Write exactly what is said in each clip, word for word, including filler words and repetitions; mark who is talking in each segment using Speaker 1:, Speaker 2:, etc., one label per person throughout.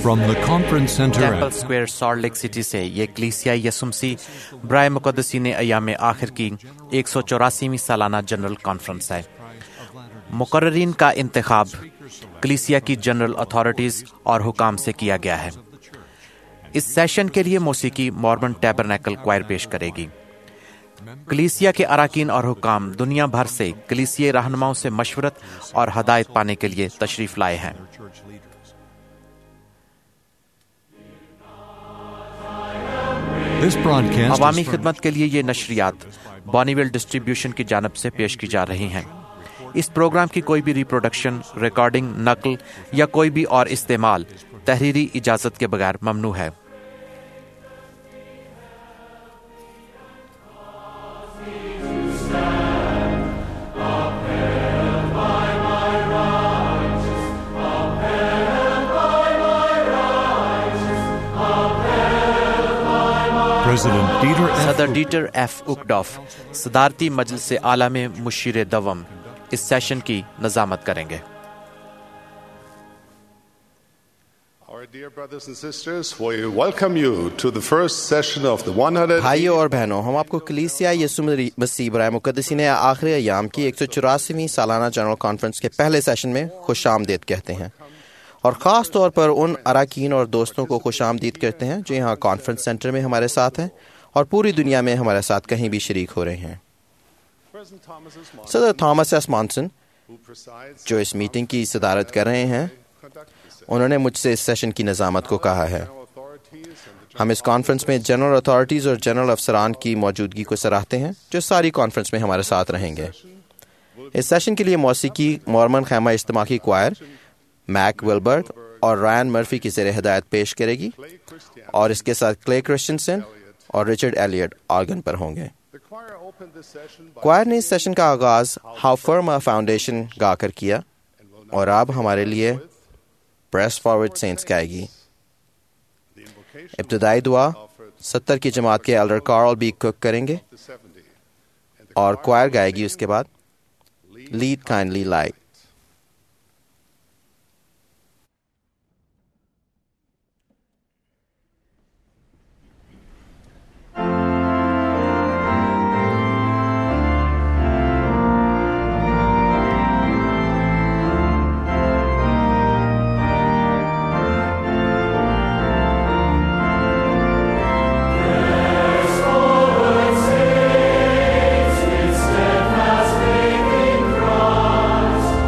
Speaker 1: From the conference center
Speaker 2: temple
Speaker 1: at
Speaker 2: square Salt Lake City سے یہ کلیسیا یسوع مسیح برائے مقدسین ایام آخر کی ایک سو چوراسیویں سالانہ جنرل کانفرنس ہے۔ مقررین کا انتخاب کلیسیا کی جنرل اتھارٹیز اور حکام سے کیا گیا ہے۔ اس سیشن کے لیے موسیقی مورمن ٹیبرنیکل کوائر پیش کرے گی۔ کلیسیا کے اراکین اور حکام دنیا بھر سے کلیسیائی رہنماؤں سے مشورت اور ہدایت پانے کے لیے تشریف لائے ہیں۔
Speaker 1: this broadcast
Speaker 2: عوامی
Speaker 1: is
Speaker 2: خدمت کے لیے یہ نشریات بانی ویل ڈسٹریبیوشن کی جانب سے پیش کی جا رہی ہیں۔ اس پروگرام کی کوئی بھی ریپروڈکشن، ریکارڈنگ، نقل یا کوئی بھی اور استعمال تحریری اجازت کے بغیر ممنوع ہے۔
Speaker 1: President Dieter F.
Speaker 2: صدر ڈیٹر ایف اکڈاف صدارتی مجلس اعلیٰ میں مشیر دوم اس سیشن کی نظامت کریں گے۔
Speaker 3: Our dear brothers and sisters, we welcome you to the first session of the one hundred
Speaker 4: بھائیو اور بہنوں، ہم آپ کو کلیسیا یسوع مسیح برائے مقدسین آخری ایام کی ایک سو چوراسیویں سالانہ جنرل کانفرنس کے پہلے سیشن میں خوش آمدید کہتے ہیں، اور خاص طور پر ان اراکین اور دوستوں کو خوش آمدید کرتے ہیں جو یہاں کانفرنس سینٹر میں ہمارے ساتھ ہیں اور پوری دنیا میں ہمارے ساتھ کہیں بھی شریک ہو رہے ہیں۔ صدر تھامس ایس مانسن جو اس میٹنگ کی صدارت کر رہے ہیں، انہوں نے مجھ سے اس سیشن کی نظامت کو کہا ہے۔ ہم اس کانفرنس میں جنرل اتھارٹیز اور جنرل افسران کی موجودگی کو سراہتے ہیں جو ساری کانفرنس میں ہمارے ساتھ رہیں گے۔ اس سیشن کے لیے موسیقی مورمن خیمہ اجتماع کی کوائر میک ولبرٹ اور رائن مرفی کی زیر ہدایت پیش کرے گی، اور اس کے ساتھ کلے کرسچنسن اور رچرڈ ایلیٹ آرگن پر ہوں گے۔ کوائر نے اس سیشن کا آغاز ہاؤ فرم اے فاؤنڈیشن گا کر کیا، اور اب ہمارے لیے پریس فارورڈ سینٹس گائے گی۔ ابتدائی دعا ستر کی جماعت کے ایلڈر کارل بی کک کریں گے، اور کوائر گائے گی اس کے بعد lead kindly light.
Speaker 5: Steadfast faith in Christ,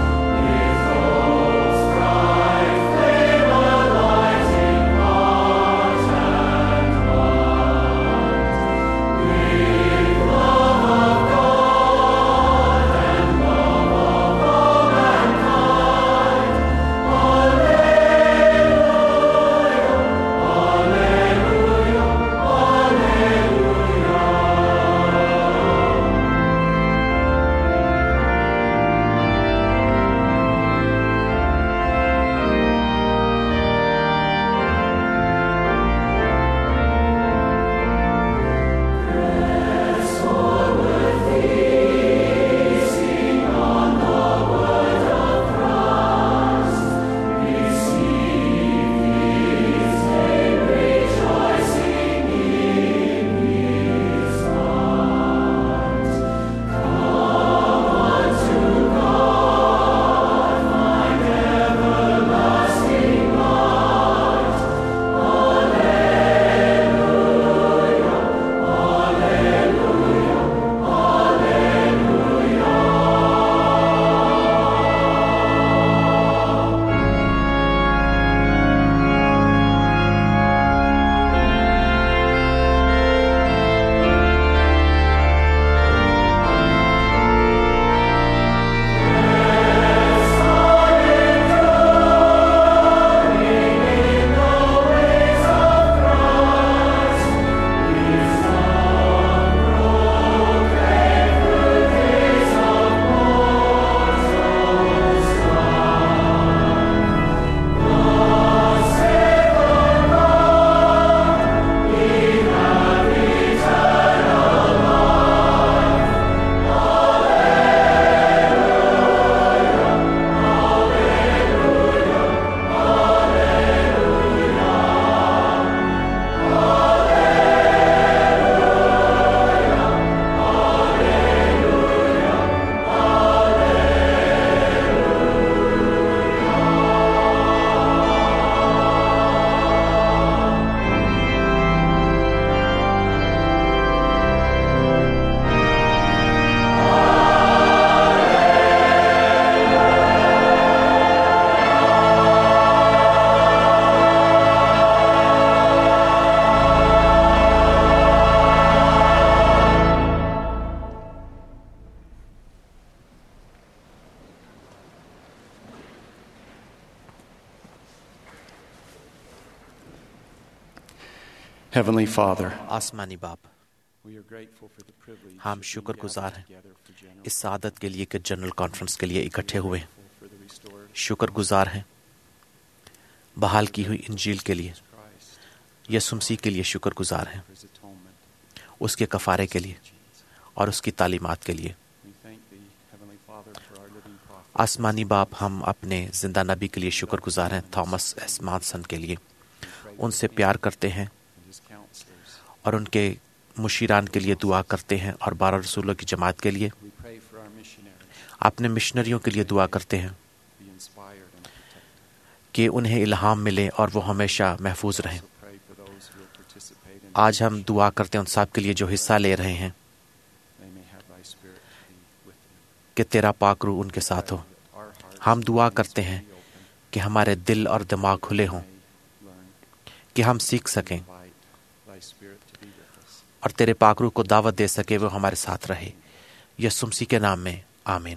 Speaker 5: Heavenly Father,
Speaker 2: آسمانی باپ،
Speaker 5: we are grateful for the privilege
Speaker 2: ہم
Speaker 5: of
Speaker 2: شکر
Speaker 5: being
Speaker 2: گزار
Speaker 5: gathered
Speaker 2: ہیں
Speaker 5: together for general
Speaker 2: اس سعادت کے لیے کہ جنرل کانفرنس کے لیے اکٹھے ہوئے ہیں.
Speaker 5: for the restored
Speaker 2: شکر گزار ہیں بحال کی ہوئی انجیل کے لیے،
Speaker 5: Christ,
Speaker 2: یسوع مسیح کے لیے شکر گزار ہیں،
Speaker 5: for his atonement.
Speaker 2: اس کے کفارے کے لیے اور اس کی تعلیمات کے لیے.
Speaker 5: We thank thee, Heavenly Father, for our living prophet,
Speaker 2: آسمانی باپ، ہم اپنے زندہ نبی کے لیے شکر گزار ہیں، تھامس ایس مانسن کے لیے. ان سے پیار کرتے ہیں
Speaker 5: and his counselors.
Speaker 2: اور ان کے مشیران کے لیے دعا کرتے ہیں اور بارہ رسولوں کی جماعت کے لیے.
Speaker 5: We pray for our missionaries,
Speaker 2: اپنے مشنریوں کے لیے دعا کرتے ہیں
Speaker 5: be inspired and protected.
Speaker 2: کہ انہیں الہام ملے اور وہ ہمیشہ محفوظ رہیں.
Speaker 5: Also pray for those who will participate in
Speaker 2: آج ہم دعا کرتے ہیں ان سب کے لیے جو حصہ لے رہے ہیں
Speaker 5: they may have thy spirit to be with them.
Speaker 2: کہ تیرا پاک روح ان کے ساتھ ہو.
Speaker 5: Our hearts
Speaker 2: ہم دعا
Speaker 5: and
Speaker 2: کرتے
Speaker 5: minds
Speaker 2: ہیں
Speaker 5: be open,
Speaker 2: کہ ہمارے دل اور دماغ کھلے ہوں
Speaker 5: may learn,
Speaker 2: کہ ہم سیکھ سکیں
Speaker 5: invite thy spirit to be with us.
Speaker 2: اور تیرے پاک روح کو دعوت دے سکے وہ ہمارے ساتھ رہے. یسوع مسیح کے نام میں آمین.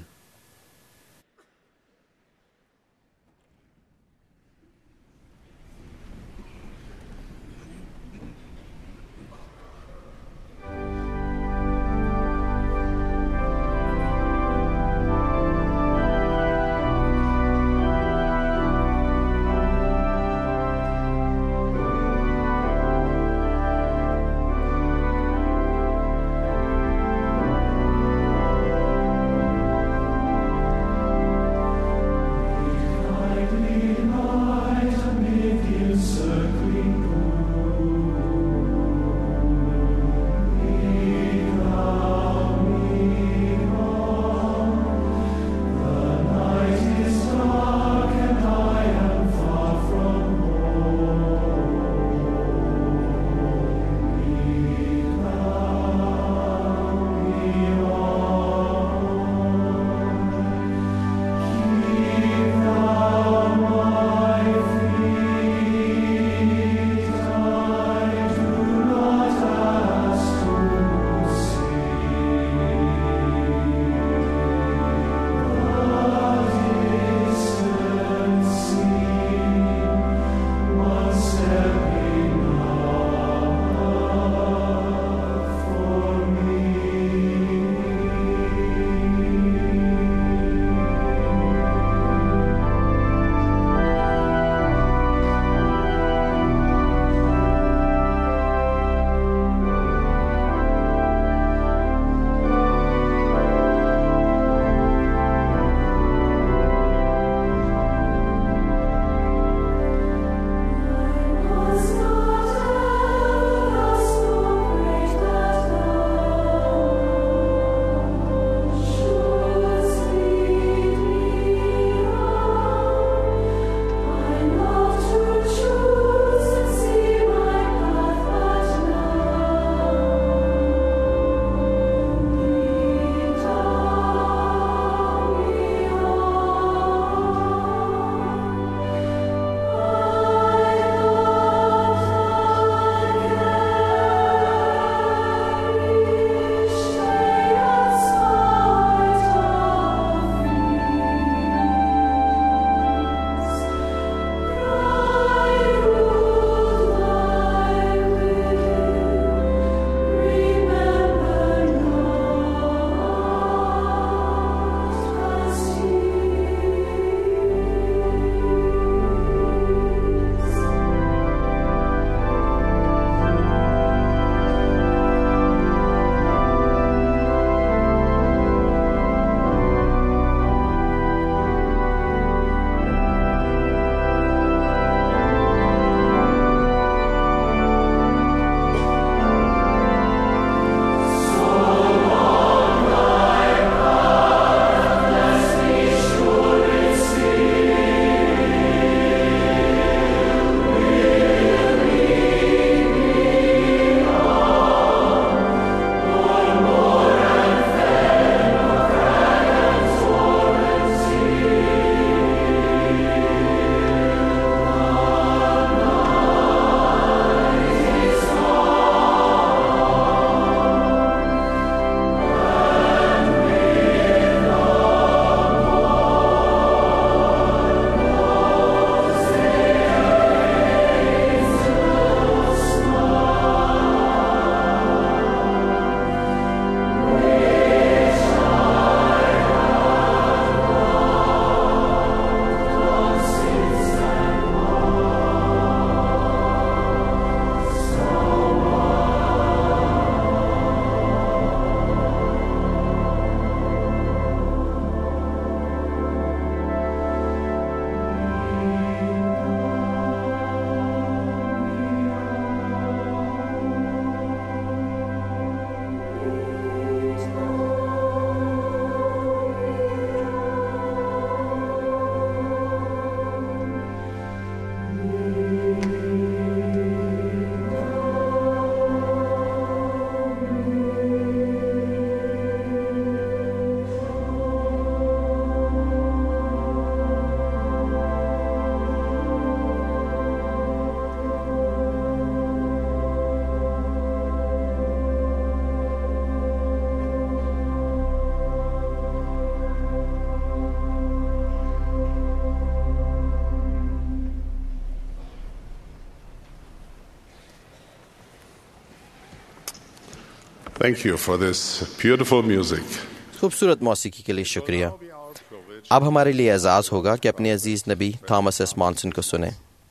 Speaker 3: Thank you for this beautiful music.
Speaker 4: خوبصورت موسیقی کے لیے شکریہ۔ اب ہمارے لیے اعزاز ہوگا کہ اپنے عزیز نبی تھامس ایس مانسن کو سنیں۔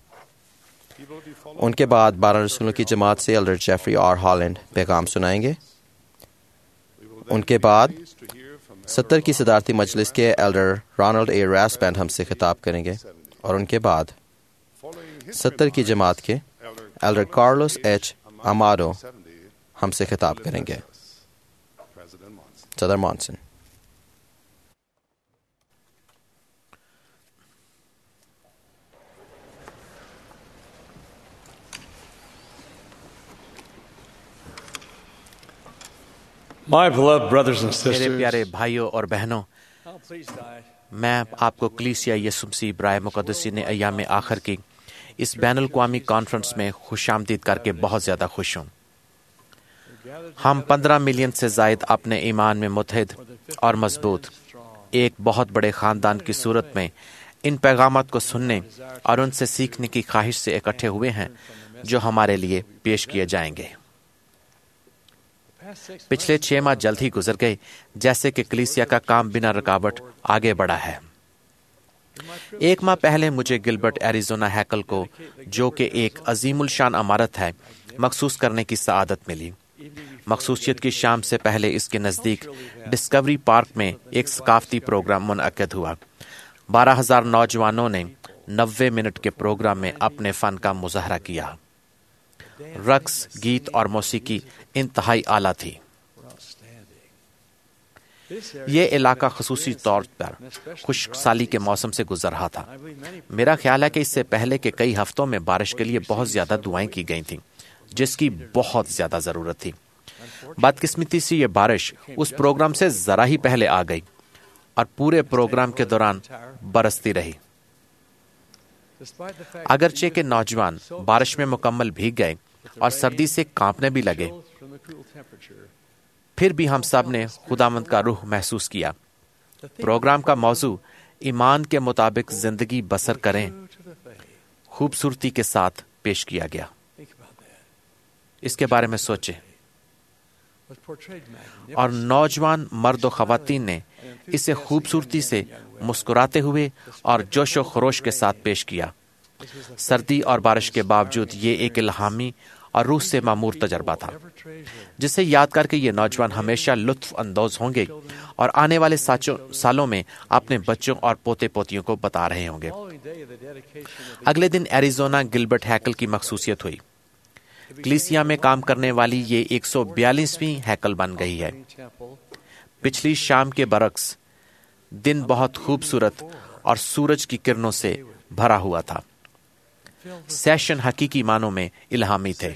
Speaker 4: ان کے بعد بارہ رسولوں کی جماعت سے ایلڈر جیفری آر ہالینڈ پیغام سنائیں گے۔ ان کے بعد ستر کی صدارتی مجلس کے ایلڈر رونالڈ اے ریس بینڈ ہم سے خطاب کریں گے، اور ان کے بعد ستر کی جماعت کے ایلڈر کارلوس ایچ امادو ہم سے خطاب کریں گے۔ صدر مانسن۔
Speaker 6: My beloved brothers and
Speaker 2: میرے
Speaker 6: sisters,
Speaker 2: پیارے بھائیوں اور بہنوں،
Speaker 6: how pleased I
Speaker 2: میں آپ کو کلیسیا یسوع مسیح برائے مقدسی نے ایام آخر کی اس بین الاقوامی کانفرنس میں خوش آمدید کر کے بہت زیادہ خوش ہوں۔ ہم پندرہ ملین سے زائد اپنے ایمان میں متحد اور مضبوط ایک بہت بڑے خاندان کی صورت میں ان پیغامات کو سننے اور ان سے سیکھنے کی خواہش سے اکٹھے ہوئے ہیں جو ہمارے لیے پیش کیے جائیں گے۔ پچھلے چھ ماہ جلد ہی گزر گئے جیسے کہ کلیسیا کا کام بنا رکاوٹ آگے بڑھا ہے۔ ایک ماہ پہلے مجھے گلبرٹ ایریزونا ہیکل کو، جو کہ ایک عظیم الشان عمارت ہے، مخصوص کرنے کی سعادت ملی۔ مخصوصیت کی شام سے پہلے اس کے نزدیک ڈسکوری پارک میں ایک ثقافتی پروگرام منعقد ہوا۔ بارہ ہزار نوجوانوں نے نوے منٹ کے پروگرام میں اپنے فن کا مظاہرہ کیا۔ رقص، گیت اور موسیقی انتہائی اعلیٰ تھی۔ یہ علاقہ خصوصی طور پر خشک سالی کے موسم سے گزر رہا تھا۔ میرا خیال ہے کہ اس سے پہلے کے کئی ہفتوں میں بارش کے لیے بہت زیادہ دعائیں کی گئی تھیں، جس کی بہت زیادہ ضرورت تھی۔ بدقسمتی سے یہ بارش اس پروگرام سے ذرا ہی پہلے آ گئی اور پورے پروگرام کے دوران برستی رہی۔ اگرچہ کہ نوجوان بارش میں مکمل بھیگ گئے اور سردی سے کانپنے بھی لگے، پھر بھی ہم سب نے خداوند کا روح محسوس کیا۔ پروگرام کا موضوع ایمان کے مطابق زندگی بسر کریں خوبصورتی کے ساتھ پیش کیا گیا۔ اس کے بارے میں سوچیں۔ اور نوجوان مرد و خواتین نے اسے خوبصورتی سے مسکراتے ہوئے اور جوش و خروش کے ساتھ پیش کیا۔ سردی اور بارش کے باوجود یہ ایک الہامی اور روح سے معمور تجربہ تھا، جسے یاد کر کے یہ نوجوان ہمیشہ لطف اندوز ہوں گے اور آنے والے سالوں میں اپنے بچوں اور پوتے پوتیوں کو بتا رہے ہوں گے۔ اگلے دن ایریزونا گلبرٹ ہیکل کی مخصوصیت ہوئی۔ کلیسیا میں کام کرنے والی یہ ایک سو بیالیسویں ہیکل بن گئی ہے۔ پچھلی شام کے برعکس دن بہت خوبصورت اور سورج کی کرنوں سے بھرا ہوا تھا۔ سیشن حقیقی معنوں میں الہامی تھے۔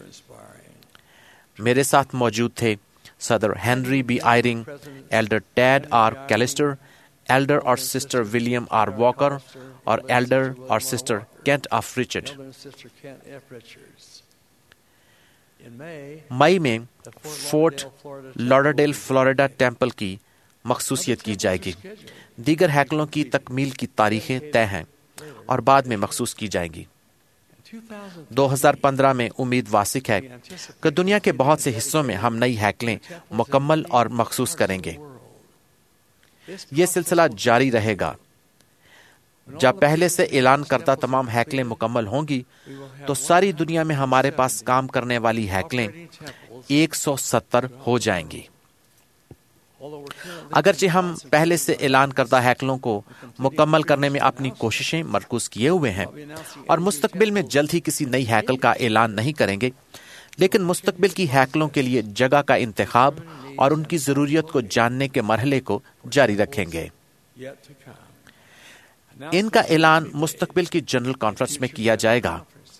Speaker 2: میرے ساتھ موجود تھے صدر Henry B Eyring, Elder Ted R Callister, Elder اور سسٹر ولیم آر واکر اور ایلڈر اور سسٹر کینٹ آف ریچرڈ۔ مئی میں فورٹ لوڈرڈیل فلوریڈا ٹیمپل کی مخصوصیت کی جائے گی۔ دیگر ہیکلوں کی تکمیل کی تاریخیں طے ہیں اور بعد میں مخصوص کی جائیں گی۔ دو ہزار پندرہ میں امید واسق ہے کہ دنیا کے بہت سے حصوں میں ہم نئی ہیکلیں مکمل اور مخصوص کریں گے۔ یہ سلسلہ جاری رہے گا۔ جب پہلے سے اعلان کردہ تمام ہیکلیں مکمل ہوں گی تو ساری دنیا میں ہمارے پاس کام کرنے والی ہیکلیں ایک سو ستر ہو جائیں گی۔ اگرچہ ہم پہلے سے اعلان کردہ ہیکلوں کو مکمل کرنے میں اپنی کوششیں مرکوز کیے ہوئے ہیں اور مستقبل میں جلد ہی کسی نئی ہیکل کا اعلان نہیں کریں گے، لیکن مستقبل کی ہیکلوں کے لیے جگہ کا انتخاب اور ان کی ضروریت کو جاننے کے مرحلے کو جاری رکھیں گے۔ ان کا اعلان مستقبل کی جنرل کانفرنس میں کیا جائے گا۔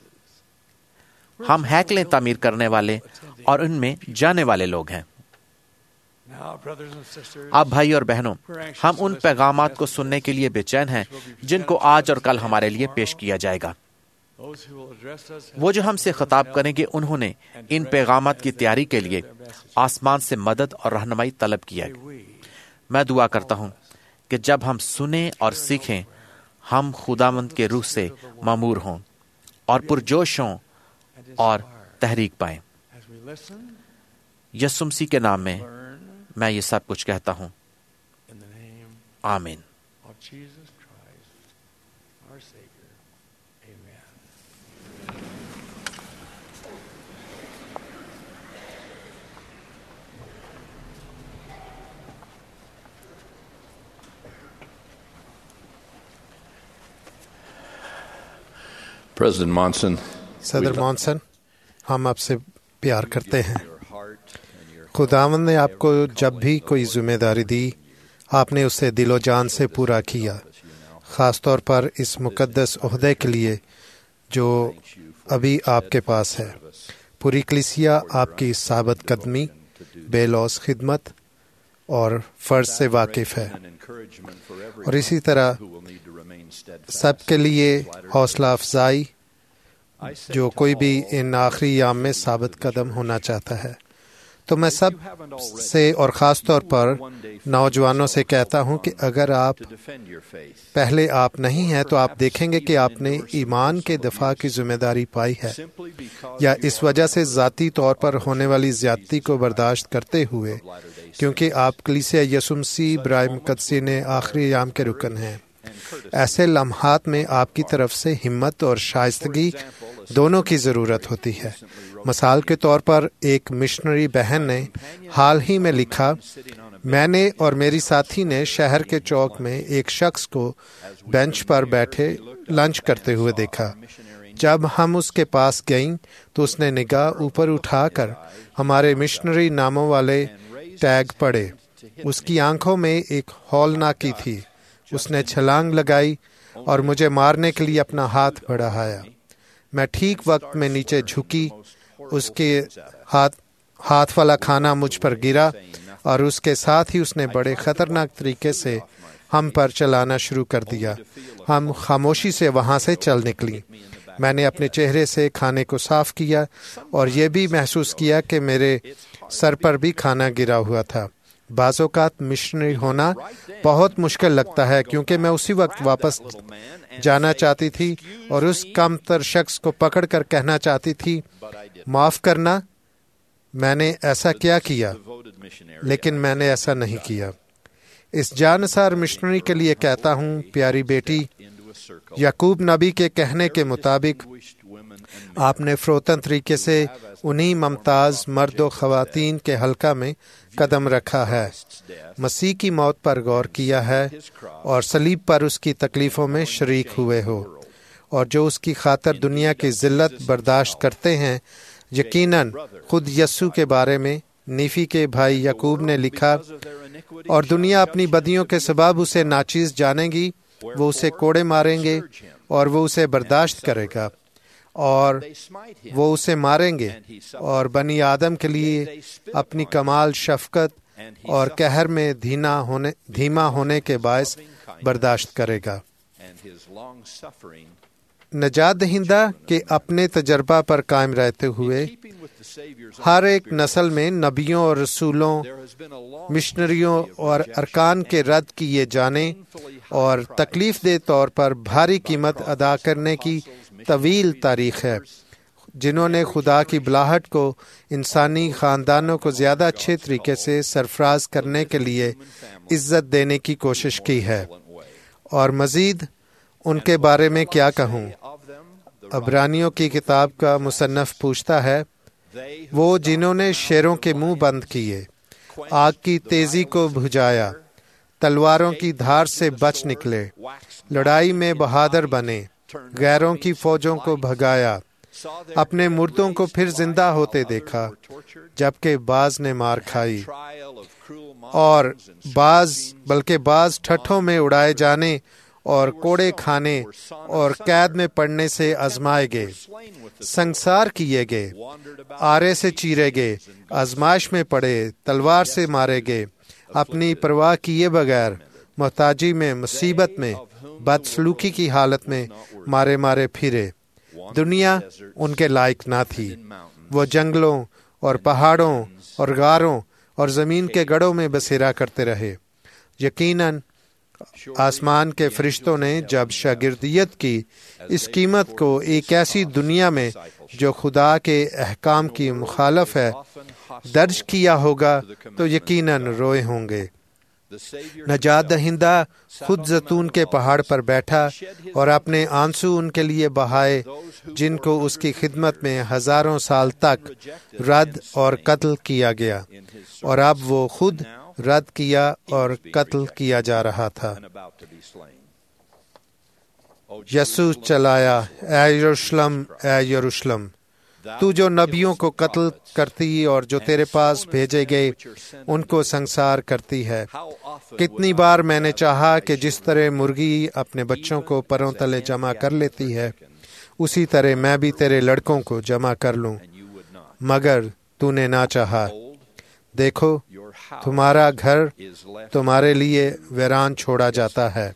Speaker 2: ہم ہیکلیں تعمیر کرنے والے اور ان میں جانے والے لوگ ہیں۔ اب بھائی اور بہنوں، ہم ان پیغامات کو سننے کے لیے بے چین ہیں جن کو آج اور کل ہمارے لیے پیش کیا جائے گا۔ وہ جو ہم سے خطاب کریں گے، انہوں نے ان پیغامات کی تیاری کے لیے آسمان سے مدد اور رہنمائی طلب کیا۔ میں دعا کرتا ہوں کہ جب ہم سنیں اور سیکھیں، ہم خداوند کے روح سے معمور ہوں اور پرجوش ہوں اور تحریک پائیں۔ یسوع مسیح کے نام میں میں یہ سب کچھ کہتا ہوں.
Speaker 6: In the name
Speaker 2: آمین.
Speaker 6: of Jesus Christ, our Savior. Amen.
Speaker 3: President Monson,
Speaker 7: صدر مونسن، ہم آپ سے پیار کرتے ہیں. خداوند نے آپ کو جب بھی کوئی ذمہ داری دی، آپ نے اسے دل و جان سے پورا کیا، خاص طور پر اس مقدس عہدے کے لیے جو ابھی آپ کے پاس ہے. پوری کلیسیا آپ کی ثابت قدمی، بے لوث خدمت اور فرض سے واقف ہے، اور اسی طرح سب کے لیے حوصلہ افزائی جو کوئی بھی ان آخری ایام میں ثابت قدم ہونا چاہتا ہے. تو میں سب سے اور خاص طور پر نوجوانوں سے کہتا ہوں کہ اگر آپ پہلے آپ نہیں ہیں تو آپ دیکھیں گے کہ آپ نے ایمان کے دفاع کی ذمہ داری پائی ہے، یا اس وجہ سے ذاتی طور پر ہونے والی زیادتی کو برداشت کرتے ہوئے، کیونکہ آپ کلیسیا یسوع مسیح برائے مقدسی نے آخری ایام کے رکن ہیں. ایسے لمحات میں آپ کی طرف سے ہمت اور شائستگی دونوں کی ضرورت ہوتی ہے. مثال کے طور پر ایک مشنری بہن نے حال ہی میں لکھا، میں نے اور میری ساتھی نے شہر کے چوک میں ایک شخص کو بینچ پر بیٹھے لنچ کرتے ہوئے دیکھا. جب ہم اس کے پاس گئیں تو اس نے نگاہ اوپر اٹھا کر ہمارے مشنری ناموں والے ٹیگ پڑھے. اس کی آنکھوں میں ایک ہولناکی تھی. اس نے چھلانگ لگائی اور مجھے مارنے کے لیے اپنا ہاتھ بڑھایا. میں ٹھیک وقت میں نیچے جھکی، اس کے ہاتھ ہاتھ والا کھانا مجھ پر گرا، اور اس کے ساتھ ہی اس نے بڑے خطرناک طریقے سے ہم پر چلانا شروع کر دیا. ہم خاموشی سے وہاں سے چل نکلی. میں نے اپنے چہرے سے کھانے کو صاف کیا اور یہ بھی محسوس کیا کہ میرے سر پر بھی کھانا گرا ہوا تھا. بعض اوقات مشنری ہونا بہت مشکل لگتا ہے، کیونکہ میں اسی وقت واپس جانا چاہتی تھی اور اس کم تر شخص کو پکڑ کر کہنا چاہتی تھی، معاف کرنا، میں نے ایسا کیا کیا، لیکن میں نے ایسا نہیں کیا. اس جانسار مشنری کے لیے کہتا ہوں، پیاری بیٹی، یعقوب نبی کے کہنے کے مطابق آپ نے فروتن طریقے سے انہی ممتاز مرد و خواتین کے حلقہ میں قدم رکھا ہے، مسیح کی موت پر غور کیا ہے اور صلیب پر اس کی تکلیفوں میں شریک ہوئے ہو، اور جو اس کی خاطر دنیا کی ذلت برداشت کرتے ہیں. یقیناً خود یسوع کے بارے میں نیفی کے بھائی یعقوب نے لکھا، اور دنیا اپنی بدیوں کے سبب اسے ناچیز جانے گی، وہ اسے کوڑے ماریں گے اور وہ اسے برداشت کرے گا، اور وہ اسے ماریں گے، اور بنی آدم کے لیے اپنی کمال شفقت اور قہر میں دھینا ہونے دھیما ہونے کے باعث برداشت کرے گا. نجات دہندہ کے اپنے تجربہ پر قائم رہتے ہوئے ہر ایک نسل میں نبیوں اور رسولوں، مشنریوں اور ارکان کے رد کیے جانے اور تکلیف دہ طور پر بھاری قیمت ادا کرنے کی طویل تاریخ ہے، جنہوں نے خدا کی بلاہٹ کو انسانی خاندانوں کو زیادہ اچھے طریقے سے سرفراز کرنے کے لیے عزت دینے کی کوشش کی ہے. اور مزید ان کے بارے میں کیا کہوں؟ عبرانیوں کی کتاب کا مصنف پوچھتا ہے، وہ جنہوں نے شیروں کے منہ بند کیے، آگ کی تیزی کو بجھایا، تلواروں کی دھار سے بچ نکلے، لڑائی میں بہادر بنے، غیروں کی فوجوں کو بھگایا، اپنے مردوں کو پھر زندہ ہوتے دیکھا، جبکہ بعض نے مار کھائی، اور بعض بلکہ بعض ٹھٹھوں میں اڑائے جانے اور کوڑے کھانے اور قید میں پڑنے سے آزمائے گئے، سنگسار کیے گئے، آرے سے چیرے گئے، آزمائش میں پڑے، تلوار سے مارے گئے، اپنی پرواہ کیے بغیر، محتاجی میں، مصیبت میں، بدسلوکی کی حالت میں مارے مارے پھرے. دنیا ان کے لائق نہ تھی. وہ جنگلوں اور پہاڑوں اور غاروں اور زمین کے گڑھوں میں بسیرا کرتے رہے. یقیناً آسمان کے فرشتوں نے جب شاگردیت کی اس قیمت کو ایک ایسی دنیا میں جو خدا کے احکام کی مخالف ہے درج کیا ہوگا تو یقیناً روئے ہوں گے۔ نجات دہندہ خود زیتون کے پہاڑ پر بیٹھا اور اپنے آنسو ان کے لیے بہائے جن کو اس کی خدمت میں ہزاروں سال تک رد اور قتل کیا گیا، اور اب وہ خود رد کیا اور قتل کیا جا رہا تھا۔ یسوع چلایا، اے یروشلم اے یروشلم، تو جو نبیوں کو قتل کرتی اور جو تیرے پاس بھیجے گئے ان کو سنسار کرتی ہے۔ کتنی بار میں نے چاہا کہ جس طرح مرغی اپنے بچوں کو پروں تلے جمع کر لیتی ہے اسی طرح میں بھی تیرے لڑکوں کو جمع کر لوں، مگر تو نے نہ چاہا۔ دیکھو تمہارا گھر تمہارے لیے ویران چھوڑا جاتا ہے۔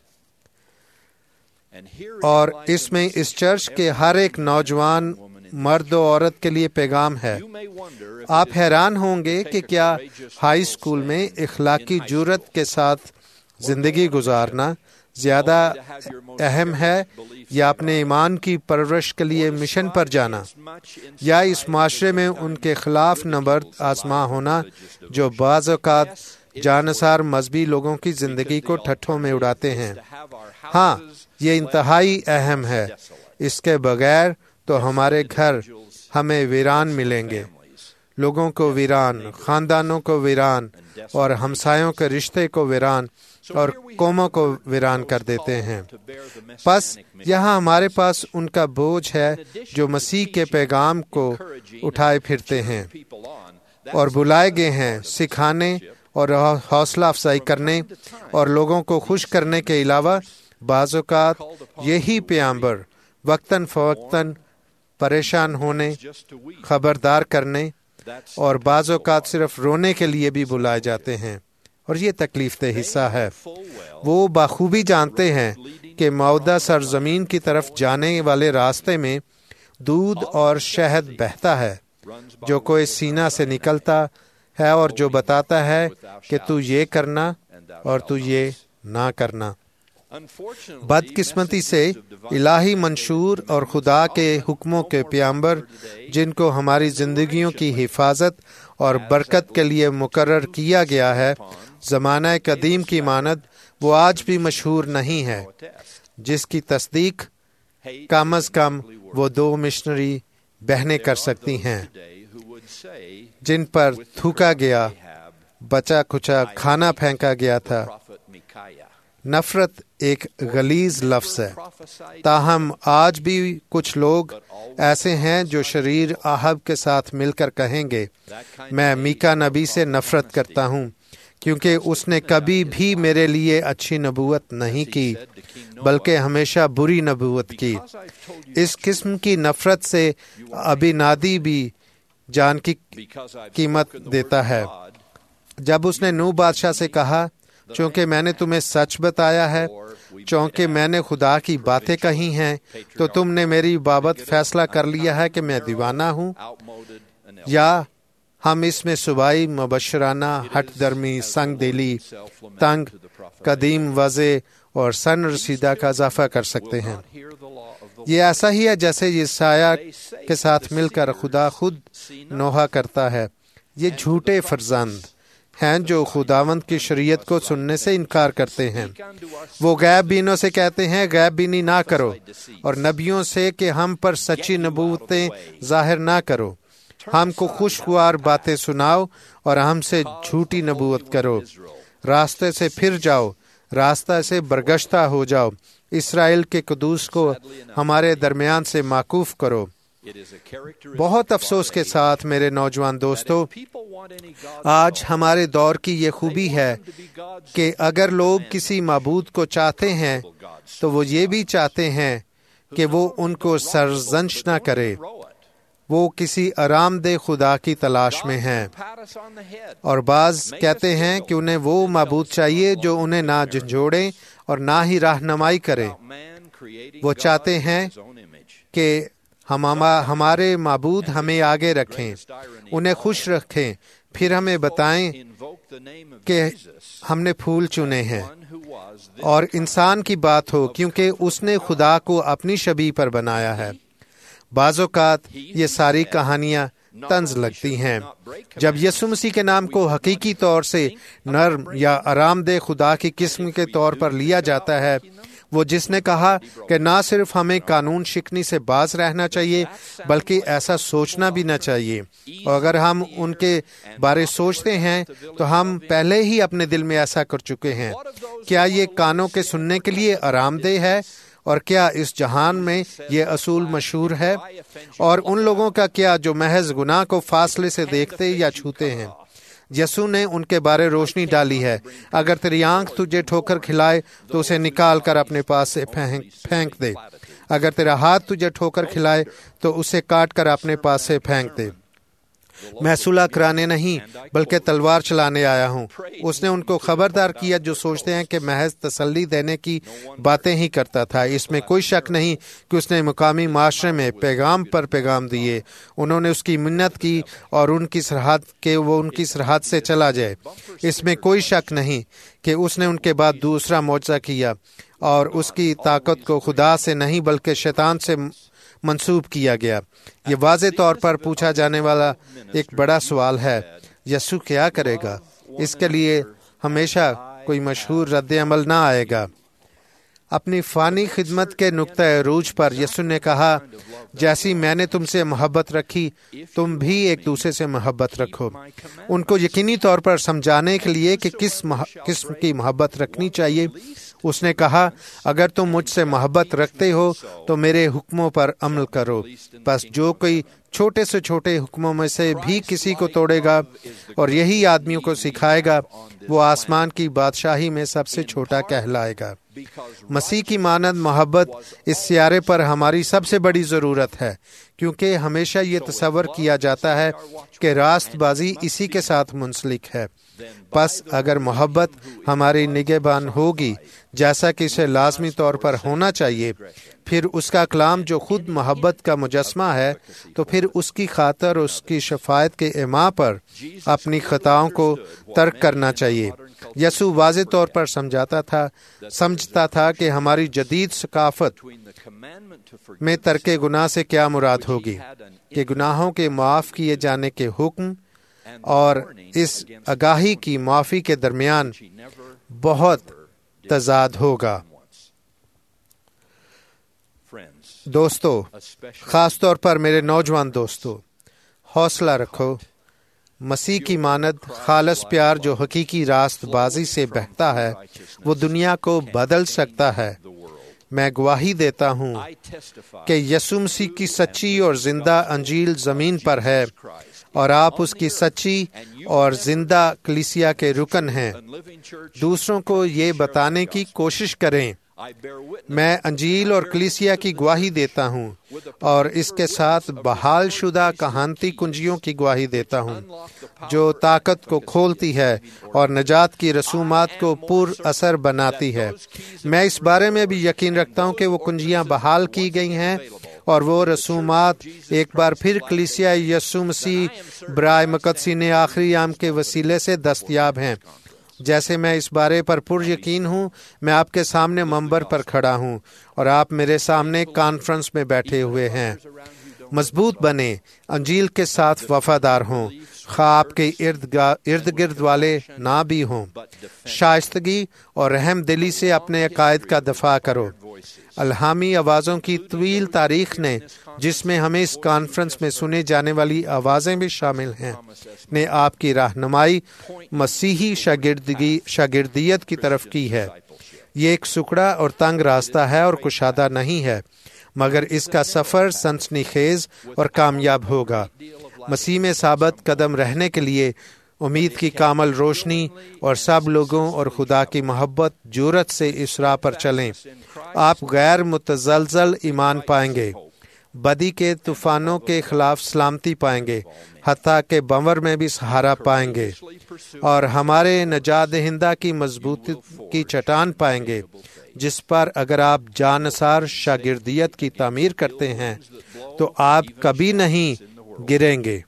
Speaker 7: اور اس میں اس چرچ کے ہر ایک نوجوان مرد و عورت کے لیے پیغام ہے۔ آپ حیران ہوں گے کہ کیا ہائی اسکول میں اخلاقی جرات کے ساتھ زندگی گزارنا زیادہ اہم ہے یا اپنے ایمان کی پرورش کے لیے مشن پر جانا، یا اس معاشرے میں ان کے خلاف نبرد آزما ہونا جو بعض اوقات جانصار مذہبی لوگوں کی زندگی کو ٹھٹھوں میں اڑاتے ہیں۔ ہاں، یہ انتہائی اہم ہے۔ اس کے بغیر تو ہمارے گھر ہمیں ویران ملیں گے، لوگوں کو ویران، خاندانوں کو ویران، اور ہمسایوں کے رشتے کو ویران اور قوموں کو ویران کر دیتے ہیں۔ پس یہاں ہمارے پاس ان کا بوجھ ہے جو مسیح کے پیغام کو اٹھائے پھرتے ہیں اور بلائے گئے ہیں سکھانے اور حوصلہ افزائی کرنے اور لوگوں کو خوش کرنے کے علاوہ بعض اوقات یہی پیغمبر وقتاً فوقتاً پریشان ہونے، خبردار کرنے اور بعض اوقات صرف رونے کے لیے بھی بلائے جاتے ہیں، اور یہ تکلیف دہ حصہ ہے۔ وہ بخوبی جانتے ہیں کہ معدہ سرزمین کی طرف جانے والے راستے میں دودھ اور شہد بہتا ہے، جو کوئی سینہ سے نکلتا ہے اور جو بتاتا ہے کہ تو یہ کرنا اور تو یہ نہ کرنا۔ بدقسمتی سے الہی منشور اور خدا کے حکموں کے پیغمبر جن کو ہماری زندگیوں کی حفاظت اور برکت کے لیے مقرر کیا گیا ہے، زمانہ قدیم کی مانند وہ آج بھی مشہور نہیں ہے، جس کی تصدیق کم از کم وہ دو مشنری بہنیں کر سکتی ہیں جن پر تھوکا گیا، بچا کچا کھانا پھینکا گیا تھا۔ نفرت ایک غلیظ لفظ ہے، تاہم آج بھی کچھ لوگ ایسے ہیں جو شریر آہب کے ساتھ مل کر کہیں گے، میں میکا نبی سے نفرت کرتا ہوں کیونکہ اس نے کبھی بھی میرے لیے اچھی نبوت نہیں کی بلکہ ہمیشہ بری نبوت کی۔ اس قسم کی نفرت سے ابی نادی بھی جان کی قیمت دیتا ہے۔ جب اس نے نوح بادشاہ سے کہا، چونکہ میں نے تمہیں سچ بتایا ہے، چونکہ میں نے خدا کی باتیں کہی ہیں، تو تم نے میری بابت فیصلہ کر لیا ہے کہ میں دیوانہ ہوں، یا ہم اس میں صوبائی، مبشرانہ، ہٹ درمی، سنگ دلی، تنگ، قدیم وضع اور سن رسیدہ کا اضافہ کر سکتے ہیں۔ یہ ایسا ہی ہے جیسے یہ سایہ کے ساتھ مل کر خدا خود نوحہ کرتا ہے۔ یہ جھوٹے فرزند ہیں جو خداوند کی شریعت کو سننے سے انکار کرتے ہیں۔ وہ غیب بینوں سے کہتے ہیں غیب بینی نہ کرو، اور نبیوں سے کہ ہم پر سچی نبوتیں ظاہر نہ کرو، ہم کو خوشگوار باتیں سناؤ اور ہم سے جھوٹی نبوت کرو۔ راستے سے پھر جاؤ، راستہ سے برگشتہ ہو جاؤ، اسرائیل کے قدوس کو ہمارے درمیان سے معکوف کرو۔ بہت افسوس کے ساتھ میرے نوجوان دوستو، آج ہمارے دور کی یہ خوبی ہے کہ اگر لوگ کسی معبود کو چاہتے ہیں تو وہ یہ بھی چاہتے ہیں کہ وہ ان کو سرزنش نہ کرے۔ وہ کسی آرام دہ خدا کی تلاش میں ہیں، اور بعض کہتے ہیں کہ انہیں وہ معبود چاہیے جو انہیں نہ جھنجھوڑے اور نہ ہی رہنمائی کرے۔ وہ چاہتے ہیں کہ ہم ہمارے معبود ہمیں آگے رکھیں، انہیں خوش رکھیں، پھر ہمیں بتائیں کہ ہم نے پھول چنے ہیں، اور انسان کی بات ہو کیونکہ اس نے خدا کو اپنی شبیہ پر بنایا ہے۔ بعض اوقات یہ ساری کہانیاں طنز لگتی ہیں۔ جب یسوع مسیح کے نام کو حقیقی طور سے نرم یا آرام دہ خدا کی قسم کے طور پر لیا جاتا ہے، وہ جس نے کہا کہ نہ صرف ہمیں قانون شکنی سے باز رہنا چاہیے بلکہ ایسا سوچنا بھی نہ چاہیے، اور اگر ہم ان کے بارے سوچتے ہیں تو ہم پہلے ہی اپنے دل میں ایسا کر چکے ہیں۔ کیا یہ کانوں کے سننے کے لیے آرام دہ ہے؟ اور کیا اس جہان میں یہ اصول مشہور ہے؟ اور ان لوگوں کا کیا جو محض گناہ کو فاصلے سے دیکھتے یا چھوتے ہیں؟ یسوع نے ان کے بارے روشنی ڈالی ہے۔ اگر تیری آنکھ تجھے ٹھوکر کھلائے تو اسے نکال کر اپنے پاس سے پھینک دے، اگر تیرا ہاتھ تجھے ٹھوکر کھلائے تو اسے کاٹ کر اپنے پاس سے پھینک دے۔ میں صلح کرانے نہیں بلکہ تلوار چلانے آیا ہوں۔ اس نے ان کو خبردار کیا جو سوچتے ہیں کہ محض تسلی دینے کی باتیں ہی کرتا تھا۔ اس میں کوئی شک نہیں کہ اس نے مقامی معاشرے میں پیغام پر پیغام دیے۔ انہوں نے اس کی منت کی اور ان کی سرحد کہ وہ ان کی سرحد سے چلا جائے۔ اس میں کوئی شک نہیں کہ اس نے ان کے بعد دوسرا معجزہ کیا اور اس کی طاقت کو خدا سے نہیں بلکہ شیطان سے منسوب کیا گیا۔ یہ واضح طور پر پوچھا جانے والا ایک بڑا سوال ہے، یسوع کیا کرے گا؟ اس کے لیے ہمیشہ کوئی مشہور رد عمل نہ آئے گا۔ اپنی فانی خدمت کے نقطۂ عروج پر یسوع نے کہا، جیسی میں نے تم سے محبت رکھی تم بھی ایک دوسرے سے محبت رکھو۔ ان کو یقینی طور پر سمجھانے کے لیے کہ کس قسم کی محبت رکھنی چاہیے، اس نے کہا، اگر تم مجھ سے محبت رکھتے ہو تو میرے حکموں پر عمل کرو۔ بس جو کوئی چھوٹے سے چھوٹے حکموں میں سے بھی کسی کو توڑے گا اور یہی آدمیوں کو سکھائے گا، وہ آسمان کی بادشاہی میں سب سے چھوٹا کہلائے گا۔ مسیح کی مانند محبت اس سیارے پر ہماری سب سے بڑی ضرورت ہے، کیونکہ ہمیشہ یہ تصور کیا جاتا ہے کہ راست بازی اسی کے ساتھ منسلک ہے۔ پس اگر محبت ہماری نگہبان ہوگی جیسا کہ اسے لازمی طور پر ہونا چاہیے، پھر اس کا کلام جو خود محبت کا مجسمہ ہے، تو پھر اس کی خاطر اس کی شفاعت کے ایما پر اپنی خطاؤں کو ترک کرنا چاہیے۔ یسوع واضح طور پر سمجھاتا تھا سمجھتا تھا کہ ہماری جدید ثقافت میں ترک گناہ سے کیا مراد ہوگی، کہ گناہوں کے معاف کیے جانے کے حکم اور اس آگاہی کی معافی کے درمیان بہت تضاد ہوگا۔ دوستو، خاص طور پر میرے نوجوان دوستو، حوصلہ رکھو۔ مسیح کی مانند خالص پیار جو حقیقی راست بازی سے بہتا ہے، وہ دنیا کو بدل سکتا ہے۔ میں گواہی دیتا ہوں کہ یسوع مسیح کی سچی اور زندہ انجیل زمین پر ہے، اور آپ اس کی سچی اور زندہ کلیسیا کے رکن ہیں۔ دوسروں کو یہ بتانے کی کوشش کریں۔ میں انجیل اور کلیسیا کی گواہی دیتا ہوں، اور اس کے ساتھ بحال شدہ کہانتی کنجیوں کی گواہی دیتا ہوں، جو طاقت کو کھولتی ہے اور نجات کی رسومات کو پر اثر بناتی ہے۔ میں اس بارے میں بھی یقین رکھتا ہوں کہ وہ کنجیاں بحال کی گئی ہیں، اور وہ رسومات ایک بار پھر کلیسیا یسوع مسیح برائے مقدسین آخری ایام کے وسیلے سے دستیاب ہیں۔ جیسے میں اس بارے پر پر یقین ہوں، میں آپ کے سامنے منبر پر کھڑا ہوں اور آپ میرے سامنے کانفرنس میں بیٹھے ہوئے ہیں۔ مضبوط بنے، انجیل کے ساتھ وفادار ہوں، خواہ آپ کے ارد ارد گرد والے نہ بھی ہوں۔ شائستگی اور رحم دلی سے اپنے عقائد کا دفاع کرو۔ الہامی آوازوں کی طویل تاریخ نے، جس میں ہمیں اس کانفرنس میں سنے جانے والی آوازیں بھی شامل ہیں، نے آپ کی رہنمائی مسیحی شاگردگی شاگردیت کی طرف کی ہے۔ یہ ایک سکڑا اور تنگ راستہ ہے اور کشادہ نہیں ہے، مگر اس کا سفر سنسنی خیز اور کامیاب ہوگا۔ مسیح میں ثابت قدم رہنے کے لیے امید کی کامل روشنی اور سب لوگوں اور خدا کی محبت جرأت سے اس راہ پر چلیں۔ آپ غیر متزلزل ایمان پائیں گے، بدی کے طوفانوں کے خلاف سلامتی پائیں گے، حتیٰ کہ بنور میں بھی سہارا پائیں گے، اور ہمارے نجات دہندہ کی مضبوطی کی چٹان پائیں گے، جس پر اگر آپ جانسار شاگردیت کی تعمیر کرتے ہیں تو آپ کبھی نہیں گریں گے۔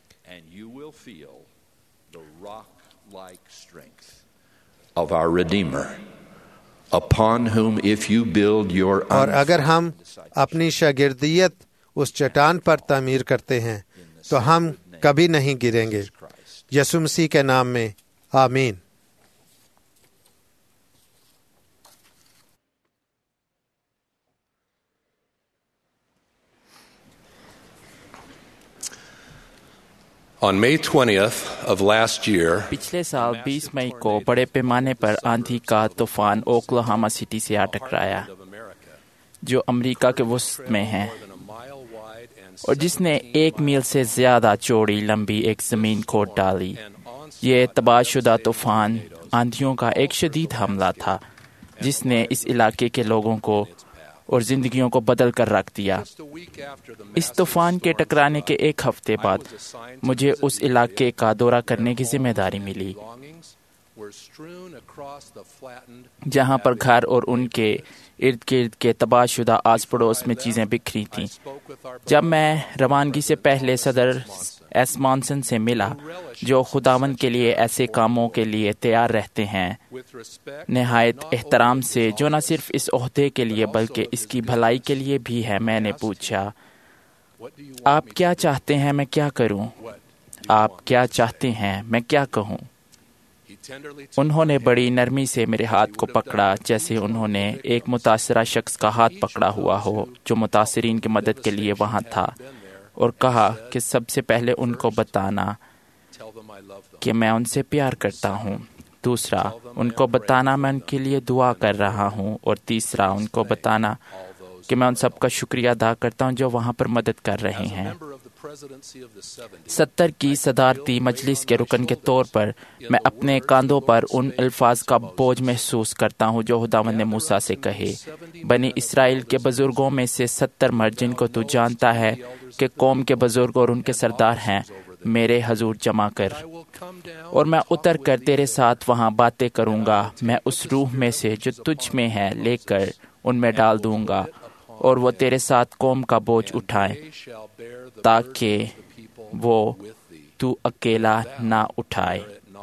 Speaker 8: Of our Redeemer, upon whom if you build your
Speaker 7: اور اگر ہم اپنی شاگردیت اس چٹان پر تعمیر کرتے ہیں تو ہم کبھی نہیں گریں گے۔ یسوع مسیح کے نام میں آمین۔
Speaker 9: On May twentieth of last year,
Speaker 10: پچھلے سال بیس مئی کو بڑے پیمانے پر آندھی کا طوفان اوکلاہوما سٹی سے آ ٹکرایا، جو امریکہ کے وسط میں ہے، اور جس نے ایک میل سے زیادہ چوڑی لمبی ایک زمین کھود ڈالی۔ یہ تباہ شدہ طوفان آندھیوں کا ایک شدید حملہ تھا جس نے اس علاقے کے لوگوں کو اور زندگیوں کو بدل کر رکھ دیا۔ اس طوفان کے ٹکرانے کے ایک ہفتے بعد مجھے اس علاقے کا دورہ کرنے کی ذمہ داری ملی، جہاں پر گھر اور ان کے ارد گرد کے تباہ شدہ آس پڑوس میں چیزیں بکھری تھیں۔ جب میں روانگی سے پہلے صدر ایس مانسن سے ملا، جو خداوند کے لیے ایسے کاموں کے لیے تیار رہتے ہیں، نہایت احترام سے، جو نہ صرف اس عہدے کے لیے بلکہ اس کی بھلائی کے لیے بھی ہے، میں نے پوچھا، آپ کیا چاہتے ہیں میں کیا کروں؟ آپ کیا چاہتے ہیں میں کیا کہوں؟ انہوں نے بڑی نرمی سے میرے ہاتھ کو پکڑا، جیسے انہوں نے ایک متاثرہ شخص کا ہاتھ پکڑا ہوا ہو جو متاثرین کی مدد کے لیے وہاں تھا، اور کہا کہ سب سے پہلے ان کو بتانا کہ میں ان سے پیار کرتا ہوں، دوسرا ان کو بتانا میں ان کے لیے دعا کر رہا ہوں، اور تیسرا ان کو بتانا کہ میں ان سب کا شکریہ ادا کرتا ہوں جو وہاں پر مدد کر رہے ہیں۔ ستر کی صدارتی مجلس کے رکن کے طور پر میں اپنے کاندھوں پر ان الفاظ کا بوجھ محسوس کرتا ہوں جو خداوند نے موسیٰ سے کہے، بنی اسرائیل کے بزرگوں میں سے ستر مرد جن کو تو جانتا ہے کہ قوم کے بزرگ اور ان کے سردار ہیں، میرے حضور جمع کر، اور میں اتر کر تیرے ساتھ وہاں باتیں کروں گا، میں اس روح میں سے جو تجھ میں ہے لے کر ان میں ڈال دوں گا، اور وہ تیرے ساتھ قوم کا بوجھ اٹھائیں، تاکہ وہ تو اکیلا نہ اٹھائے۔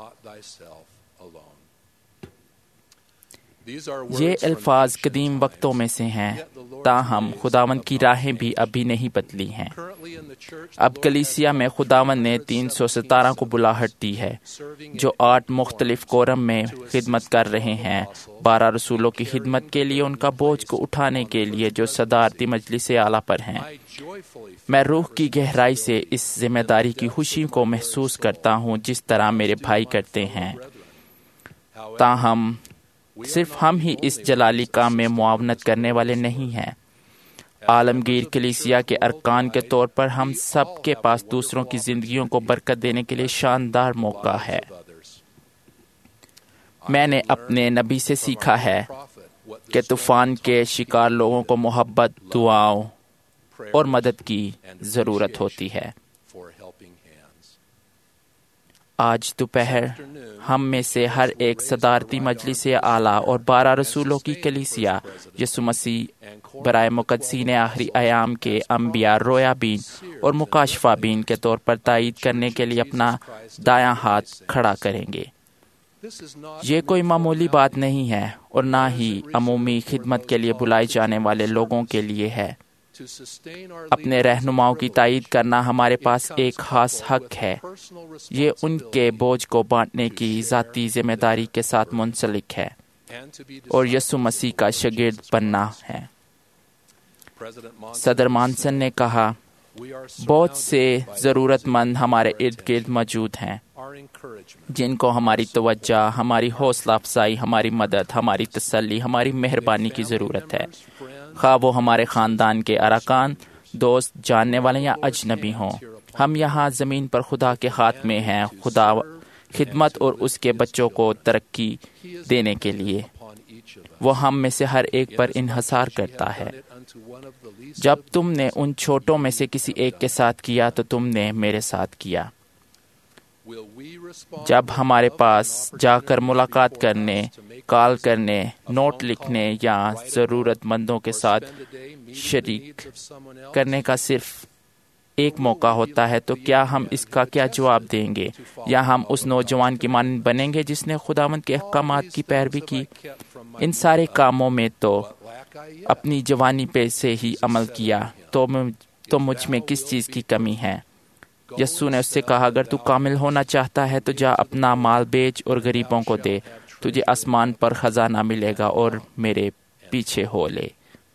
Speaker 10: یہ الفاظ قدیم وقتوں میں سے ہیں، تاہم خداوند کی راہیں بھی ابھی نہیں بدلی ہیں۔ اب کلیسیا میں خداوند نے تین سو ستارہ کو بلاہٹ دی ہے، جو آٹھ مختلف کورم میں خدمت کر رہے ہیں، بارہ رسولوں کی خدمت کے لیے ان کا بوجھ کو اٹھانے کے لیے جو صدارتی مجلس اعلیٰ پر ہیں۔ میں روح کی گہرائی سے اس ذمہ داری کی خوشی کو محسوس کرتا ہوں جس طرح میرے بھائی کرتے ہیں، تاہم صرف ہم ہی اس جلالی کام میں معاونت کرنے والے نہیں ہیں۔ عالمگیر کلیسیا کے ارکان کے طور پر ہم سب کے پاس دوسروں کی زندگیوں کو برکت دینے کے لیے شاندار موقع ہے۔ میں نے اپنے نبی سے سیکھا ہے کہ طوفان کے شکار لوگوں کو محبت، دعاؤں اور مدد کی ضرورت ہوتی ہے۔ آج دوپہر ہم میں سے ہر ایک صدارتی مجلس اعلیٰ اور بارہ رسولوں کی کلیسیا یسوع مسیح برائے مقدسین آخری ایام کے انبیاء، رویا بین اور مکاشفہ بین کے طور پر تائید کرنے کے لیے اپنا دایاں ہاتھ کھڑا کریں گے۔ یہ کوئی معمولی بات نہیں ہے، اور نہ ہی عمومی خدمت کے لیے بلائے جانے والے لوگوں کے لیے ہے۔ اپنے رہنماؤں کی تائید کرنا ہمارے پاس ایک خاص حق ہے۔ یہ ان کے بوجھ کو بانٹنے کی ذاتی ذمہ داری کے ساتھ منسلک ہے، اور یسوع مسیح کا شاگرد بننا ہے۔ صدر مانسن نے کہا، بہت سے ضرورت مند ہمارے ارد گرد موجود ہیں جن کو ہماری توجہ، ہماری حوصلہ افزائی، ہماری مدد، ہماری تسلی، ہماری مہربانی کی ضرورت ہے، خواہ وہ ہمارے خاندان کے ارکان، دوست، جاننے والے یا اجنبی ہوں۔ ہم یہاں زمین پر خدا کے ہاتھ میں ہیں، خدا خدمت اور اس کے بچوں کو ترقی دینے کے لیے۔ وہ ہم میں سے ہر ایک پر انحصار کرتا ہے۔ جب تم نے ان چھوٹوں میں سے کسی ایک کے ساتھ کیا تو تم نے میرے ساتھ کیا۔ جب ہمارے پاس جا کر ملاقات کرنے، کال کرنے، نوٹ لکھنے یا ضرورت مندوں کے ساتھ شریک کرنے کا صرف ایک موقع ہوتا ہے، تو کیا ہم اس کا کیا جواب دیں گے؟ یا ہم اس نوجوان کی مانند بنیں گے جس نے خداوند کے احکامات کی پیروی کی؟ ان سارے کاموں میں تو اپنی جوانی پہ سے ہی عمل کیا، تو تو مجھ میں کس چیز کی کمی ہے؟ یسوع نے اس سے کہا، اگر تو کامل ہونا چاہتا ہے تو جا اپنا مال بیچ اور غریبوں کو دے، تجھے آسمان پر خزانہ ملے گا، اور میرے پیچھے ہو لے۔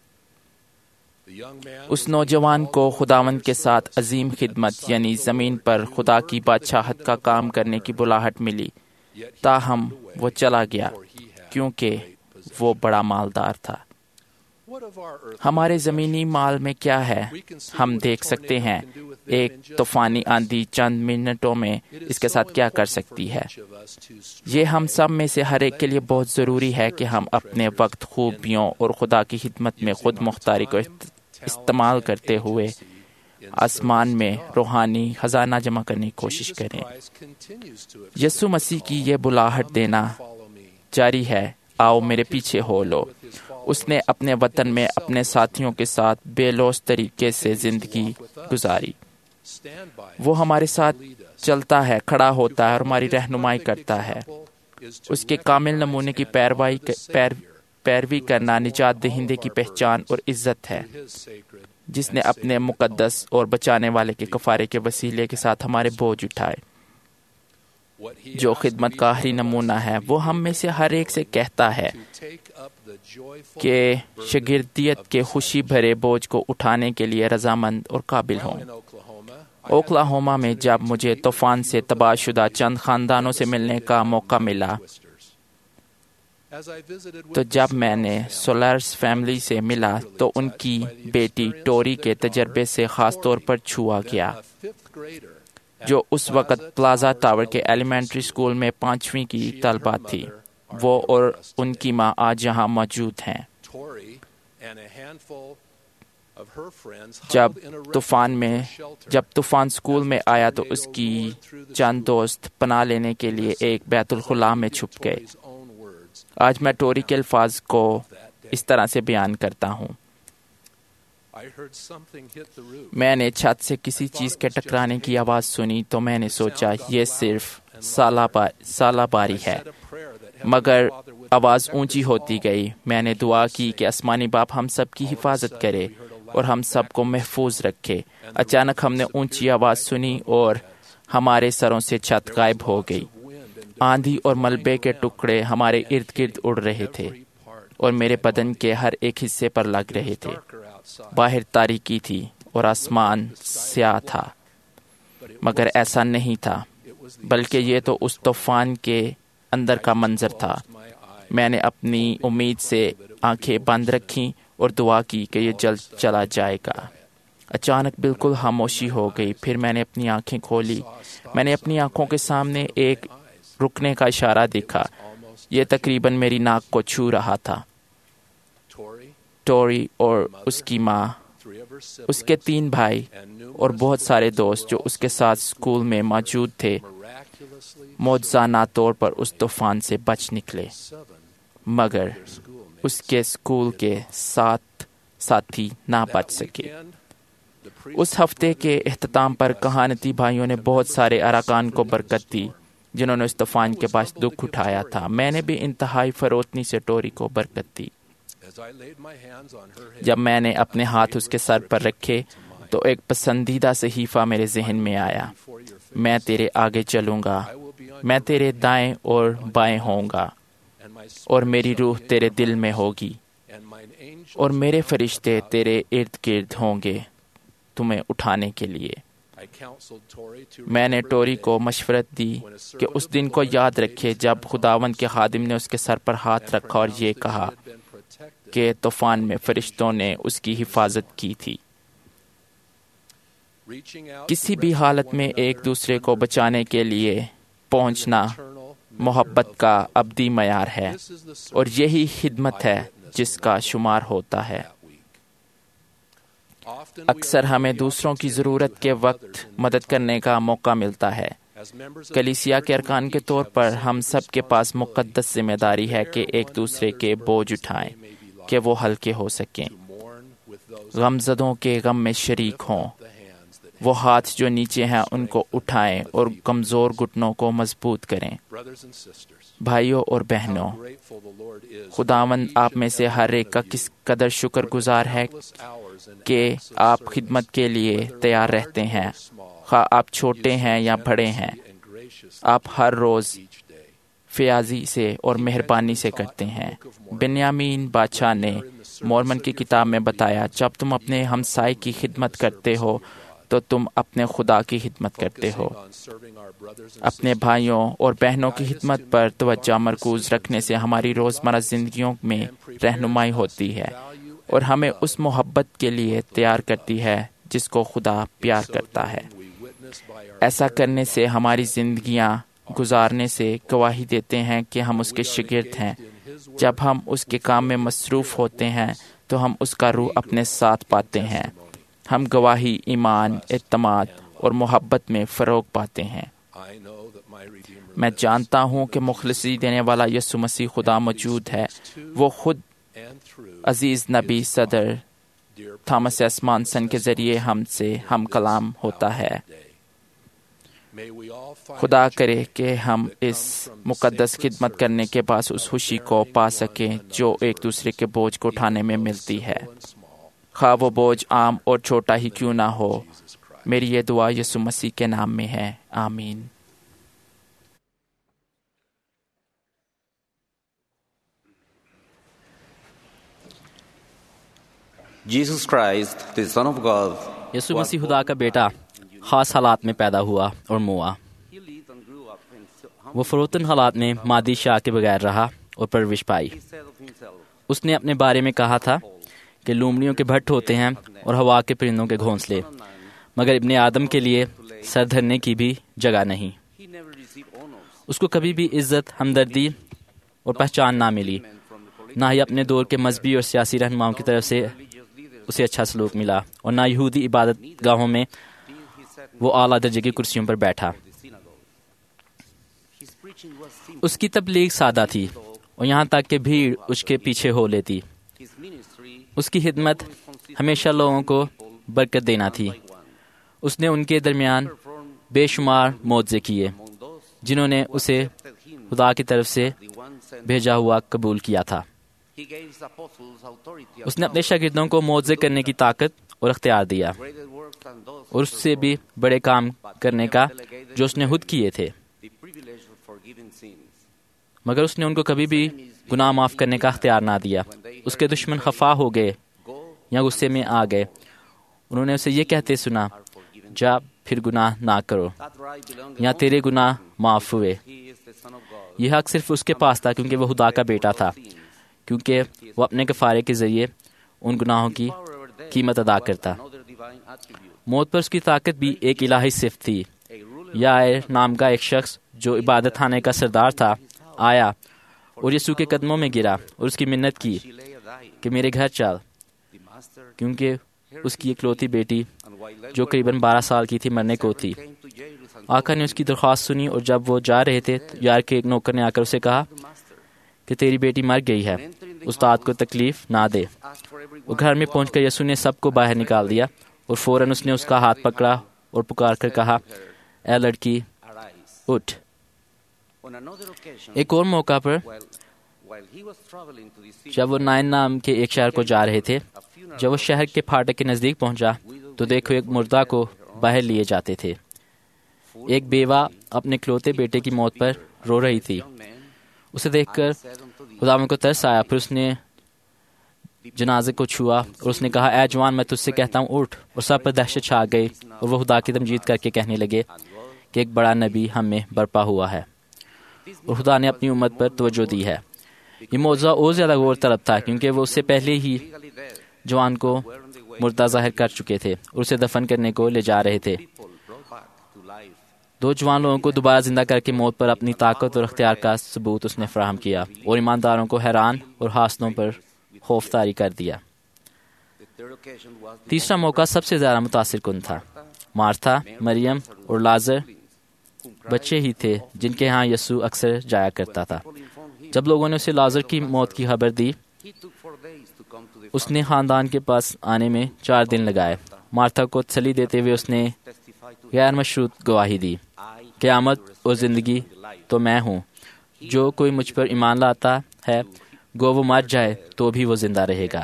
Speaker 10: اس نوجوان کو خداوند کے ساتھ عظیم خدمت یعنی زمین پر خدا کی بادشاہت کا کام کرنے کی بلاہٹ ملی، تاہم وہ چلا گیا کیونکہ وہ بڑا مالدار تھا۔ ہمارے زمینی مال میں کیا ہے؟ ہم دیکھ سکتے ہیں ایک طوفانی آندھی چند منٹوں میں اس کے ساتھ کیا کر سکتی ہے۔ یہ ہم سب میں سے ہر ایک کے لیے بہت ضروری ہے کہ ہم اپنے وقت، خوبیوں اور خدا کی خدمت میں خود مختاری کو استعمال کرتے ہوئے آسمان میں روحانی خزانہ جمع کرنے کی کوشش کریں۔ یسوع مسیح کی یہ بلاہٹ دینا جاری ہے، آؤ میرے پیچھے ہو لو۔ اس نے اپنے وطن میں اپنے ساتھیوں کے ساتھ بے لوث طریقے سے زندگی گزاری۔ وہ ہمارے ساتھ چلتا ہے، کھڑا ہوتا ہے اور ہماری رہنمائی کرتا ہے۔ اس کے کامل نمونے کی پیروی پیر پیروی کرنا نجات دہندے کی پہچان اور عزت ہے، جس نے اپنے مقدس اور بچانے والے کے کفارے کے وسیلے کے ساتھ ہمارے بوجھ اٹھائے۔ جو خدمت کا آخری نمونہ ہے، وہ ہم میں سے ہر ایک سے کہتا ہے کہ شاگردیت کے خوشی بھرے بوجھ کو اٹھانے کے لیے رضامند اور قابل ہوں۔ اوکلاہوما میں جب مجھے طوفان سے تباہ شدہ چند خاندانوں سے ملنے کا موقع ملا، تو جب میں نے سولرس فیملی سے ملا تو ان کی بیٹی ٹوری کے تجربے سے خاص طور پر چھوا گیا، جو اس وقت پلازا ٹاور کے ایلیمنٹری اسکول میں پانچویں کی طالبہ تھی۔ وہ اور ان کی ماں آج یہاں موجود ہیں۔ جب طوفان میں جب طوفان اسکول میں آیا تو اس کی چند دوست پناہ لینے کے لیے ایک بیت الخلاء میں چھپ گئے۔ آج میں ٹوری کے الفاظ کو اس طرح سے بیان کرتا ہوں، میں نے چھت سے کسی چیز کے ٹکرانے کی آواز سنی تو میں نے سوچا یہ صرف سالہ باری ہے، مگر آواز اونچی ہوتی گئی۔ میں نے دعا کی کہ آسمانی باپ ہم سب کی حفاظت کرے اور ہم سب کو محفوظ رکھے۔ اچانک ہم نے اونچی آواز سنی اور ہمارے سروں سے چھت غائب ہو گئی۔ آندھی اور ملبے کے ٹکڑے ہمارے ارد گرد اڑ رہے تھے اور میرے بدن کے ہر ایک حصے پر لگ رہے تھے۔ باہر تاریکی تھی اور آسمان سیاہ تھا، مگر ایسا نہیں تھا، بلکہ یہ تو اس طوفان کے اندر کا منظر تھا۔ میں نے اپنی امید سے آنکھیں بند رکھیں اور دعا کی کہ یہ جلد چلا جائے گا۔ اچانک بالکل خاموشی ہو گئی، پھر میں نے اپنی آنکھیں کھولی۔ میں نے اپنی آنکھوں کے سامنے ایک رکنے کا اشارہ دیکھا، یہ تقریباً میری ناک کو چھو رہا تھا۔ ٹوری اور اس کی ماں، اس کے تین بھائی اور بہت سارے دوست جو اس کے ساتھ اسکول میں موجود تھے، معجزانہ طور پر اس طوفان سے بچ نکلے، مگر اس کے اسکول کے سات ساتھی نہ بچ سکے۔ اس ہفتے کے اختتام پر کہانتی بھائیوں نے بہت سارے اراکان کو برکت دی جنہوں نے اس طوفان کے باعث دکھ اٹھایا تھا۔ میں نے بھی انتہائی فروتنی سے ٹوری کو برکت دی۔ جب میں نے اپنے ہاتھ اس کے سر پر رکھے تو ایک پسندیدہ صحیفہ میرے ذہن میں آیا۔ میں تیرے آگے چلوں گا، میں تیرے دائیں اور بائیں ہوں گا، اور میری روح تیرے دل میں ہوگی، اور میرے فرشتے تیرے ارد گرد ہوں گے تمہیں اٹھانے کے لیے۔ میں نے ٹوری کو مشورت دی کہ اس دن کو یاد رکھے جب خداوند کے خادم نے اس کے سر پر ہاتھ رکھا اور یہ کہا کہ طوفان میں فرشتوں نے اس کی حفاظت کی تھی۔ کسی بھی حالت میں ایک دوسرے کو بچانے کے لیے پہنچنا محبت کا ابدی معیار ہے، اور یہی خدمت ہے جس کا شمار ہوتا ہے۔ اکثر ہمیں دوسروں کی ضرورت کے وقت مدد کرنے کا موقع ملتا ہے۔ کلیسیا کے ارکان کے طور پر ہم سب کے پاس مقدس ذمہ داری ہے کہ ایک دوسرے کے بوجھ اٹھائیں کہ وہ ہلکے ہو سکیں، غمزدوں کے غم میں شریک ہوں وہ ہاتھ جو نیچے ہیں ان کو اٹھائیں اور کمزور گھٹنوں کو مضبوط کریں۔ بھائیوں اور بہنوں، خداوند آپ میں سے ہر ایک کا کس قدر شکر گزار ہے کہ آپ خدمت کے لیے تیار رہتے ہیں، خواہ آپ چھوٹے ہیں یا بڑے ہیں۔ آپ ہر روز فیاضی سے اور مہربانی سے کرتے ہیں۔ بنیامین بادشاہ نے مورمن کی کتاب میں بتایا، جب تم اپنے ہمسائے کی خدمت کرتے ہو تو تم اپنے خدا کی خدمت کرتے ہو۔ اپنے بھائیوں اور بہنوں کی خدمت پر توجہ مرکوز رکھنے سے ہماری روزمرہ زندگیوں میں رہنمائی ہوتی ہے اور ہمیں اس محبت کے لیے تیار کرتی ہے جس کو خدا پیار کرتا ہے۔ ایسا کرنے سے ہماری زندگیاں گزارنے سے گواہی دیتے ہیں کہ ہم اس کے شاگرد ہیں۔ جب ہم اس کے کام میں مصروف ہوتے ہیں تو ہم اس کا روح اپنے ساتھ پاتے ہیں۔ ہم گواہی، ایمان، اعتماد اور محبت میں فروغ پاتے ہیں۔ میں جانتا ہوں کہ مخلصی دینے والا یسوع مسیح خدا موجود ہے۔ وہ خود عزیز نبی صدر تھامس ایس مانسن کے ذریعے ہم سے ہم کلام ہوتا ہے۔ خدا کرے کہ ہم اس مقدس خدمت کرنے کے بعد اس خوشی کو پا سکیں جو ایک دوسرے کے بوجھ کو اٹھانے میں ملتی ہے، خواہ وہ بوجھ عام اور چھوٹا ہی کیوں نہ ہو۔ میری یہ دعا یسوع مسیح کے نام میں ہے، آمین۔
Speaker 11: Jesus Christ, the Son of God,
Speaker 12: یسوع مسیح خدا کا بیٹا خاص حالات میں پیدا ہوا اور موا۔ وہ فروتن حالات میں مادی شاہ کے بغیر رہا اور پرورش پائی۔ اس نے اپنے بارے میں کہا تھا کہ لومڑیوں کے بھٹ ہوتے ہیں اور ہوا کے پرندوں کے گھونسلے، مگر ابن آدم کے لیے سر دھرنے کی بھی جگہ نہیں۔ اس کو کبھی بھی عزت، ہمدردی اور پہچان نہ ملی، نہ ہی اپنے دور کے مذہبی اور سیاسی رہنماؤں کی طرف سے اسے اچھا سلوک ملا، اور نہ یہودی عبادت گاہوں میں وہ اعلیٰ درجے کی کرسیوں پر بیٹھا۔ اس کی تبلیغ سادہ تھی اور یہاں تک کہ بھیڑ اس کے پیچھے ہو لیتی۔ اس کی خدمت ہمیشہ لوگوں کو برکت دینا تھی۔ اس نے ان کے درمیان بے شمار معجزے کیے جنہوں نے اسے خدا کی طرف سے بھیجا ہوا قبول کیا تھا۔ اس نے اپنے شاگردوں کو معجزے کرنے کی طاقت اور اختیار دیا، اور اس سے بھی بڑے کام کرنے کا جو اس نے خود کیے تھے، مگر اس نے ان کو کبھی بھی گناہ معاف کرنے کا اختیار نہ دیا۔ اس کے دشمن خفا ہو گئے یا غصے میں آ گئے، انہوں نے اسے یہ کہتے سنا، جا پھر گناہ نہ کرو، یا تیرے گناہ معاف ہوئے۔ یہ حق صرف اس کے پاس تھا کیونکہ وہ خدا کا بیٹا تھا، کیونکہ وہ اپنے کفارے کے ذریعے ان گناہوں کی قیمت ادا کرتا۔ موت پر اس کی طاقت بھی ایک الہی صفت تھی۔ یائر نام کا ایک شخص جو عبادت خانے کا سردار تھا آیا اور یسوع کے قدموں میں گرا اور اس کی منت کی کہ میرے گھر چل، کیونکہ اس کی اکلوتی بیٹی جو قریباً بارہ سال کی تھی مرنے کو تھی۔ آقا نے اس کی درخواست سنی، اور جب وہ جا رہے تھے یار کے ایک نوکر نے آ کر اسے کہا کہ تیری بیٹی مر گئی ہے، استاد کو تکلیف نہ دے۔ وہ گھر میں پہنچ کر یسوع نے سب کو باہر نکال دیا، اور فوراً اس نے اس کا ہاتھ پکڑا اور پکار کر کہا، اے لڑکی اٹھ۔ ایک اور موقع پر جب وہ نائن نام کے ایک شہر کو جا رہے تھے، جب وہ شہر کے پھاٹک کے نزدیک پہنچا تو دیکھو ایک مردہ کو باہر لیے جاتے تھے۔ ایک بیوہ اپنے کلوتے بیٹے کی موت پر رو رہی تھی۔ اسے دیکھ کر خداوند کو ترس آیا، پھر اس نے جنازے کو چھوا اور اس نے کہا، اے جوان، میں تجھ سے کہتا ہوں اٹھ۔ اور سب پر دہشت چھا گئی، اور وہ خدا کی تمجید کر کے کہنے لگے کہ ایک بڑا نبی ہم میں برپا ہوا ہے، اور خدا نے اپنی امت پر توجہ دی ہے۔ یہ معجزہ اور زیادہ غور طلب تھا کیونکہ وہ اس سے پہلے ہی جوان کو مردہ ظاہر کر چکے تھے اور اسے دفن کرنے کو لے جا رہے تھے۔ دو جوان لوگوں کو دوبارہ زندہ کر کے موت پر اپنی طاقت اور اختیار کا ثبوت اس نے فراہم کیا، اور ایمانداروں کو حیران اور حاسدوں پر خوف طاری کر دیا۔ تیسرا موقع سب سے زیادہ متاثر کن تھا۔ مارتھا، مریم اور لازر بچے ہی تھے جن کے ہاں یسوع اکثر جایا کرتا تھا۔ جب لوگوں نے اسے لازر کی موت کی خبر دی، اس نے خاندان کے پاس آنے میں چار دن لگائے مارتھا کو تسلی دیتے ہوئے اس نے غیر مشروط گواہی دی، قیامت اور زندگی تو میں ہوں، جو کوئی مجھ پر ایمان لاتا ہے گو وہ مر جائے تو بھی وہ زندہ رہے گا۔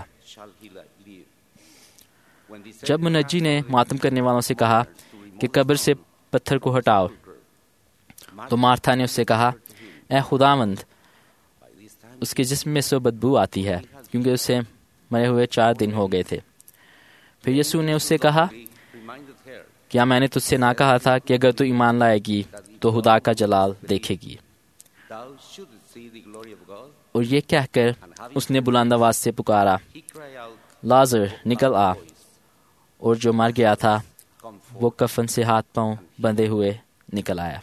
Speaker 12: جب منجی نے ماتم کرنے والوں سے کہا کہ قبر سے پتھر کو ہٹاؤ، تو مارتھا نے اس سے کہا، اے خداوند، اس کے جسم میں سے بدبو آتی ہے، کیونکہ اسے مرے ہوئے چار دن ہو گئے تھے۔ پھر یسوع نے اس سے کہا، کیا میں نے تجھ سے نہ کہا تھا کہ اگر تو ایمان لائے گی تو خدا کا جلال دیکھے گی؟ اور یہ کہہ کر اس نے بلند آواز سے پکارا، لازر نکل آ۔ اور جو مر گیا تھا وہ کفن سے ہاتھ پاؤں بندھے ہوئے نکل آیا۔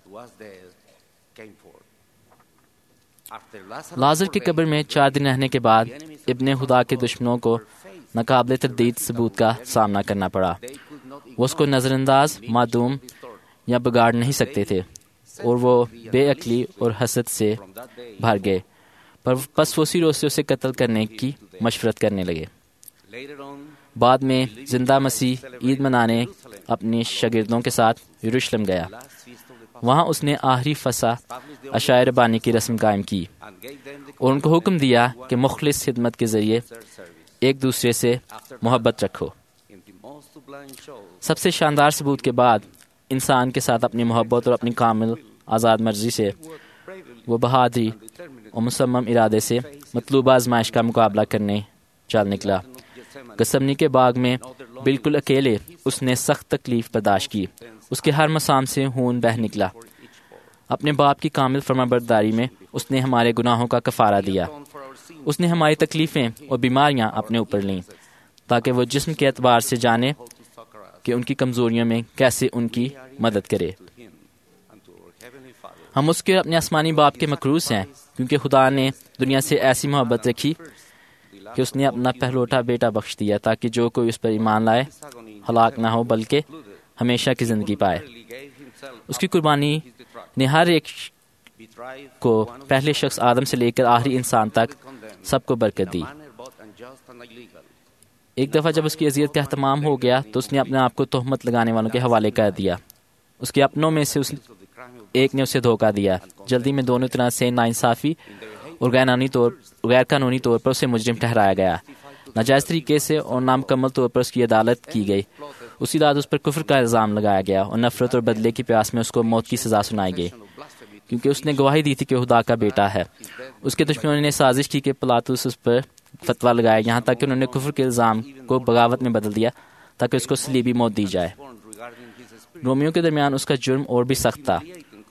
Speaker 12: لازر کی قبر میں چار دن رہنے کے بعد ابن خدا کے دشمنوں کو ناقابل تردید ثبوت کا سامنا کرنا پڑا۔ وہ اس کو نظر انداز، معدوم یا بگاڑ نہیں سکتے تھے، اور وہ بے عقلی اور حسد سے بھر گئے، پر پس وہ اسی روز سے اسے قتل کرنے کی مشورت کرنے لگے۔ بعد میں زندہ مسیح عید منانے اپنے شاگردوں کے ساتھ یروشلم گیا۔ وہاں اس نے آخری فسح عشائے ربانی کی رسم قائم کی اور ان کو حکم دیا کہ مخلص خدمت کے ذریعے ایک دوسرے سے محبت رکھو۔ سب سے شاندار ثبوت کے بعد انسان کے ساتھ اپنی محبت اور اپنی کامل آزاد مرضی سے وہ بہادری اور مصمم ارادے سے مطلوبہ آزمائش کا مقابلہ کرنے چل نکلا۔ گثمنی کے باغ میں بالکل اکیلے اس نے سخت تکلیف برداشت کی، اس کے ہر مسام سے خون بہہ نکلا۔ اپنے باپ کی کامل فرمانبرداری میں اس نے ہمارے گناہوں کا کفارہ دیا۔ اس نے ہماری تکلیفیں اور بیماریاں اپنے اوپر لیں تاکہ وہ جسم کے اعتبار سے جانے کہ ان کی کمزوریوں میں کیسے ان کی مدد کرے۔ ہم اس کے اپنے آسمانی باپ کے مقروض ہیں، کیونکہ خدا نے دنیا سے ایسی محبت رکھی کہ اس نے اپنا پہلوٹا بیٹا بخش دیا تاکہ جو کوئی اس پر ایمان لائے ہلاک نہ ہو بلکہ ہمیشہ کی زندگی پائے۔ اس کی قربانی نے ہر ایک کو، پہلے شخص آدم سے لے کر آخری انسان تک، سب کو برکت دی۔ ایک دفعہ جب اس کی اذیت کا اہتمام ہو گیا تو اس نے اپنے آپ کو تہمت لگانے والوں کے حوالے کر دیا۔ اس کے اپنوں میں سے اس ایک نے اسے دھوکہ دیا۔ جلدی میں دونوں طرح سے ناانصافی اور غیر قانونی طور غیر قانونی طور پر اسے مجرم ٹھہرایا گیا۔ ناجائز طریقے سے اور نامکمل طور پر اس کی عدالت کی گئی۔ اسی رات اس پر کفر کا الزام لگایا گیا اور نفرت اور بدلے کی پیاس میں اس کو موت کی سزا سنائی گئی، کیونکہ اس نے گواہی دی تھی کہ خدا کا بیٹا ہے۔ اس کے دشمنوں نے سازش کی کہ پلاطس اس پر فتویٰ لگایا، یہاں تک کہ انہوں نے کفر کے الزام کو بغاوت میں بدل دیا تاکہ اس کو صلیبی موت دی جائے۔ رومیوں کے درمیان اس کا جرم اور بھی سخت تھا،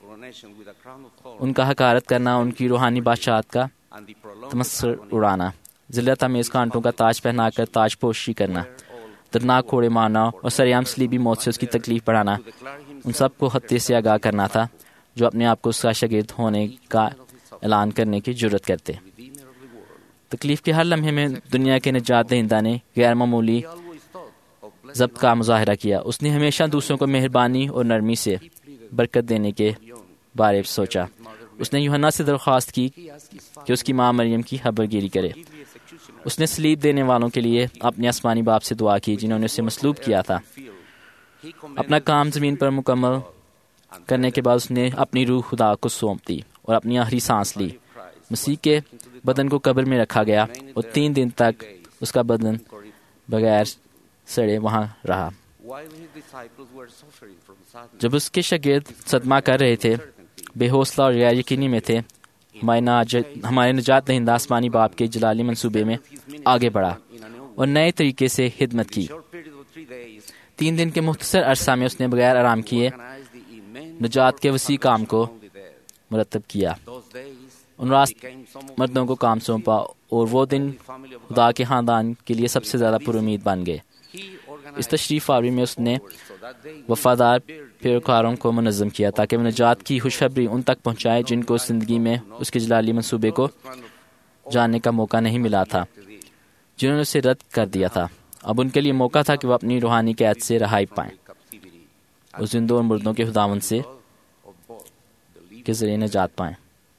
Speaker 12: ان کا حقارت کرنا، ان کی روحانی بادشاہت کا تمسخر اڑانا، ذلت آمیز کانٹوں کا تاج پہنا کر تاج پوشی کرنا، دردناک کوڑے مارنا اور سریعام صلیبی موت سے اس کی تکلیف بڑھانا، ان سب کو خطے سے آگاہ کرنا تھا جو اپنے آپ کو اس کا شاگرد ہونے کا اعلان کرنے کی جرت کرتے۔ تکلیف کے ہر لمحے میں دنیا کے نجات دہندہ نے غیر معمولی ضبط کا مظاہرہ کیا۔ اس نے ہمیشہ دوسروں کو مہربانی اور نرمی سے برکت دینے کے بارے سوچا۔ اس نے یوحنا سے درخواست کی کہ اس کی ماں مریم کی خبر گیری کرے۔ اس نے صلیب دینے والوں کے لیے اپنے آسمانی باپ سے دعا کی جنہوں نے اسے مصلوب کیا تھا۔ اپنا کام زمین پر مکمل کرنے کے بعد اس نے اپنی روح خدا کو سونپ دی اور اپنی آخری سانس لی۔ مسیح کے بدن کو قبر میں رکھا گیا اور تین دن تک اس کا بدن بغیر سڑے وہاں رہا۔ جب اس کے شاگرد صدمہ کر رہے تھے، بے حوصلہ اور غیر یقینی میں تھے، ہمارے نجات دہندہ آسمانی باپ کے جلالی منصوبے میں آگے بڑھا اور نئے طریقے سے خدمت کی۔ تین دن کے مختصر عرصہ میں اس نے بغیر آرام کیے نجات کے وسیع کام کو مرتب کیا۔ ان راست مردوں کو کام سونپا اور وہ دن خدا کے خاندان کے لیے سب سے زیادہ پر امید بن گئے۔ اس تشریف آوری میں اس نے وفادار پیروکاروں کو منظم کیا تاکہ وہ نجات کی خوشخبری ان تک پہنچائے جن کو زندگی میں اس کے جلالی منصوبے کو جاننے کا موقع نہیں ملا تھا، جنہوں نے اسے رد کر دیا تھا۔ اب ان کے لیے موقع تھا کہ وہ اپنی روحانی قید سے رہائی پائیں اور زندوں اور مردوں کے خداوند سے کے ذریعے نجات پائیں۔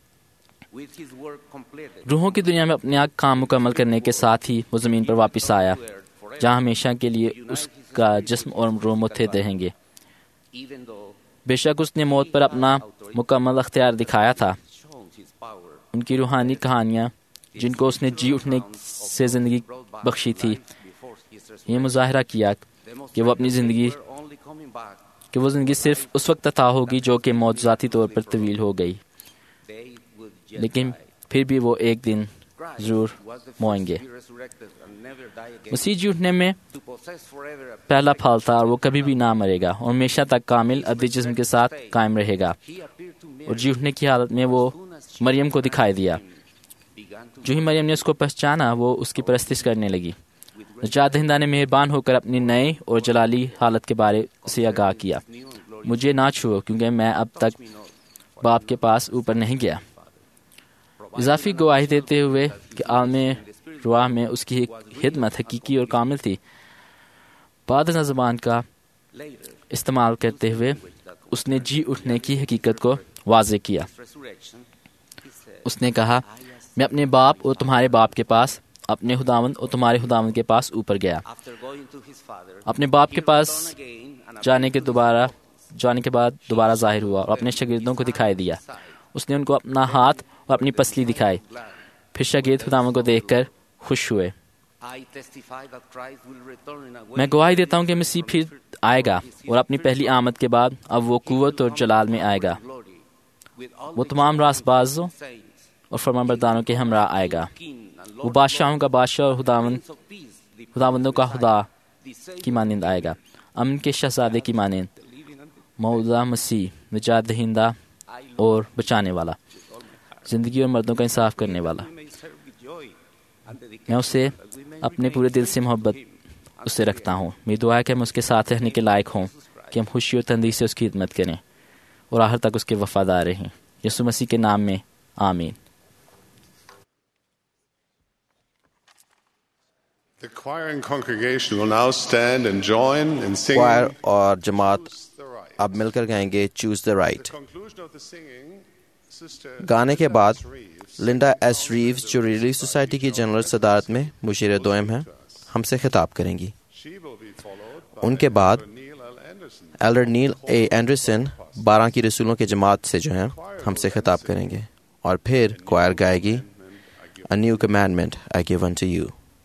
Speaker 12: روحوں کی دنیا میں اپنے آپ کام مکمل کرنے کے ساتھ ہی وہ زمین پر واپس آیا، جہاں ہمیشہ کے لیے اس کا جسم اور روح متحد رہیں گے۔ بے شک اس نے موت پر اپنا مکمل اختیار دکھایا تھا۔ ان کی روحانی کہانیاں جن کو اس نے جی اٹھنے سے زندگی بخشی تھی، یہ مظاہرہ کیا کہ وہ اپنی زندگی کہ وہ زندگی صرف اس وقت عطا ہوگی جو کہ موت ذاتی طور پر طویل ہو گئی، لیکن پھر بھی وہ ایک دن ضرور موئیں گے۔ مسیح جی اٹھنے میں پہلا پھل تھا اور وہ کبھی بھی نہ مرے گا اور ہمیشہ تک کامل ابدی جسم کے ساتھ قائم رہے گا۔ اور جی اٹھنے کی حالت میں وہ مریم کو دکھائی دیا۔ جو ہی مریم نے اس کو پہچانا وہ اس کی پرستش کرنے لگی۔ نجات دہندہ نے مہربان ہو کر اپنی نئے اور جلالی حالت کے بارے سے آگاہ کیا۔ مجھے نہ چھوؤ کیونکہ میں اب تک باپ کے پاس اوپر نہیں گیا۔ اضافی گواہی دیتے ہوئے کہ عالم رواح میں اس کی خدمت حقیقی اور کامل تھی، بعد ازاں زبان کا استعمال کرتے ہوئے اس نے جی اٹھنے کی حقیقت کو واضح کیا۔ اس نے کہا، میں اپنے باپ اور تمہارے باپ کے پاس، اپنے خداوند اور تمہارے خداوند کے پاس اوپر گیا۔ اپنے باپ کے پاس جانے کے دوبارہ جانے کے بعد دوبارہ ظاہر ہوا اور اپنے شاگردوں کو دکھائی دیا۔ اس نے ان کو اپنا ہاتھ اور اپنی پسلی دکھائی۔ پھر شاگرد خداوند کو دیکھ کر خوش ہوئے۔ میں گواہی دیتا ہوں کہ مسیح پھر آئے گا اور اپنی پہلی آمد کے بعد اب وہ قوت اور جلال میں آئے گا۔ وہ تمام راست بازوں اور فرمانبرداروں کے ہمراہ آئے گا۔ وہ بادشاہوں کا بادشاہ اور خداوند خداوندوں کا خدا کی مانند آئے گا، امن کے شہزادے کی مانند، موعودہ مسیح، نجات دہندہ اور بچانے والا، زندگی اور مردوں کا انصاف کرنے والا۔ میں اسے اپنے پورے دل سے محبت اس سے رکھتا ہوں۔ میری دعا ہے کہ ہم اس کے ساتھ رہنے کے لائق ہوں، کہ ہم خوشی اور تندی سے اس کی خدمت کریں اور آخر تک اس کے وفادار رہیں۔ یسوع مسیح کے نام میں آمین۔
Speaker 3: The choir and congregation will now stand and join in singing.
Speaker 4: choir اور جماعت اب مل کر گائیں گے چوز دا رائٹ۔ گانے کے بعد لنڈا ایس ریوز جو ریلیف سوسائٹی کی جنرل صدارت میں مشیر دوئم ہیں ہم سے خطاب کریں گی۔ ان کے بعد ایلڈر نیل اے اینڈرسن بارہ کی رسولوں کے جماعت سے جو ہیں ہم سے خطاب کریں گے، اور پھر کوائر گائے گی A new commandment I give unto you۔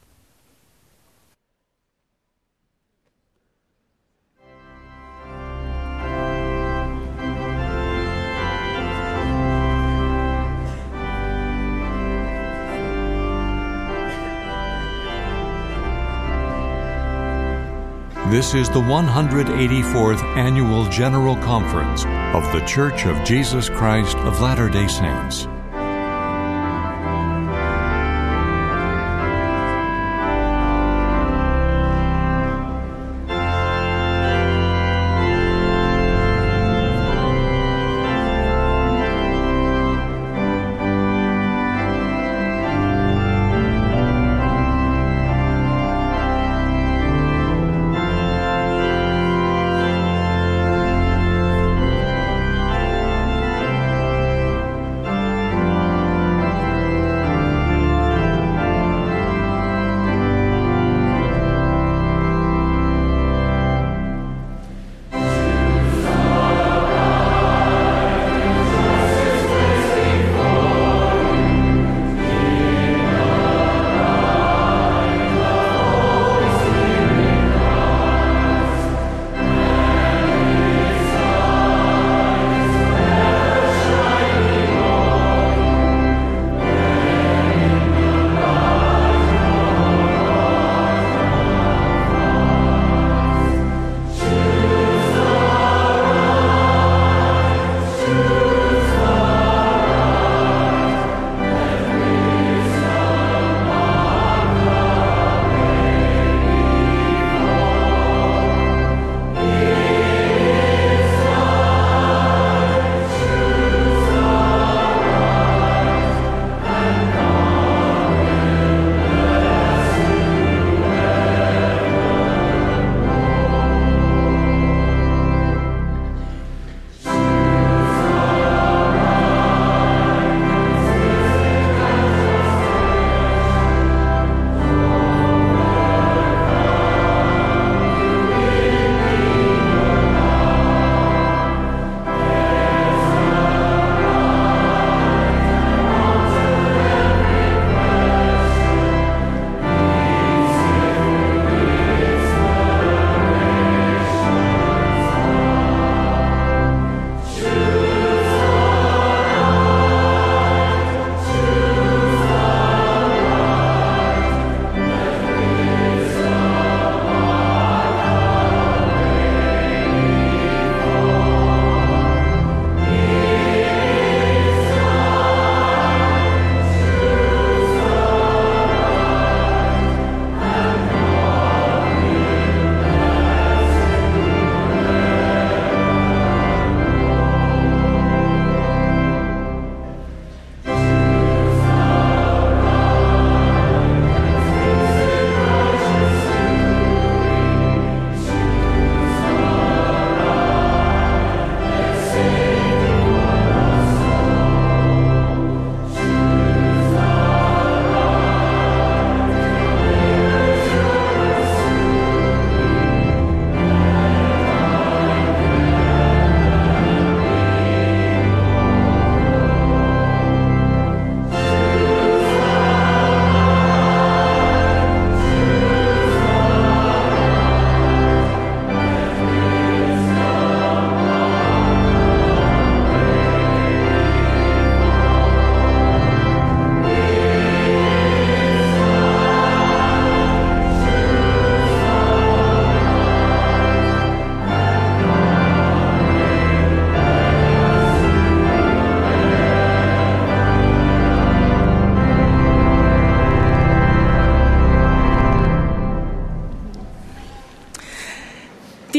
Speaker 1: This is the one hundred eighty-fourth Annual General Conference of The Church of Jesus Christ of Latter-day Saints.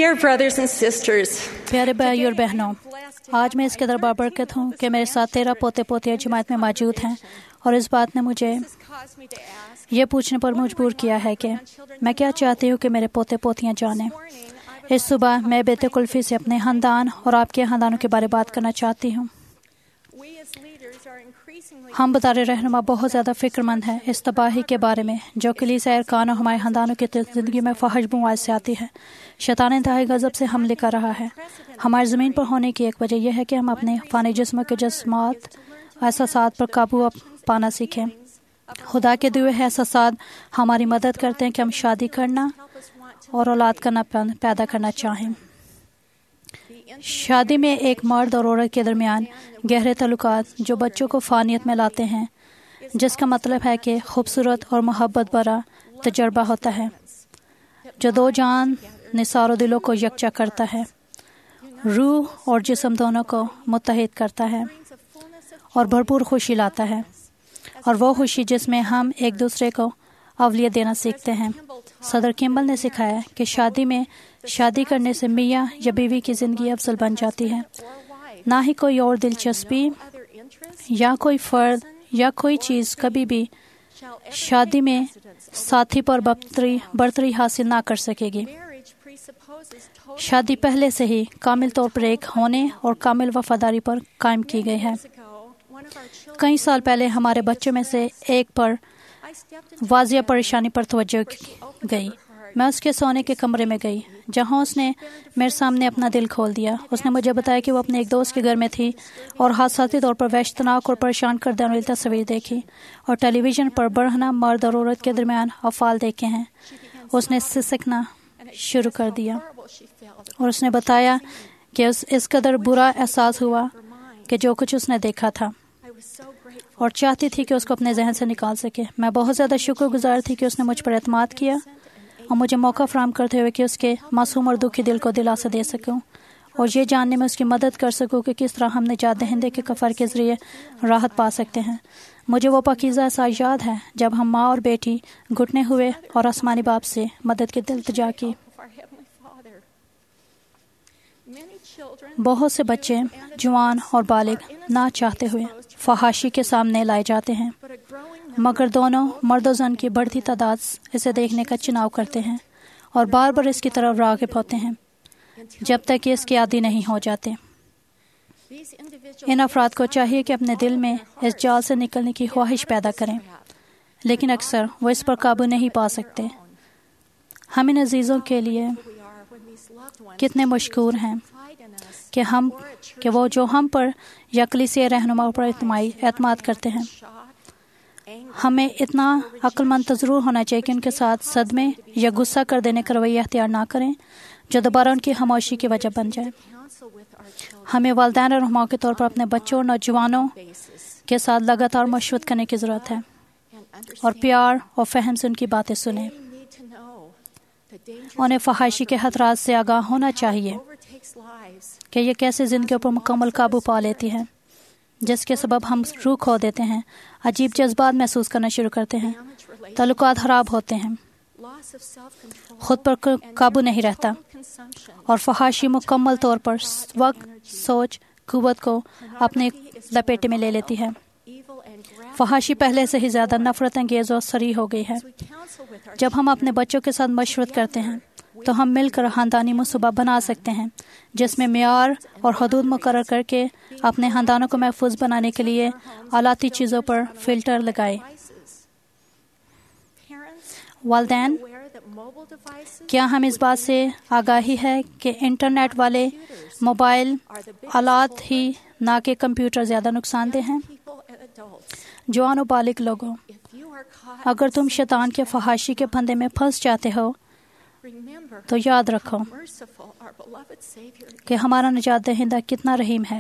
Speaker 13: Dear brothers and sisters,
Speaker 14: प्यारे भाई और बहनों, आज मैं इस कदर बाबरकत हूँ कि मेरे साथ तेरह पोते पोतियाँ जमात में मौजूद हैं, और इस बात ने मुझे ये पूछने पर मजबूर किया है कि मैं क्या चाहती हूँ कि मेरे पोते पोतियाँ जानें। इस सुबह मैं बेटे कुल्फी से अपने खानदान और आपके खानदानों के बारे में बात करना चाहती हूँ। हम बतारे रहनुमा बहुत ज़्यादा फिक्रमंद हैं इस तबाही के बारे में जो कलीसिया अरकान और हमारे खानदानों की ज़िंदगी में फहश बुआई से आती है। शैतान इंतहाई गज़ब से हमले कर रहा है। हमारी ज़मीन पर होने की एक वजह यह है कि हम अपने फ़ानी जिस्म के जज्बात एहसासात पर काबू पाना सीखें। खुदा के दिए एहसासात हमारी मदद करते हैं कि हम शादी करना और औलाद करना पैदा करना चाहें। शादी में एक मर्द और औरत के दरमियान गहरे ताल्लुकात जो बच्चों को फानियत में लाते हैं, जिसका मतलब है कि खूबसूरत और मोहब्बत भरा तजर्बा होता है जो दो जान निसार दिलों को यकजा करता है, रूह और जिस्म दोनों को मुत्तहिद करता है और भरपूर खुशी लाता है, और वो खुशी जिसमें हम एक दूसरे को अवलियत देना सीखते हैं। सदर किम्बल ने सिखाया कि शादी में शादी करने से मियाँ या बीवी की ज़िंदगी अफजल बन जाती है, ना ही कोई और दिलचस्पी या कोई फ़र्द या कोई चीज़ कभी भी शादी में साथी पर बर्तरी बर्तरी हासिल ना कर सकेगी। शादी पहले से ही कामिल तौर पर एक होने और कामिल वफादारी पर कायम की गई है। कई साल पहले हमारे बच्चों में से एक पर वाजिया परेशानी पर तवज्जो गई। मैं उसके सोने के कमरे में गई जहां उसने मेरे सामने अपना दिल खोल दिया। उसने मुझे बताया कि वो अपने एक दोस्त के घर में थी और हादसाती तौर पर वहशतनाक और परेशान कर देने वाली तस्वीर देखी और टेलीविज़न पर बढ़ना मर्द और औरत के दरमियान अफ़ाल देखे हैं। उसने सिसकना शुरू कर दिया और उसने बताया कि उस इस कदर बुरा एहसास हुआ कि जो कुछ उसने देखा था, और चाहती थी कि उसको अपने जहन से निकाल सके। मैं बहुत ज़्यादा शुक्रगुजार थी कि उसने मुझ पर एतमाद किया और मुझे मौका फराहम करते हुए कि उसके मासूम और दुखी दिल को दिलासा दे सकूं और ये जानने में उसकी मदद कर सकूं कि किस तरह हम निजात दहिंदे के कफर के ज़रिए राहत पा सकते हैं। मुझे वो पाकीज़ा सा याद है जब हम माँ और बेटी घुटने हुए और आसमानी बाप से मदद की इल्तिजा की। बहुत से बच्चे जवान और बालिग ना चाहते हुए फहाशी के सामने लाए जाते हैं, मगर दोनों मर्द और जन की बढ़ती तादाद इसे देखने का चुनाव करते हैं और बार बार इसकी तरफ राग़िब होते हैं जब तक कि इसके आदी नहीं हो जाते। इन अफराद को चाहिए कि अपने दिल में इस जाल से निकलने की ख्वाहिश पैदा करें, लेकिन अक्सर वो इस पर काबू नहीं पा सकते। हम इन अजीज़ों के लिए कितने मशकूर हैं कि हम कि वो जो हम पर या कलीसिया रहनुमा पर एतमाद करते हैं। हमें इतना अक्लमंद ज़रूर होना चाहिए कि उनके साथ सदमे या गुस्सा कर देने का रवैया अख्तियार ना करें जो दोबारा उनकी खामोशी की वजह बन जाए। हमें वालिदैन और रहनुमा के तौर पर अपने बच्चों और नौजवानों के साथ लगातार मशवरत करने की ज़रूरत है और प्यार और फहम से उनकी बातें सुने। उन्हें फहाशी के खतरात से आगाह होना चाहिए कि ये कैसे ज़िंदगी पर मुकम्मल काबू पा लेती है, जिसके सबब हम रूह खो देते हैं, अजीब जज्बात महसूस करना शुरू करते हैं, ताल्लुकात खराब होते हैं, खुद पर काबू नहीं रहता और फहाशी मुकम्मल तौर पर वक्त सोच कुव्वत को अपने लपेटे में ले लेती है। फहाशी पहले से ही ज़्यादा नफरत अंगेज़ और सरी हो गई है। जब हम अपने बच्चों के साथ मशवरत करते हैं तो हम मिलकर ख़ानदानी मनसूबा बना सकते हैं जिसमें मेयार और हदूद मुकर्रर करके अपने ख़ानदानों को महफूज बनाने के लिए आलाती चीज़ों पर फ़िल्टर लगाए। वालिदैन, क्या हम इस बात से आगाही है कि इंटरनेट वाले मोबाइल आलात ही ना कि कंप्यूटर ज़्यादा नुकसानदेह हैं? जवान और बालिग लोगों, अगर तुम शैतान के फहाशी के फंदे में फंस जाते हो तो याद रखो कि हमारा निजात दहिंदा कितना रहीम है।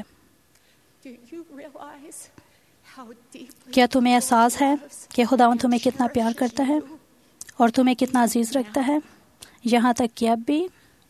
Speaker 14: क्या तुम्हें एहसास है कि खुदावंद तुम्हें कितना प्यार करता है और तुम्हें कितना अजीज रखता है, यहाँ तक कि अब भी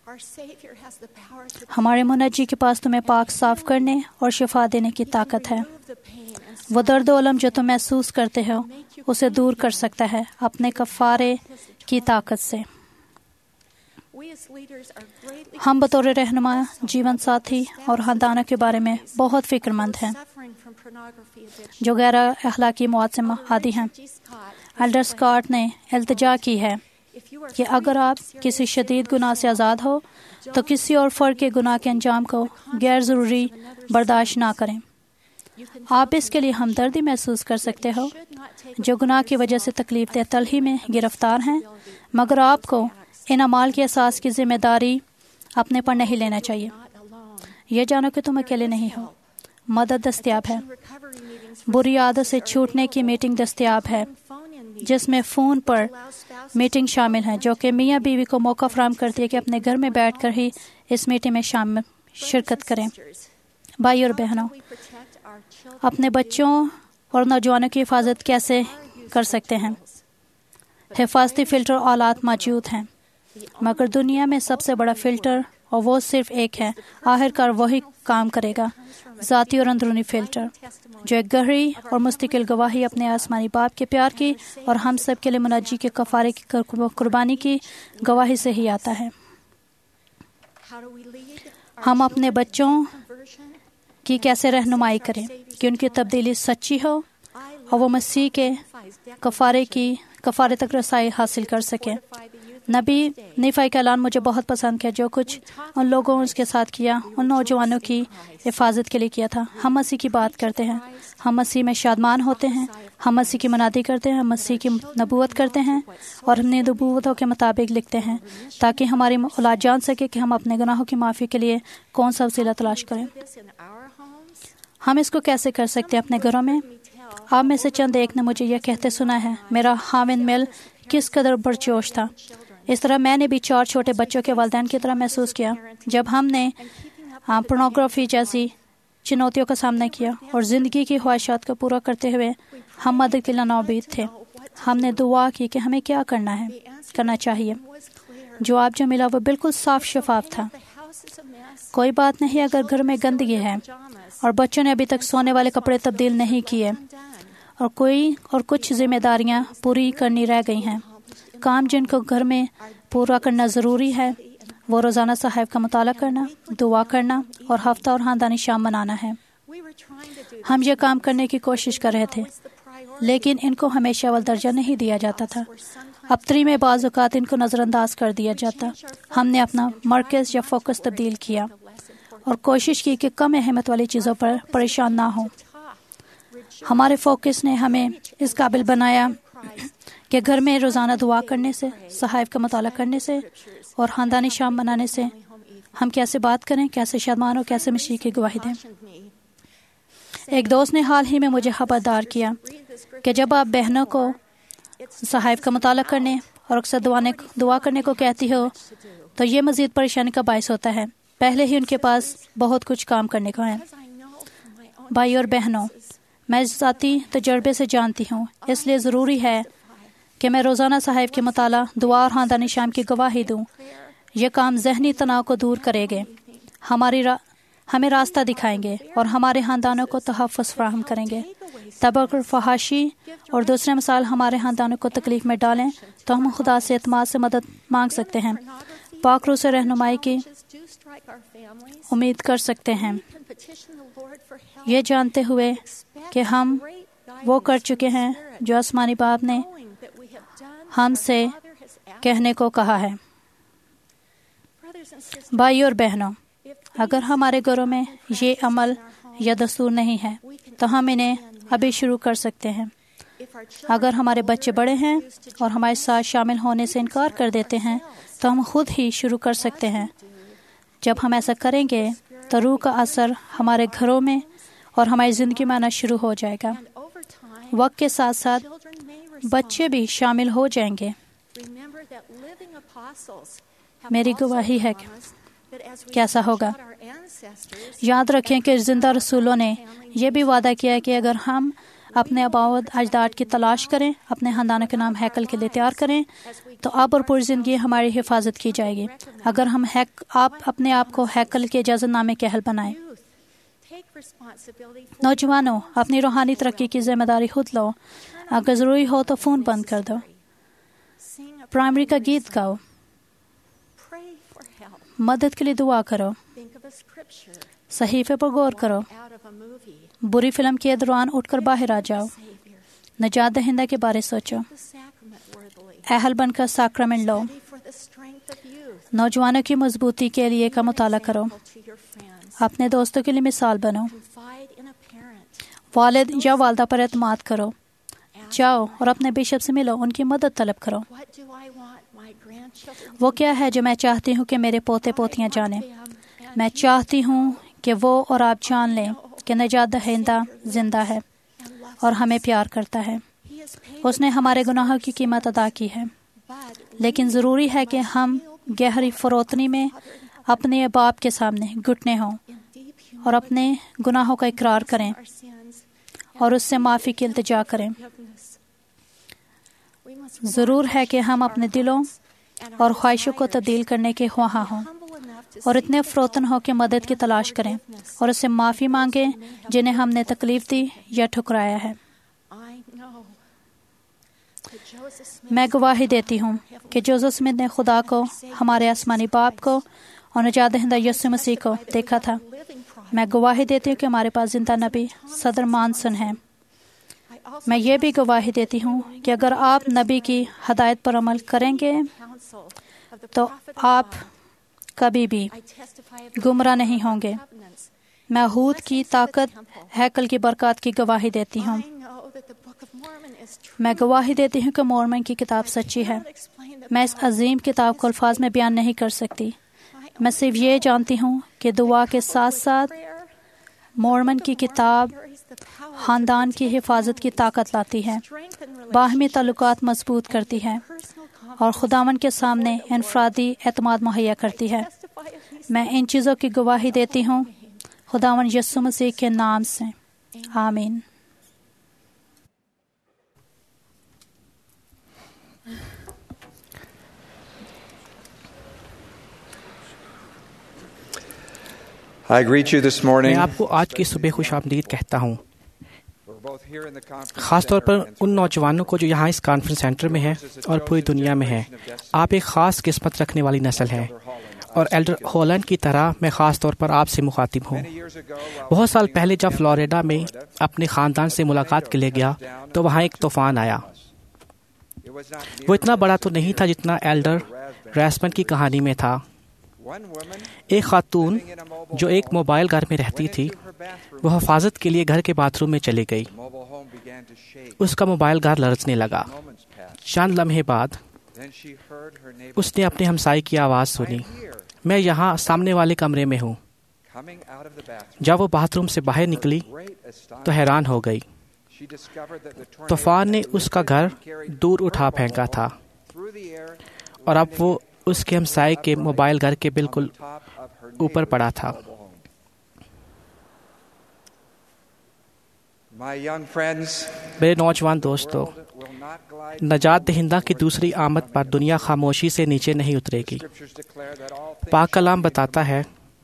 Speaker 14: हमारे मुनज्जी के पास तुम्हें पाक साफ करने और शिफा देने की ताकत है। वो दर्द अलम जो तुम महसूस करते हो उसे दूर कर सकता है अपने कफ़ारे की ताकत से। हम बतौर रहनुमा, जीवन साथी और खानदानों के बारे में बहुत फिक्रमंद हैं जो गैर अखलाकी मौत से आदी हैं। एल्डर स्कॉट ने इल्तिजा की है कि अगर आप किसी शदीद गुनाह से आज़ाद हो तो किसी और फर्द के गुनाह के अंजाम को गैर ज़रूरी बर्दाश्त ना करें। आप इसके लिए हमदर्दी महसूस कर सकते हो जो गुनाह की वजह से तकलीफ दह तलही में गिरफ्तार हैं, मगर आपको इन अमाल के एहसास की जिम्मेदारी अपने पर नहीं लेना चाहिए। ये जानो कि तुम अकेले नहीं हो, मदद दस्तियाब है। बुरी आदत से छूटने की मीटिंग दस्तियाब है जिसमें फ़ोन पर मीटिंग शामिल है, जो कि मियाँ बीवी को मौका फराहम करती है कि अपने घर में बैठकर ही इस मीटिंग में शामिल शिरकत करें। भाई और बहनों, अपने बच्चों और नौजवानों की हिफाजत कैसे कर सकते हैं? हिफाजती फ़िल्टर औलाद मौजूद हैं, मगर दुनिया में सबसे बड़ा फ़िल्टर और वो सिर्फ एक है। आखिरकार वही काम करेगा, ज़ाती और अंदरूनी फ़िल्टर, जो एक गहरी और मुस्तकिल गवाही अपने आसमानी बाप के प्यार की और हम सब के लिए मुनाजी के कफ़ारे की कुर्बानी की गवाही से ही आता है। हम अपने बच्चों की कैसे रहनुमाई करें कि उनकी तब्दीली सच्ची हो और वो मसीह के कफ़ारे की कफ़ारे तक रसाई हासिल कर सकें। नबी निफ़ाई का ऐलान मुझे बहुत पसंद है, जो कुछ उन लोगों ने उसके साथ किया उन नौजवानों की हिफाजत के लिए किया था। हम मसीह की बात करते हैं, हम मसीह में शादमान होते हैं, हम मसीह की मनादी करते हैं, हम मसीह की नबूवत करते हैं और अपनी नबूवतों के मुताबिक लिखते हैं ताकि हमारी औलाद जान सके कि हम अपने गुनाहों की माफ़ी के लिए कौन सा वसीला तलाश करें। हम इसको कैसे कर सकते हैं अपने घरों में? आप में से चंद एक ने मुझे यह कहते सुना है, मेरा हामिद मिल किस कदर बरजोश था। इस तरह मैंने भी चार छोटे बच्चों के वालिदैन की तरह महसूस किया जब हमने पोर्नोग्राफी जैसी चुनौतियों का सामना किया और ज़िंदगी की ख्वाहिशात को पूरा करते हुए हम मदद के लिए नाउमीद थे। हमने दुआ की कि हमें क्या करना है करना चाहिए। जवाब जो मिला वो बिल्कुल साफ शफाफ था। कोई बात नहीं अगर घर में गंदगी है और बच्चों ने अभी तक सोने वाले कपड़े तब्दील नहीं किए और कोई और कुछ जिम्मेदारियां पूरी करनी रह गई हैं। काम जिनको घर में पूरा करना ज़रूरी है वो रोज़ाना साहिब का मुताला करना, दुआ करना और हफ्ता और खानदानी शाम मनाना है। हम ये काम करने की कोशिश कर रहे थे, लेकिन इनको हमेशा अव्वल दर्जा नहीं दिया जाता था। अबतरी में बाज़ औक़ात इनको नज़रअंदाज कर दिया जाता। हमने अपना मरकज़ या फोकस तब्दील किया और कोशिश की कि कम अहमियत वाली चीज़ों पर परेशान ना हो। हमारे फोकस ने हमें इस काबिल बनाया कि घर में रोज़ाना दुआ करने से, साहिब का मुताला करने से और खानदानी शाम मनाने से हम कैसे बात करें, कैसे शादमान और कैसे मसीह की गवाही दें। एक दोस्त ने हाल ही में मुझे खबरदार किया कि जब आप बहनों को साहिब का मुताला करने और अक्सर दुआने दुआ करने को कहती हो तो ये मज़ीद परेशानी का बायस होता है। पहले ही उनके पास बहुत कुछ काम करने को है। भाई और बहनों, मैं ज़ाती तजर्बे से जानती हूँ, इसलिए ज़रूरी है कि मैं रोज़ाना साहिब के मुताला, दुआ और खानदानी शाम की गवाही दूँ। ये काम जहनी तनाव को दूर करेंगे, हमारी रा, हमें रास्ता दिखाएंगे और हमारे खानदानों को तहफ़्फ़ुज़ फराहम करेंगे। तब अगर फहाशी और दूसरे मसाइल हमारे खानदानों को तकलीफ़ में डालें तो हम खुदा से एतमाद से मदद मांग सकते हैं, पाक रूह से रहनुमाई की उम्मीद कर सकते हैं, ये जानते हुए कि हम वो कर चुके हैं जो आसमानी बाप ने हमसे कहने को कहा है। भाई और बहनों, अगर हमारे घरों में ये अमल या दस्तूर नहीं है तो हम इन्हें अभी शुरू कर सकते हैं। अगर हमारे बच्चे बड़े हैं और हमारे साथ शामिल होने से इनकार कर देते हैं तो हम खुद ही शुरू कर सकते हैं। जब हम ऐसा करेंगे तो रूह का असर हमारे घरों में और हमारी ज़िंदगी में आना शुरू हो जाएगा। वक्त के साथ साथ बच्चे भी शामिल हो जाएंगे। मेरी गवाही है कैसा होगा। याद रखें कि जिंदा रसूलों ने यह भी वादा किया है कि अगर हम अपने आबाओ अजदाद की तलाश करें, अपने खानदानों के नाम हैकल के लिए तैयार करें, तो अब और पूरी ज़िंदगी हमारी हिफाजत की जाएगी। अगर हम हैक आप अपने आप को हैकल के इजाज़तनामे के अहल बनाएं। नौजवानों, अपनी रूहानी तरक्की की जिम्मेदारी खुद लो। अगर ज़रूरी हो तो फ़ोन बंद कर दो, प्राइमरी का गीत गाओ, मदद के लिए दुआ करो। सहीफे पर गौर करो। बुरी फिल्म के दौरान उठकर बाहर आ जाओ। नजात दहिंदा के बारे सोचो। अहल बनकर साक्रामेंट लो। नौजवानों की मजबूती के लिए का मुताला करो। अपने दोस्तों के लिए मिसाल बनो। वालिद या वालदा पर एतमाद करो। जाओ और अपने बिशप से मिलो, उनकी मदद तलब करो। वो क्या है जो मैं चाहती हूँ कि मेरे पोते पोतियाँ जानें? मैं चाहती हूँ कि वो और आप जान लें कि नजात दहिंदा जिंदा है और हमें प्यार करता है। उसने हमारे गुनाहों की कीमत अदा की है, लेकिन ज़रूरी है कि हम गहरी फरोतनी में अपने बाप के सामने घुटने हों और अपने गुनाहों का इकरार करें और उससे माफ़ी की इल्तिजा करें। ज़रूर है कि हम अपने दिलों और ख्वाहिशों को तब्दील करने के ख्वाह हों और इतने फरोतन हो कि मदद की तलाश करें और उससे माफ़ी मांगें जिन्हें हमने तकलीफ दी या ठुकराया है। मैं गवाही देती हूँ कि जोसेफ स्मिथ ने खुदा को, हमारे आसमानी बाप को और नजात दहिंदा यीशु मसीह को देखा था। मैं गवाही देती हूँ कि हमारे पास जिंदा नबी सदर मानसन है। मैं ये भी गवाही देती हूँ कि अगर आप नबी की हदायत पर अमल करेंगे तो आप कभी भी गुमराह नहीं होंगे। मैं हूद की ताकत, हैकल की बरकत की गवाही देती हूँ। मैं गवाही देती हूँ कि मोरमन की किताब सच्ची है। मैं इस अजीम किताब को अल्फाज में बयान नहीं कर सकती। मैं सिर्फ ये जानती हूँ कि दुआ के साथ साथ मोरमन की किताब खानदान की हिफाजत की ताकत लाती है, बाहमी ताल्लुकात मजबूत करती है और खुदावन के सामने इनफरादी एतमाद मुहैया करती है। मैं इन चीज़ों की गवाही देती हूँ खुदावन यीशु मसीह के नाम से, आमीन।
Speaker 5: I greet you this morning.
Speaker 13: मैं आपको आज की सुबह खुश आमदीद कहता हूँ, ख़ास तौर पर उन नौजवानों को जो यहाँ इस कॉन्फ्रेंस सेंटर में हैं और पूरी दुनिया में हैं। आप एक ख़ास किस्मत रखने वाली नस्ल हैं और एल्डर हॉलैंड की तरह मैं ख़ास तौर पर आपसे मुखातिब हूँ। बहुत साल पहले जब फ्लोरिडा में अपने ख़ानदान से मुलाकात के लिए गया तो वहाँ एक तूफ़ान आया। वो इतना बड़ा तो नहीं था जितना एल्डर रैसमन की कहानी में था। एक खातून जो एक मोबाइल घर में रहती थी, वो हिफाजत के लिए घर के बाथरूम में चली गई। उसका मोबाइल घर लरजने लगा। चंद लम्हे बाद उसने अपने हमसाई की आवाज़ सुनी, मैं यहाँ सामने वाले कमरे में हूँ। जब वो बाथरूम से बाहर निकली तो हैरान हो गई। तूफान ने उसका घर दूर उठा फेंका था और अब वो उसके हमसाए के मोबाइल घर के बिल्कुल ऊपर पड़ा था। मेरे नौजवान दोस्तों, नजात दहिंदा की दूसरी आमद पर दुनिया खामोशी से नीचे नहीं उतरेगी। पाक कलाम बताता है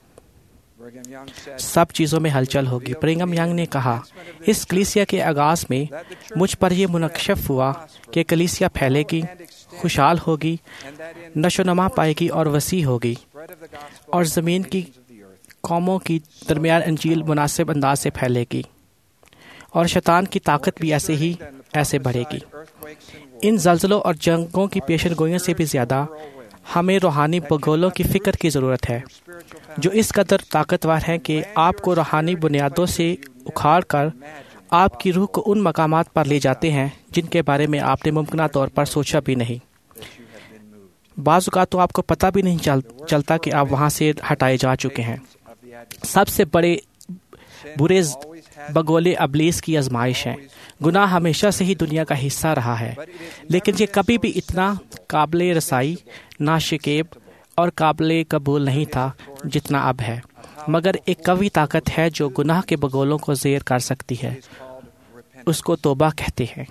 Speaker 13: सब चीज़ों में हलचल होगी। ब्रिघम यंग ने कहा, इस कलीसिया के आगाज़ में मुझ पर यह मुनक्शफ हुआ कि कलीसिया फैलेगी, खुशहाल होगी, नशोनमा पाएगी और वसी होगी और ज़मीन की कौमों की दरमियान अंजील मुनासिब अंदाज से फैलेगी और शैतान की ताकत भी ऐसे ही ऐसे बढ़ेगी। इन जल्जलों और जंगों की पेशन गोइयों से भी ज़्यादा हमें रूहानी बगोलों की फ़िक्र की ज़रूरत है जो इस कदर ताकतवर हैं कि आपको रूहानी बुनियादों से उखाड़ कर आपकी रूह को उन मकामात पर ले जाते हैं जिनके बारे में आपने मुमकिन तौर पर सोचा भी नहीं। बाज़ औक़ात तो आपको पता भी नहीं चल, चलता कि आप वहाँ से हटाए जा चुके हैं। सबसे बड़े बुरे बगोले अबलीस की आजमाइश हैं। गुनाह हमेशा से ही दुनिया का हिस्सा रहा है, लेकिन ये कभी भी इतना काबिल रसाई, नाशिकेब और काबिल कबूल नहीं था जितना अब है। मगर एक कवी ताकत है जो गुनाह के बगोलों को ज़ेर कर सकती है। उसको तौबा कहते हैं।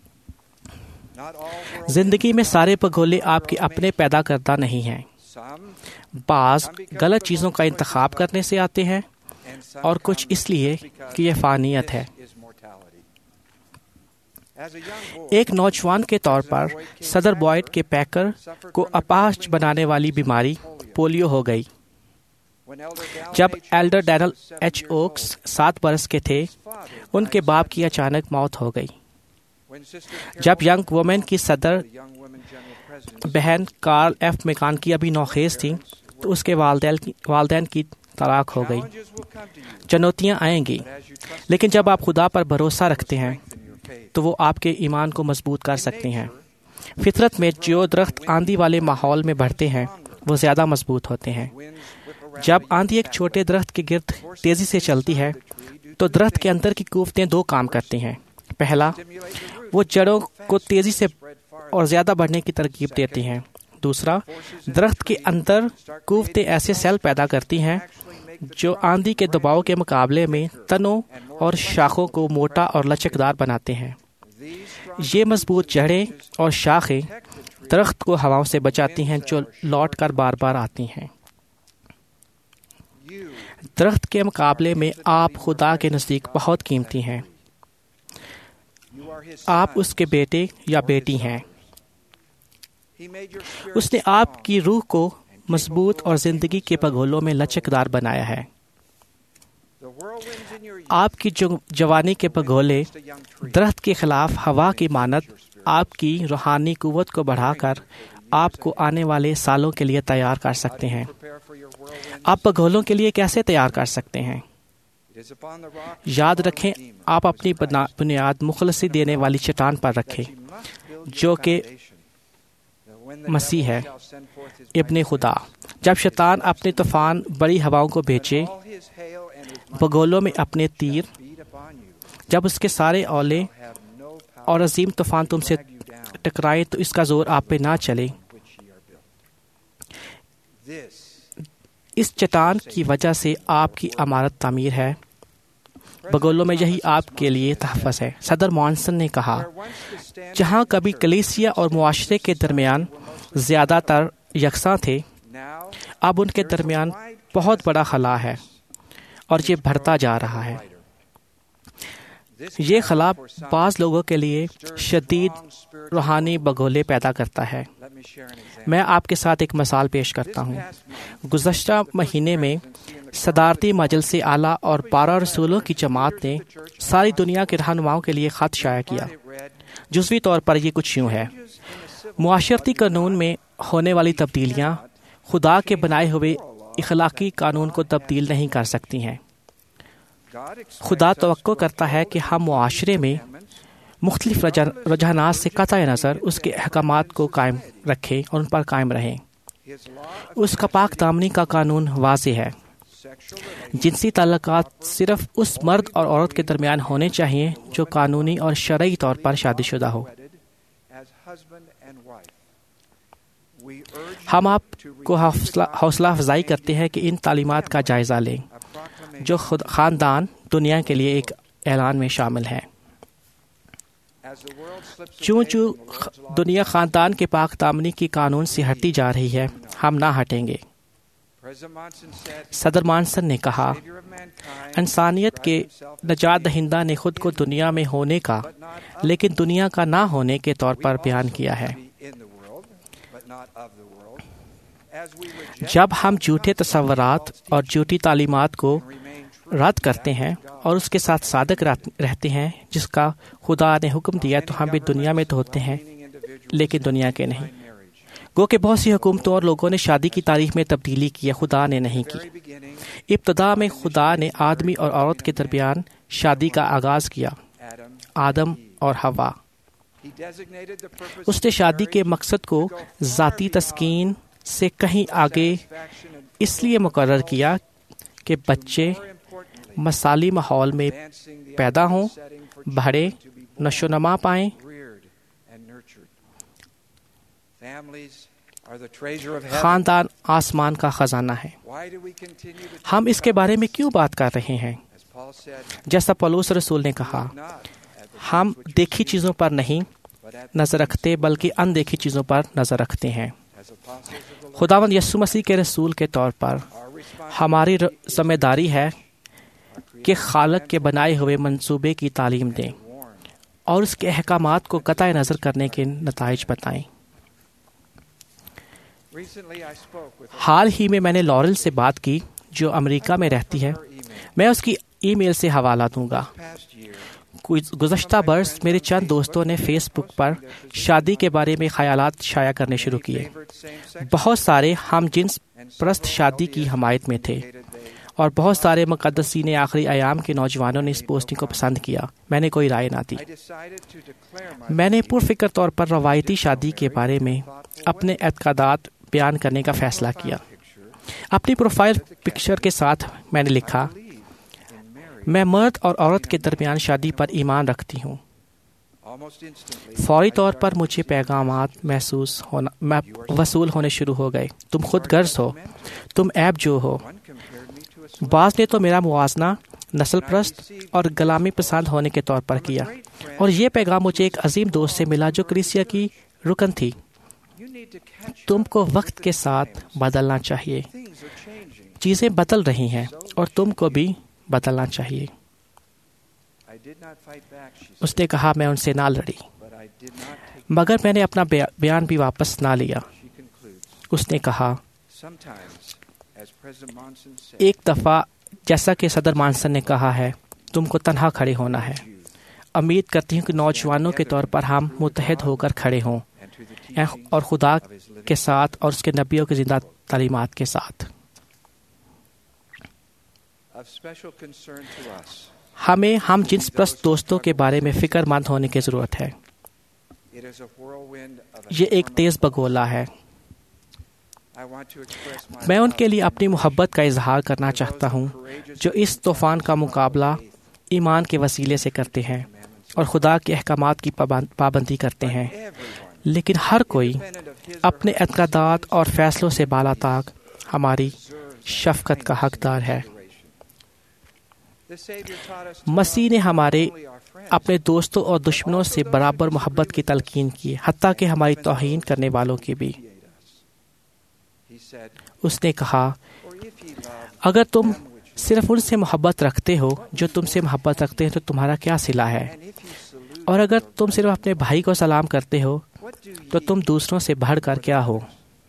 Speaker 13: जिंदगी में सारे बगोले आपके अपने पैदा करदा नहीं हैं। बाज़ गलत चीज़ों का इंतखाब करने से आते हैं और कुछ इसलिए कि यह फ़ानियत है। एक नौजवान के तौर पर सदर बॉयड के पैकर को अपाहज बनाने वाली बीमारी پولیو ہو گئی۔ جب ایلڈر ڈینل ایچ اوکس سات برس کے تھے، ان کے باپ کی اچانک موت ہو گئی۔ جب ینگ وومن کی صدر بہن کارل ایف میکان کی ابھی نوخیز تھی تو اس کے والدین کی والدین کی طلاق ہو گئی۔ چنوتیاں آئیں گی، لیکن جب آپ خدا پر بھروسہ رکھتے ہیں تو وہ آپ کے ایمان کو مضبوط کر سکتے ہیں۔ فطرت میں جو درخت آندھی والے ماحول میں بڑھتے ہیں وہ زیادہ مضبوط ہوتے ہیں۔ جب آندھی ایک چھوٹے درخت کے گرد تیزی سے چلتی ہے تو درخت کے اندر کی قوتیں دو کام کرتی ہیں۔ پہلا، وہ جڑوں کو تیزی سے اور زیادہ بڑھنے کی ترغیب دیتی ہیں۔ دوسرا، درخت کے اندر قوتیں ایسے سیل پیدا کرتی ہیں جو آندھی کے دباؤ کے مقابلے میں تنوں اور شاخوں کو موٹا اور لچکدار بناتے ہیں۔ یہ مضبوط جڑیں اور شاخیں درخت کو ہواؤں سے بچاتی ہیں جو لوٹ کر بار بار آتی ہیں۔ درخت کے مقابلے میں آپ خدا کے نزدیک بہت قیمتی ہیں۔ آپ اس کے بیٹے یا بیٹی ہیں۔ اس نے آپ کی روح کو مضبوط اور زندگی کے پگھولوں میں لچکدار بنایا ہے۔ آپ کی جوانی کے پگھولے درخت کے خلاف ہوا کی مانند آپ کی روحانی قوت کو بڑھا کر آپ کو آنے والے سالوں کے لیے تیار کر سکتے ہیں۔ آپ پگھولوں کے لیے کیسے تیار کر سکتے ہیں؟ یاد رکھیں، آپ اپنی بنیاد مخلصی دینے والی چٹان پر رکھیں جو کہ مسیح ہے، ابن خدا۔ جب شیطان اپنے طوفان بڑی ہواؤں کو بھیجے، پگھولوں میں اپنے تیر، جب اس کے سارے اولے اور عظیم طوفان تم سے ٹکرائے تو اس کا زور آپ پہ نہ چلے۔ اس چٹان کی وجہ سے آپ کی عمارت تعمیر ہے۔ بگولوں میں یہی آپ کے لیے تحفظ ہے۔ صدر مانسن نے کہا، جہاں کبھی کلیسیا اور معاشرے کے درمیان زیادہ تر یکساں تھے، اب ان کے درمیان بہت بڑا خلا ہے اور یہ بڑھتا جا رہا ہے۔ یہ خلا بعض لوگوں کے لیے شدید روحانی بگولے پیدا کرتا ہے۔ میں آپ کے ساتھ ایک مثال پیش کرتا ہوں۔ گزشتہ مہینے میں صدارتی مجلس اعلیٰ اور بارہ رسولوں کی جماعت نے ساری دنیا کے رہنماؤں کے لیے خط شائع کیا۔ جزوی طور پر یہ کچھ یوں ہے: معاشرتی قانون میں ہونے والی تبدیلیاں خدا کے بنائے ہوئے اخلاقی قانون کو تبدیل نہیں کر سکتی ہیں۔ خدا توقع کرتا ہے کہ ہم معاشرے میں مختلف رجحانات سے قطع نظر اس کے احکامات کو قائم رکھیں اور ان پر قائم رہیں۔ اس کا پاک دامنی کا قانون واضح ہے۔ جنسی تعلقات صرف اس مرد اور عورت کے درمیان ہونے چاہیے جو قانونی اور شرعی طور پر شادی شدہ ہو۔ ہم آپ کو حوصلہ افزائی کرتے ہیں کہ ان تعلیمات کا جائزہ لیں جو خود خاندان دنیا کے لیے ایک اعلان میں شامل ہے۔ چوں چوں دنیا خاندان کے پاک دامنی کی قانون سے ہٹتی جا رہی ہے، ہم نہ ہٹیں گے۔ صدر مانسن نے کہا، انسانیت کے نجات دہندہ نے خود کو دنیا میں ہونے کا لیکن دنیا کا نہ ہونے کے طور پر بیان کیا ہے۔ جب ہم جھوٹے تصورات اور جھوٹی تعلیمات کو رد کرتے ہیں اور اس کے ساتھ صادق رہتے ہیں جس کا خدا نے حکم دیا، تو ہم بھی دنیا میں تو ہوتے ہیں لیکن دنیا کے نہیں۔ گو کہ بہت سی حکومتوں اور لوگوں نے شادی کی تاریخ میں تبدیلی کی ہے، خدا نے نہیں کی۔ ابتدا میں خدا نے آدمی اور عورت کے درمیان شادی کا آغاز کیا، آدم اور حوا۔ اس نے شادی کے مقصد کو ذاتی تسکین سے کہیں آگے اس لیے مقرر کیا کہ بچے مثالی ماحول میں پیدا ہوں، بڑھیں، نشو و نما پائیں۔ خاندان آسمان کا خزانہ ہے۔ ہم اس کے بارے میں کیوں بات کر رہے ہیں؟ جیسا پولس رسول نے کہا، ہم دیکھی چیزوں پر نہیں نظر رکھتے بلکہ اندیکھی چیزوں پر نظر رکھتے ہیں۔ خداوند یسوع مسیح کے رسول کے طور پر ہماری ذمہ داری ہے کہ خالق کے بنائے ہوئے منصوبے کی تعلیم دیں اور اس کے احکامات کو قطع نظر کرنے کے نتائج بتائیں۔ حال ہی میں میں نے لارل سے بات کی جو امریکہ میں رہتی ہے. میں اس کی ای میل سے حوالہ دوں گا. گزشتہ برس میرے چند دوستوں نے فیس بک پر شادی کے بارے میں خیالات شائع کرنے شروع کیے. بہت سارے ہم جنس پرست شادی کی حمایت میں تھے اور بہت سارے مقدسین آخری ایام کے نوجوانوں نے اس پوسٹنگ کو پسند کیا. میں نے کوئی رائے نہ دی. میں نے پرفکر طور پر روایتی شادی کے بارے میں اپنے اعتقادات بیان کرنے کا فیصلہ کیا. اپنی پروفائل پکچر کے ساتھ میں نے لکھا، میں مرد اور عورت کے درمیان شادی پر ایمان رکھتی ہوں. فوری طور پر مجھے پیغامات محسوس ہونا وصول ہونے شروع ہو گئے. تم خود غرض ہو، تم عیب جو ہو. بعض نے تو میرا موازنہ نسل پرست اور غلامی پسند ہونے کے طور پر کیا. اور یہ پیغام مجھے ایک عظیم دوست سے ملا جو کلیسیا کی رکن تھی. تم کو وقت کے ساتھ بدلنا چاہیے. چیزیں بدل رہی ہیں اور تم کو بھی بدلنا چاہیے. اس نے کہا، میں ان سے نہ لڑی مگر میں نے اپنا بیان بھی واپس نہ لیا. اس نے کہا، ایک دفعہ جیسا کہ صدر مانسن نے کہا ہے، تم کو تنہا کھڑے ہونا ہے. امید کرتی ہوں کہ نوجوانوں کے طور پر ہم متحد ہو کر کھڑے ہوں اور خدا کے ساتھ اور اس کے نبیوں کی زندہ تعلیمات کے ساتھ. ہمیں ہم جنس پرست دوستوں کے بارے میں فکر مند ہونے کی ضرورت ہے. یہ ایک تیز بگولا ہے. میں ان کے لیے اپنی محبت کا اظہار کرنا چاہتا ہوں جو اس طوفان کا مقابلہ ایمان کے وسیلے سے کرتے ہیں اور خدا کے احکامات کی پابندی کرتے ہیں. لیکن ہر کوئی اپنے اعتقادات اور فیصلوں سے بالا تاک ہماری شفقت کا حقدار ہے. مسیح نے ہمارے اپنے دوستوں اور دشمنوں سے برابر محبت کی تلقین کی، حتیٰ کہ ہماری توہین کرنے والوں کی بھی. اس نے کہا، اگر تم صرف ان سے محبت رکھتے ہو جو تم سے محبت رکھتے ہیں تو تمہارا کیا صلہ ہے؟ اور اگر تم صرف اپنے بھائی کو سلام کرتے ہو تو تم دوسروں سے بڑھ کر کیا ہو؟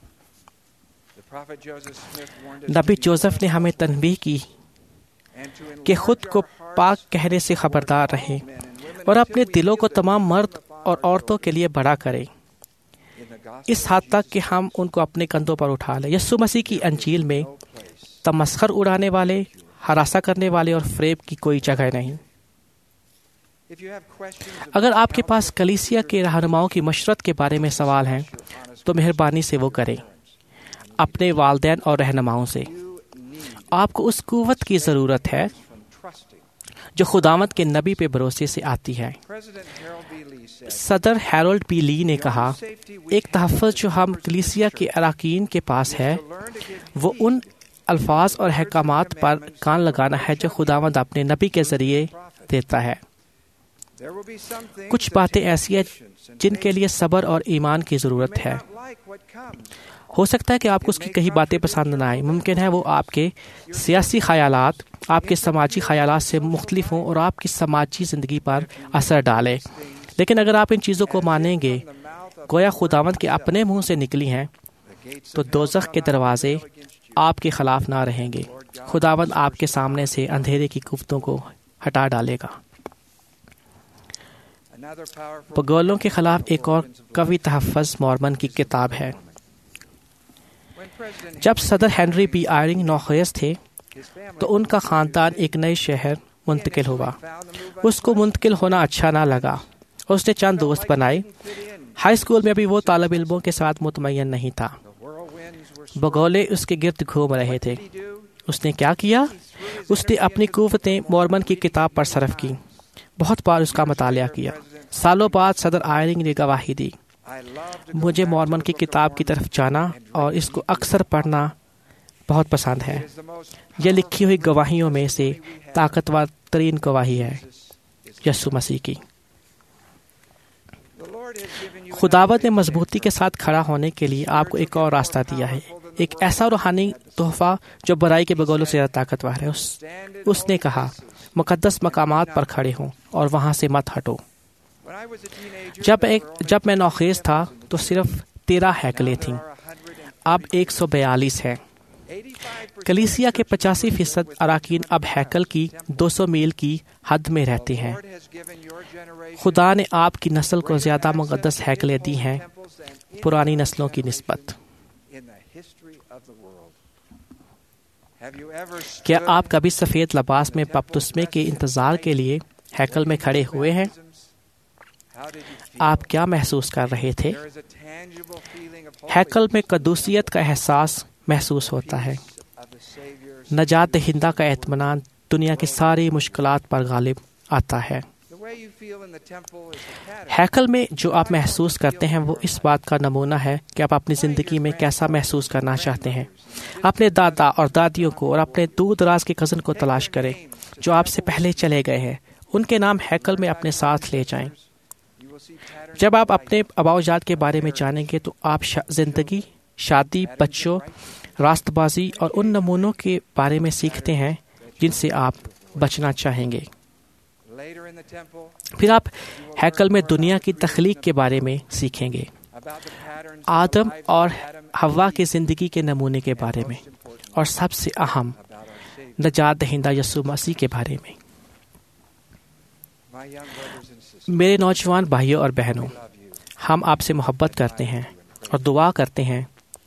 Speaker 13: نبی جوزف نے ہمیں تنبیہ کی کہ خود کو پاک کہنے سے خبردار رہیں اور اپنے دلوں کو تمام مرد اور عورتوں کے لیے بڑا کریں، اس حد تک کہ ہم ان کو اپنے کندھوں پر اٹھا لیں. یسوع مسیح کی انجیل میں تمسخر اڑانے والے، ہراساں کرنے والے اور فریب کی کوئی جگہ نہیں. اگر آپ کے پاس کلیسیا کے رہنماؤں کی مشورت کے بارے میں سوال ہیں تو مہربانی سے وہ کریں اپنے والدین اور رہنماؤں سے. آپ کو اس قوت کی ضرورت ہے جو خداوند کے نبی پہ بھروسے سے آتی ہے. صدر ہیرولڈ بی لی نے کہا، ایک تحفظ جو ہم کلیسیا کے اراکین کے پاس ہے وہ ان الفاظ اور احکامات پر کان لگانا ہے جو خداوند اپنے نبی کے ذریعے دیتا ہے. کچھ باتیں ایسی ہیں جن کے لیے صبر اور ایمان کی ضرورت ہے. ہو سکتا ہے کہ آپ کو اس کی کئی باتیں پسند نہ آئیں. ممکن ہے وہ آپ کے سیاسی خیالات آپ کے سماجی خیالات سے مختلف ہوں اور آپ کی سماجی زندگی پر اثر ڈالیں. لیکن اگر آپ ان چیزوں کو مانیں گے گویا خداوند کے اپنے منہ سے نکلی ہیں تو دوزخ کے دروازے آپ کے خلاف نہ رہیں گے. خداوند آپ کے سامنے سے اندھیرے کی قوتوں کو ہٹا ڈالے گا. بگولوں کے خلاف ایک اور قوی تحفظ مورمن کی کتاب ہے. جب صدر ہنری بی آئرنگ نوخیز تھے تو ان کا خاندان ایک نئے شہر منتقل ہوا. اس کو منتقل ہونا اچھا نہ لگا. اس نے چند دوست بنائے. ہائی اسکول میں ابھی وہ طالب علموں کے ساتھ مطمئن نہیں تھا. بگولے اس کے گرد گھوم رہے تھے. اس نے کیا کیا؟ اس نے اپنی قوتیں مورمن کی کتاب پر صرف کی. بہت بار اس کا مطالعہ کیا. سالوں بعد صدر آئرنگ نے گواہی دی، مجھے مورمن کی کتاب کی طرف جانا اور اس کو اکثر پڑھنا بہت پسند ہے. یہ لکھی ہوئی گواہیوں میں سے طاقتور ترین گواہی ہے یسوع مسیح کی. خداوند نے مضبوطی کے ساتھ کھڑا ہونے کے لیے آپ کو ایک اور راستہ دیا ہے، ایک ایسا روحانی تحفہ جو برائی کے بگولوں سے زیادہ طاقتور ہے. اس, اس نے کہا، مقدس مقامات پر کھڑے ہوں اور وہاں سے مت ہٹو. جب ایک جب میں نوخیز تھا تو صرف تیرہ ہیکلیں تھیں. اب ایک سو بیالیس ہے۔ کلیسیا کے پچاسی فیصد اراکین اب ہیکل کی دو سو میل کی حد میں رہتے ہیں۔ خدا نے آپ کی نسل کو زیادہ مقدس ہیکلیں دی ہیں پرانی نسلوں کی نسبت۔ کیا آپ کبھی سفید لباس میں بپتسمے کے انتظار کے لیے ہیکل میں کھڑے ہوئے ہیں؟ آپ کیا محسوس کر رہے تھے؟ ہیکل میں قدوسیت کا احساس محسوس ہوتا ہے۔ نجات دہندہ کا اطمینان دنیا کی ساری مشکلات پر غالب آتا ہے۔ ہیکل میں جو آپ محسوس کرتے ہیں وہ اس بات کا نمونہ ہے کہ آپ اپنی زندگی میں کیسا محسوس کرنا چاہتے ہیں۔ اپنے دادا اور دادیوں کو اور اپنے دور دراز کے کزن کو تلاش کریں جو آپ سے پہلے چلے گئے ہیں، ان کے نام ہیکل میں اپنے ساتھ لے جائیں۔ جب آپ اپنے آباء و اجداد کے بارے میں جانیں گے تو آپ شا... زندگی، شادی، بچوں، راست بازی اور ان نمونوں کے بارے میں سیکھتے ہیں جن سے آپ بچنا چاہیں گے۔ پھر آپ ہیکل میں دنیا کی تخلیق کے بارے میں سیکھیں گے، آدم اور حوا کی زندگی کے نمونے کے بارے میں، اور سب سے اہم نجات دہندہ یسوع مسیح کے بارے میں۔ میرے نوجوان بھائیوں اور بہنوں، ہم آپ سے محبت کرتے ہیں اور دعا کرتے ہیں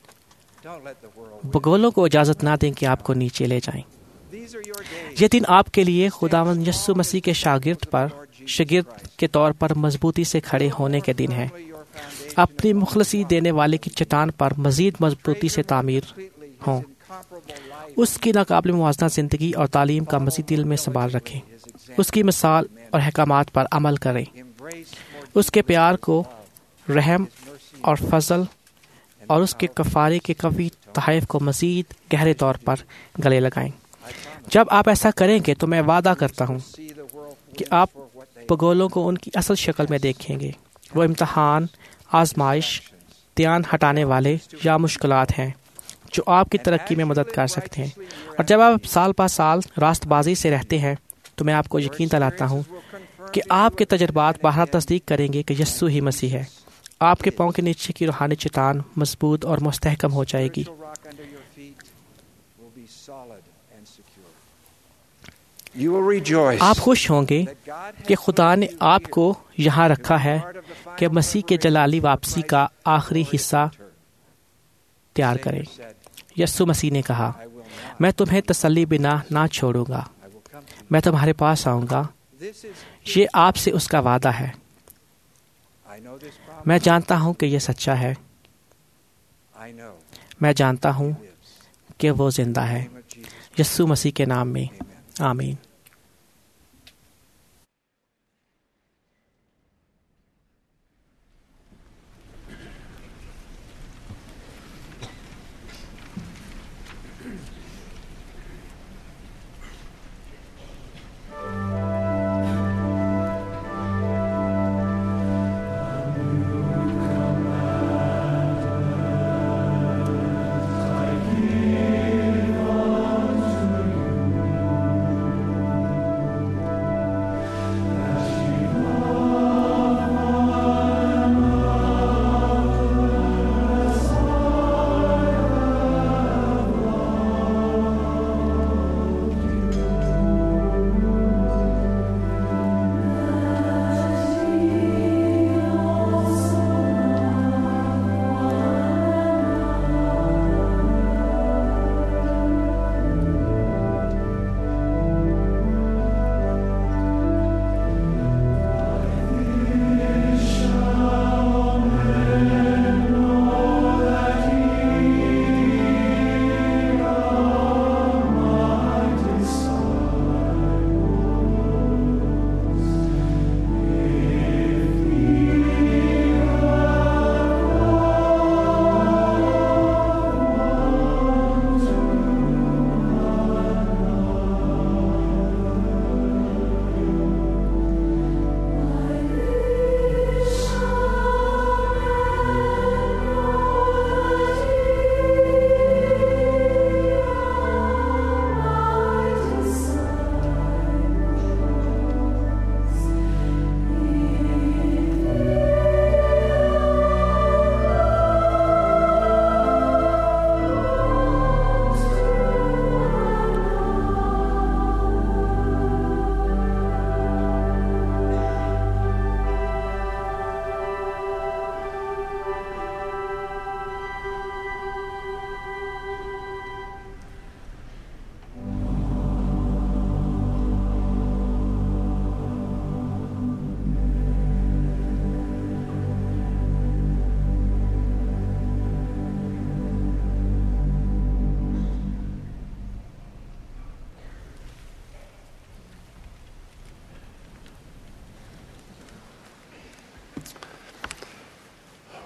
Speaker 13: بگولوں کو اجازت نہ دیں کہ آپ کو نیچے لے جائیں۔ یہ دن آپ کے لیے خداوند یسوع مسیح کے شاگرد پر شاگرد کے طور پر مضبوطی سے کھڑے ہونے کے دن ہے۔ اپنی مخلصی دینے والے کی چٹان پر مزید مضبوطی سے تعمیر ہوں۔ اس کی ناقابل موازنہ زندگی اور تعلیم کا مزید دل میں سنبھال رکھیں۔ اس کی مثال اور احکامات پر عمل کریں۔ اس کے پیار کو، رحم اور فضل اور اس کے کفارے کے قوی تحائف کو مزید گہرے طور پر گلے لگائیں۔ جب آپ ایسا کریں گے تو میں وعدہ کرتا ہوں کہ آپ پگولوں کو ان کی اصل شکل میں دیکھیں گے۔ وہ امتحان، آزمائش، دھیان ہٹانے والے یا مشکلات ہیں جو آپ کی ترقی میں مدد کر سکتے ہیں، اور جب آپ سال پہ سال راست بازی سے رہتے ہیں تو میں آپ کو یقین دلاتا ہوں کہ آپ کے تجربات باہر تصدیق کریں گے کہ یسوع ہی مسیح ہے۔ آپ کے پاؤں کے نیچے کی روحانی چٹان مضبوط اور مستحکم ہو جائے گی۔ آپ خوش ہوں گے کہ خدا نے آپ کو یہاں رکھا ہے کہ مسیح کے جلالی واپسی کا آخری حصہ تیار کریں۔ یسوع مسیح نے کہا، میں تمہیں تسلی بنا نہ چھوڑوں گا، میں تمہارے پاس آؤں گا۔ یہ آپ سے اس کا وعدہ ہے۔ میں جانتا ہوں کہ یہ سچا ہے۔ میں جانتا ہوں کہ وہ زندہ ہے۔ یسوع مسیح کے نام میں آمین۔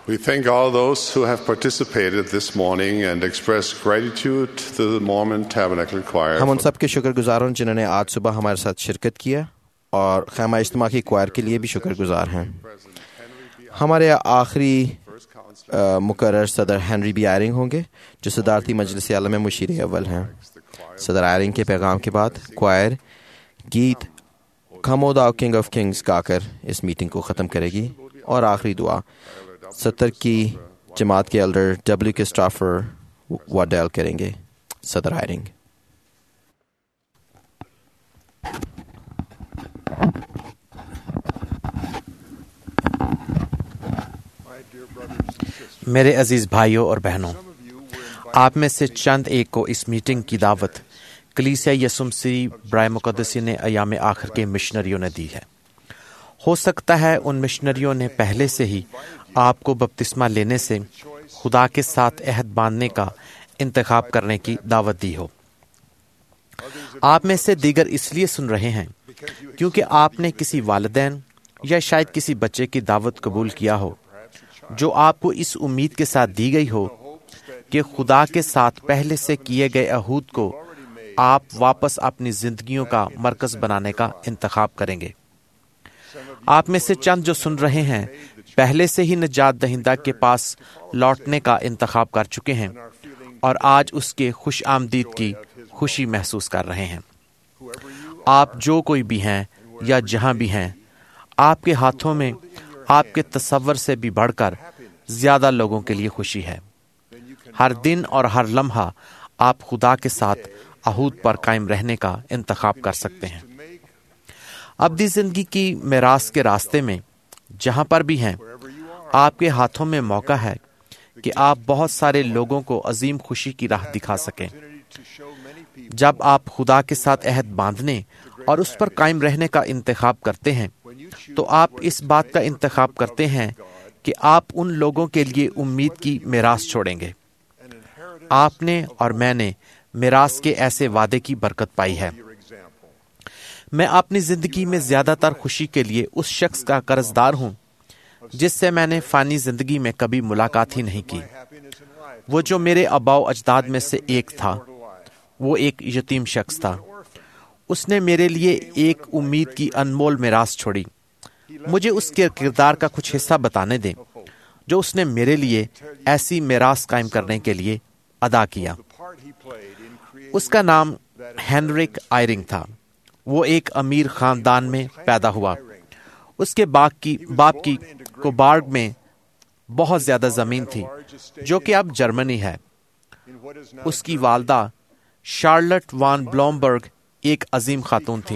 Speaker 3: We thank all those who have participated this morning and express gratitude to the Mormon Tabernacle Choir.
Speaker 4: ہم ان سب کے شکر گزار ہیں جنہوں نے آج صبح ہمارے ساتھ شرکت کیا اور خیمہ اجتماع کی کوائر کے لیے بھی شکر گزار ہیں. ہمارے آخری مقرر صدر ہنری بی آئرنگ ہوں گے جو صدارتی مجلس اعلیٰ میں مشیر اول ہیں. صدر آئرنگ کے پیغام کے بعد کوائر گیت come O thou king of kings گا کر اس میٹنگ کو ختم کرے گی اور آخری دعا ستر کی جماعت کے ایلڈر ڈبلیو کے اسٹافر واڈیل کریں گے. صدر آئرنگ.
Speaker 2: میرے عزیز بھائیوں اور بہنوں، آپ میں سے چند ایک کو اس میٹنگ کی دعوت کلیسیا یسوع مسیح برائے مقدسی نے ایام آخر کے مشنریوں نے دی ہے. ہو سکتا ہے ان مشنریوں نے پہلے سے ہی آپ کو بپتسمہ لینے سے خدا کے ساتھ عہد باندھنے کا انتخاب کرنے کی دعوت دی ہو. آپ میں سے دیگر اس لیے سن رہے ہیں کیونکہ آپ نے کسی والدین یا شاید کسی بچے کی دعوت قبول کیا ہو جو آپ کو اس امید کے ساتھ دی گئی ہو کہ خدا کے ساتھ پہلے سے کیے گئے عہد کو آپ واپس اپنی زندگیوں کا مرکز بنانے کا انتخاب کریں گے. آپ میں سے چند جو سن رہے ہیں پہلے سے ہی نجات دہندہ کے پاس لوٹنے کا انتخاب کر چکے ہیں اور آج اس کے خوش آمدید کی خوشی محسوس کر رہے ہیں. آپ جو کوئی بھی ہیں یا جہاں بھی ہیں، آپ کے ہاتھوں میں آپ کے تصور سے بھی بڑھ کر زیادہ لوگوں کے لیے خوشی ہے. ہر دن اور ہر لمحہ آپ خدا کے ساتھ عہد پر قائم رہنے کا انتخاب کر سکتے ہیں. ابدی زندگی کی میراث کے راستے میں جہاں پر بھی ہیں، آپ کے ہاتھوں میں موقع ہے کہ آپ بہت سارے لوگوں کو عظیم خوشی کی راہ دکھا سکیں. جب آپ خدا کے ساتھ عہد باندھنے اور اس پر قائم رہنے کا انتخاب کرتے ہیں تو آپ اس بات کا انتخاب کرتے ہیں کہ آپ ان لوگوں کے لیے امید کی میراث چھوڑیں گے. آپ نے اور میں نے میراث کے ایسے وعدے کی برکت پائی ہے. میں اپنی زندگی میں زیادہ تر خوشی کے لیے اس شخص کا قرض دار ہوں جس سے میں نے فانی زندگی میں کبھی ملاقات ہی نہیں کی. وہ جو میرے آباء و اجداد میں سے ایک تھا، وہ ایک یتیم شخص تھا. اس نے میرے لیے ایک امید کی انمول میراث چھوڑی. مجھے اس کے کردار کا کچھ حصہ بتانے دیں جو اس نے میرے لیے ایسی میراث قائم کرنے کے لیے ادا کیا. اس کا نام ہینرک آئرنگ تھا. وہ ایک امیر خاندان میں پیدا ہوا. اس کے باپ کی باپ کی کوبارگ میں بہت زیادہ زمین تھی جو کہ اب جرمنی ہے. اس کی والدہ شارلٹ وان بلومبرگ ایک عظیم خاتون تھی.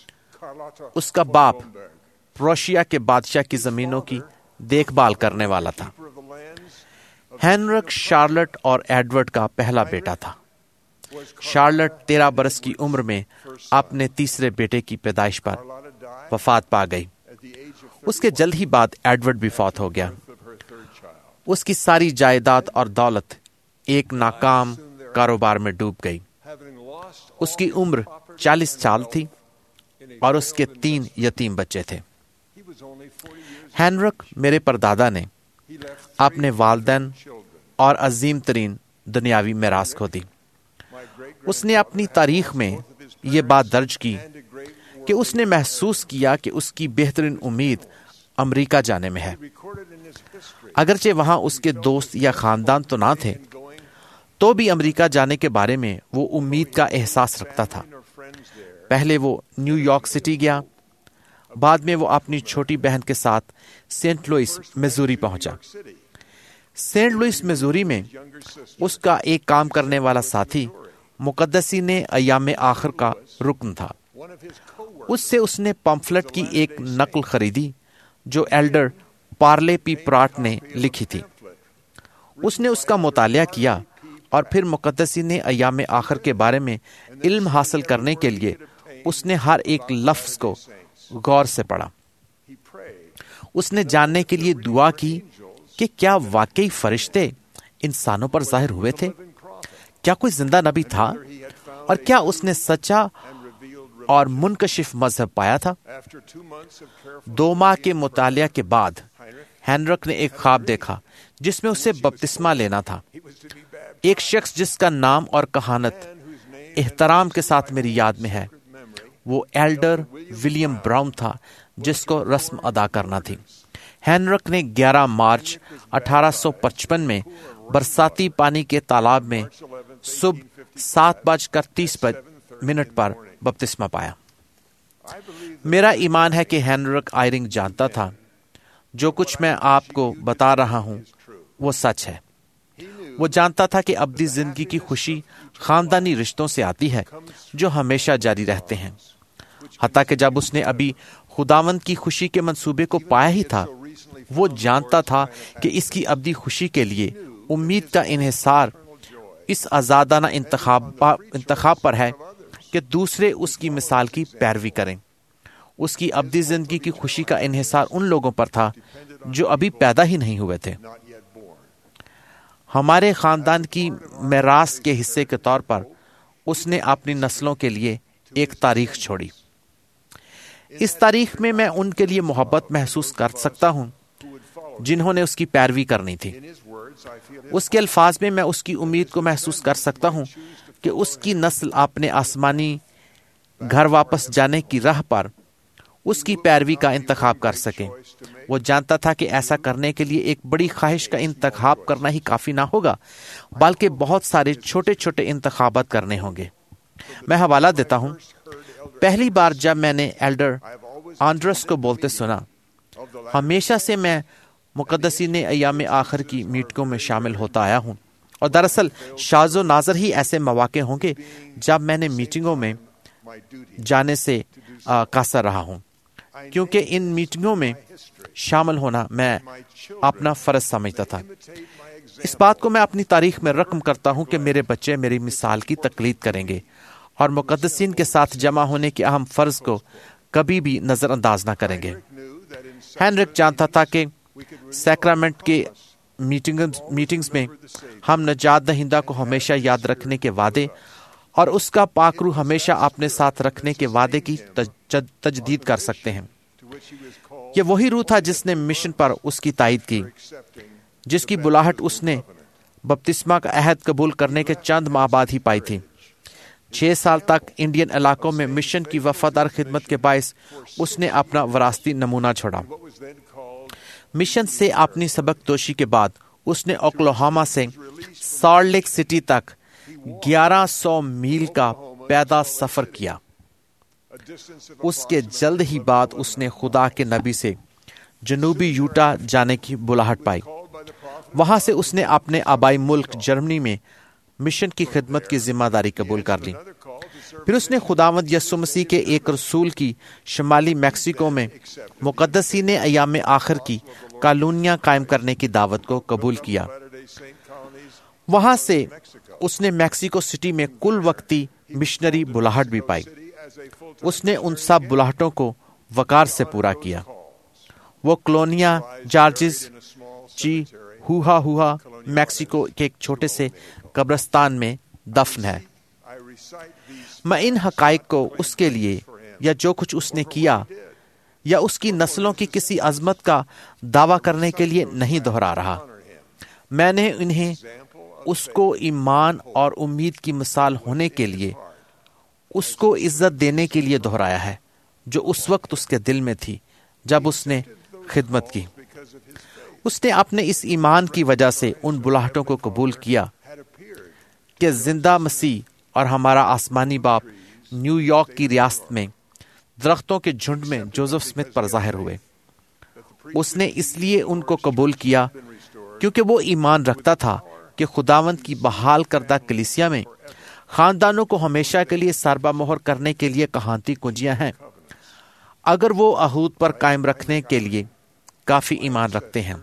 Speaker 2: اس کا باپ پروشیا کے بادشاہ کی زمینوں کی دیکھ بھال کرنے والا تھا. ہینرک شارلٹ اور ایڈورڈ کا پہلا بیٹا تھا. شارلٹ تیرہ برس کی عمر میں اپنے تیسرے بیٹے کی پیدائش پر وفات پا گئی. اس کے جلد ہی بعد ایڈورڈ بھی فوت ہو گیا. اس کی ساری جائیداد اور دولت ایک ناکام کاروبار میں ڈوب گئی. اس کی عمر چالیس سال تھی اور اس کے تین یتیم بچے تھے. ہینرک میرے پردادا نے اپنے والدین اور عظیم ترین دنیاوی میراث کھو دی. اس نے اپنی تاریخ میں یہ بات درج کی کہ اس نے محسوس کیا کہ اس کی بہترین امید امریکہ جانے میں ہے. اگرچہ وہاں اس کے دوست یا خاندان تو نہ تھے، تو بھی امریکہ جانے کے بارے میں وہ امید کا احساس رکھتا تھا. پہلے وہ نیو یارک سٹی گیا، بعد میں وہ اپنی چھوٹی بہن کے ساتھ سینٹ لوئس میزوری پہنچا. سینٹ لوئس میزوری میں اس کا ایک کام کرنے والا ساتھی مقدسی نے ایام آخر کا رکن تھا. اس سے اس نے پمفلٹ کی ایک نقل خریدی جو ایلڈر پارلے پی پراٹ نے لکھی تھی. اس نے اس کا مطالعہ کیا اور پھر مقدسی نے ایام آخر کے بارے میں علم حاصل کرنے کے لیے اس نے ہر ایک لفظ کو غور سے پڑھا. اس نے جاننے کے لیے دعا کی کہ کیا واقعی فرشتے انسانوں پر ظاہر ہوئے تھے، کیا کوئی زندہ نبی تھا، اور کیا اس نے سچا اور منکشف مذہب پایا تھا. دو ماہ کے مطالعہ کے بعد ہینرک نے ایک خواب دیکھا جس میں اسے بپتسمہ لینا تھا. ایک شخص جس کا نام اور کہانت احترام کے ساتھ میری یاد میں ہے وہ ایلڈر ولیم براؤن تھا جس کو رسم ادا کرنا تھی. ہینرک نے گیارہ مارچ اٹھارہ سو پچپن میں برساتی پانی کے تالاب میں صبح سات بج کر تیس منٹ پر بپتسمہ پایا. میرا ایمان ہے کہ ہینرک آئرنگ جانتا تھا جو کچھ میں آپ کو بتا رہا ہوں وہ سچ ہے. وہ جانتا تھا کہ ابدی زندگی کی خوشی خاندانی رشتوں سے آتی ہے جو ہمیشہ جاری رہتے ہیں. حتیٰ کہ جب اس نے ابھی خداوند کی خوشی کے منصوبے کو پایا ہی تھا وہ جانتا تھا کہ اس کی ابدی خوشی کے لیے امید کا انحصار اس آزادانہ انتخاب انتخاب پر ہے کہ دوسرے اس کی مثال کی پیروی کریں. اس کی ابدی زندگی کی خوشی کا انحصار ان لوگوں پر تھا جو ابھی پیدا ہی نہیں ہوئے تھے. ہمارے خاندان کی میراث کے حصے کے طور پر اس نے اپنی نسلوں کے لیے ایک تاریخ چھوڑی. اس تاریخ میں میں ان کے لیے محبت محسوس کر سکتا ہوں جنہوں نے اس کی پیروی کرنی تھی. اس کے الفاظ میں میں اس کی امید کو محسوس کر سکتا ہوں کہ اس کی نسل اپنے آسمانی گھر واپس جانے کی راہ پر اس کی پیروی کا انتخاب کر سکیں. وہ جانتا تھا کہ ایسا کرنے کے لیے ایک بڑی خواہش کا انتخاب کرنا ہی کافی نہ ہوگا بلکہ بہت سارے چھوٹے چھوٹے انتخابات کرنے ہوں گے. میں حوالہ دیتا ہوں. پہلی بار جب میں نے ایلڈر آنڈرس کو بولتے سنا ہمیشہ سے میں مقدسین ایام آخر کی میٹنگوں میں شامل ہوتا آیا ہوں اور دراصل شاذ و نادر ہی ایسے مواقع ہوں گے جب میں نے میٹنگوں میں جانے سے قاصر رہا ہوں کیونکہ ان میٹنگوں میں شامل ہونا میں اپنا فرض سمجھتا تھا. اس بات کو میں اپنی تاریخ میں رقم کرتا ہوں کہ میرے بچے میری مثال کی تقلید کریں گے اور مقدسین کے ساتھ جمع ہونے کے اہم فرض کو کبھی بھی نظر انداز نہ کریں گے. ہینرک جانتا تھا کہ سیکرامنٹ کے میٹنگز میں ہم نجات دہندہ کو ہمیشہ یاد رکھنے کے وعدے اور اس کا پاک روح ہمیشہ اپنے ساتھ رکھنے کے وعدے کی تجدید کر سکتے ہیں. یہ وہی روح تھا جس نے مشن پر اس کی تائید کی، جس کی بلاہٹ اس نے بپتسمہ کا عہد قبول کرنے کے چند ماہ بعد ہی پائی تھی. چھ سال تک انڈین علاقوں میں مشن کی وفادار خدمت کے باعث اس نے اپنا وراثتی نمونہ چھوڑا. مشن سے اپنی سبق دوشی کے بعد اس نے اوکلاہوما سے سالٹ لیک سٹی تک گیارہ سو میل کا پیدل سفر کیا. اس کے جلد ہی بعد اس نے خدا کے نبی سے جنوبی یوٹا جانے کی بلاہٹ پائی. وہاں سے اس نے اپنے آبائی ملک جرمنی میں مشن کی خدمت کی ذمہ داری قبول کر لی. پھر اس نے خداوند یسوع مسیح کے ایک رسول کی شمالی میکسیکو میں مقدسین ایام آخر کی کالونیاں قائم کرنے کی دعوت کو قبول کیا. وہاں سے اس نے میکسیکو سٹی میں کل وقتی مشنری بلاہٹ بھی پائی. اس نے ان سب بلاہٹوں کو وقار سے پورا کیا. وہ کلونیا جارجز چی ہوہا ہوہا میکسیکو کے ایک چھوٹے سے قبرستان میں دفن ہے. میں ان حقائق کو اس کے لیے یا جو کچھ اس نے کیا یا اس کی نسلوں کی کسی عظمت کا دعویٰ کرنے کے لیے نہیں دہرا رہا. میں نے انہیں اس کو ایمان اور امید کی مثال ہونے کے لیے، اس کو عزت دینے کے لیے دہرایا ہے جو اس وقت اس کے دل میں تھی جب اس نے خدمت کی. اس نے اپنے اس ایمان کی وجہ سے ان بلاہٹوں کو قبول کیا کہ زندہ مسیح اور ہمارا آسمانی باپ نیو یارک کی ریاست میں درختوں کے جھنڈ میں جوزف سمتھ پر ظاہر ہوئے. اس نے اس لیے ان کو قبول کیا کیونکہ وہ ایمان رکھتا تھا کہ خداوند کی بحال کردہ کلیسیا میں خاندانوں کو ہمیشہ کے لیے سربا مہر کرنے کے لیے کہانتی کنجیاں ہیں اگر وہ عہود پر قائم رکھنے کے لیے کافی ایمان رکھتے ہیں.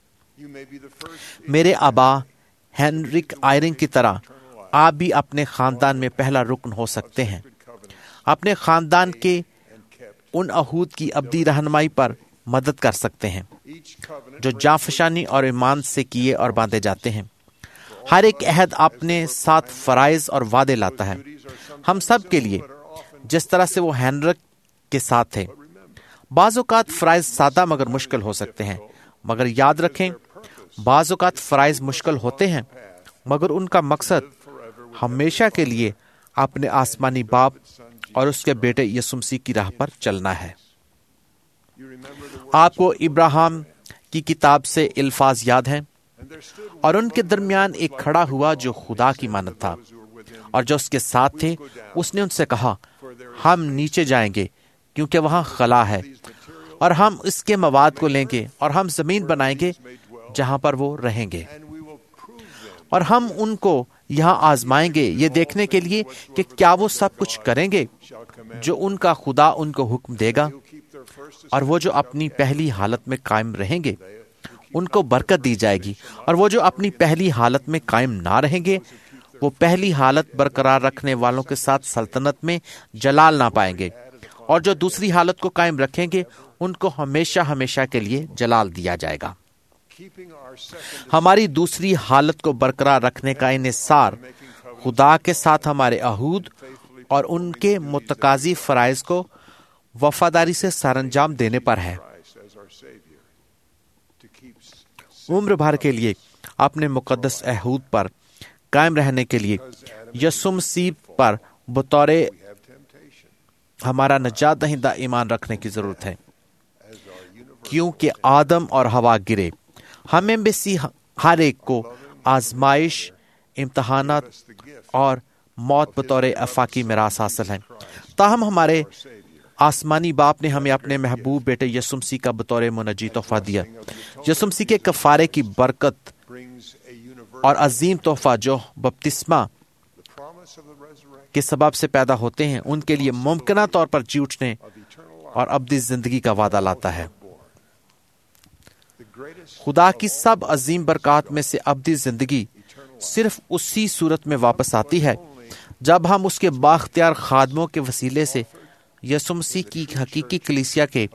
Speaker 2: میرے آبا ہینرک آئرنگ کی طرح آپ بھی اپنے خاندان میں پہلا رکن ہو سکتے ہیں. اپنے خاندان کے ان عہود کی ابدی رہنمائی پر مدد کر سکتے ہیں جو جانفشانی اور ایمان سے کیے اور باندھے جاتے ہیں. ہر ایک عہد اپنے ساتھ فرائض اور وعدے لاتا ہے ہم سب کے لیے، جس طرح سے وہ ہینرک کے ساتھ تھے. بعض اوقات فرائض سادہ مگر مشکل ہو سکتے ہیں، مگر یاد رکھیں بعض اوقات فرائض مشکل ہوتے ہیں، مگر ان کا مقصد ہمیشہ کے لیے اپنے آسمانی باپ اور اس کے بیٹے یسوع مسیح کی راہ پر چلنا ہے۔ آپ کو ابراہیم کی کتاب سے الفاظ یاد ہیں، اور ان کے درمیان ایک کھڑا ہوا جو خدا کی مانند تھا، اور جو اس کے ساتھ تھے اس نے ان سے کہا، ہم نیچے جائیں گے کیونکہ وہاں خلا ہے، اور ہم اس کے مواد کو لیں گے اور ہم زمین بنائیں گے جہاں پر وہ رہیں گے، اور ہم ان کو یہاں آزمائیں گے یہ دیکھنے کے لیے کہ کیا وہ سب کچھ کریں گے جو ان کا خدا ان کو حکم دے گا، اور وہ جو اپنی پہلی حالت میں قائم رہیں گے ان کو برکت دی جائے گی، اور وہ جو اپنی پہلی حالت میں قائم نہ رہیں گے وہ پہلی حالت برقرار رکھنے والوں کے ساتھ سلطنت میں جلال نہ پائیں گے، اور جو دوسری حالت کو قائم رکھیں گے ان کو ہمیشہ ہمیشہ کے لیے جلال دیا جائے گا۔ ہماری دوسری حالت کو برقرار رکھنے کا انحصار خدا کے ساتھ ہمارے عہود اور ان کے متقاضی فرائض کو وفاداری سے سر انجام دینے پر ہے۔ عمر بھر کے لیے اپنے مقدس عہود پر قائم رہنے کے لیے یسوع مسیح پر بطور ہمارا نجات دہندہ ایمان رکھنے کی ضرورت ہے، کیونکہ آدم اور ہوا گرے، ہمیں میں سے ہر ایک کو آزمائش، امتحانات اور موت بطور افاقی میراث حاصل ہے، تاہم ہمارے آسمانی باپ نے ہمیں اپنے محبوب بیٹے یسوع مسیح کا بطور منجی تحفہ دیا۔ یسوع مسیح کے کفارے کی برکت اور عظیم تحفہ جو بپتسمہ کے سبب سے پیدا ہوتے ہیں ان کے لیے ممکنہ طور پر جی اٹھنے اور ابدی زندگی کا وعدہ لاتا ہے۔ خدا کی سب عظیم برکات میں سے ابدی زندگی صرف اسی صورت میں واپس آتی ہے جب ہم اس کے بااختیار خادموں کے وسیلے سے یسوع مسیح کی حقیقی کلیسیا کے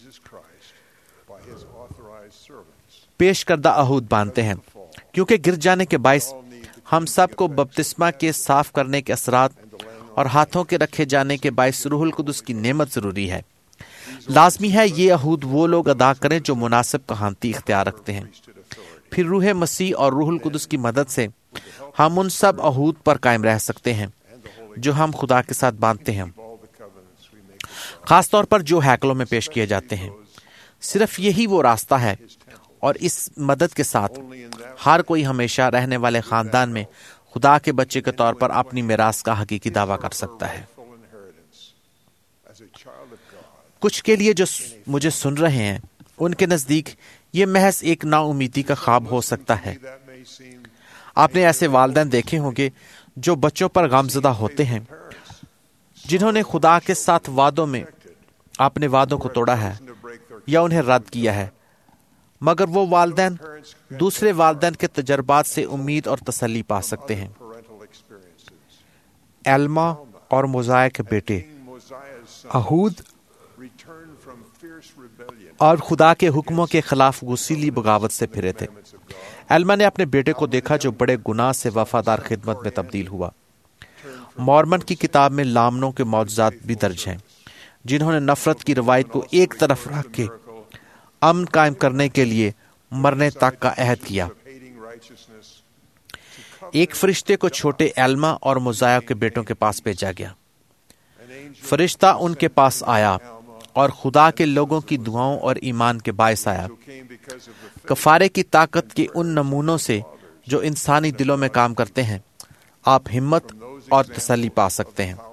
Speaker 2: پیش کردہ عہود باندھتے ہیں، کیونکہ گر جانے کے باعث ہم سب کو بپتسمہ کے صاف کرنے کے اثرات اور ہاتھوں کے رکھے جانے کے باعث روح القدس کی نعمت ضروری ہے۔ لازمی ہے یہ عہود وہ لوگ ادا کریں جو مناسب کہانتی اختیار رکھتے ہیں، پھر روح مسیح اور روح القدس کی مدد سے ہم ان سب عہود پر قائم رہ سکتے ہیں جو ہم خدا کے ساتھ باندھتے ہیں، خاص طور پر جو ہیکلوں میں پیش کیے جاتے ہیں۔ صرف یہی وہ راستہ ہے، اور اس مدد کے ساتھ ہر کوئی ہمیشہ رہنے والے خاندان میں خدا کے بچے کے طور پر اپنی میراث کا حقیقی دعویٰ کر سکتا ہے۔ کچھ کے لیے جو مجھے سن رہے ہیں ان کے نزدیک یہ محض ایک نا امیدی کا خواب ہو سکتا ہے۔ آپ نے ایسے والدین دیکھے ہوں گے جو بچوں پر غمزدہ ہوتے ہیں، جنہوں نے خدا کے ساتھ وعدوں میں اپنے وعدوں کو توڑا ہے یا انہیں رد کیا ہے، مگر وہ والدین دوسرے والدین کے تجربات سے امید اور تسلی پا سکتے ہیں۔ ایلما اور موزایا کے بیٹے عہود اور خدا کے حکموں کے خلاف غسیلی بغاوت سے پھرے تھے۔ ایلما نے اپنے بیٹے کو دیکھا جو بڑے گناہ سے وفادار خدمت میں تبدیل ہوا۔ مورمن کی کتاب میں لامنوں کے معجزات بھی درج ہیں، جنہوں نے نفرت کی روایت کو ایک طرف رکھ کے امن قائم کرنے کے لیے مرنے تک کا عہد کیا۔ ایک فرشتے کو چھوٹے ایلما اور موزایا کے بیٹوں کے پاس بھیجا گیا۔ فرشتہ ان کے پاس آیا اور خدا کے لوگوں کی دعاؤں اور ایمان کے باعث آیا۔ کفارے کی طاقت کے ان نمونوں سے جو انسانی دلوں میں کام کرتے ہیں آپ ہمت اور تسلی پا سکتے ہیں۔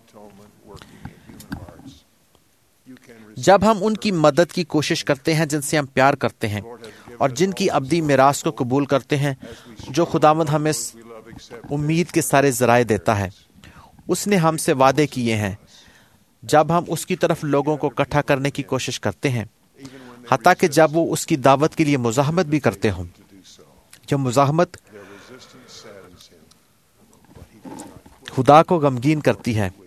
Speaker 2: جب ہم ان کی مدد کی کوشش کرتے ہیں جن سے ہم پیار کرتے ہیں اور جن کی ابدی میراث کو قبول کرتے ہیں، جو خداوند ہمیں امید کے سارے ذرائع دیتا ہے، اس نے ہم سے وعدے کیے ہیں۔ جب ہم اس کی طرف لوگوں کو اکٹھا کرنے کی کوشش کرتے ہیں، حتیٰ کہ جب وہ اس کی دعوت کے لیے مزاحمت بھی کرتے ہوں، جو مزاحمت خدا کو غمگین کرتی ہے،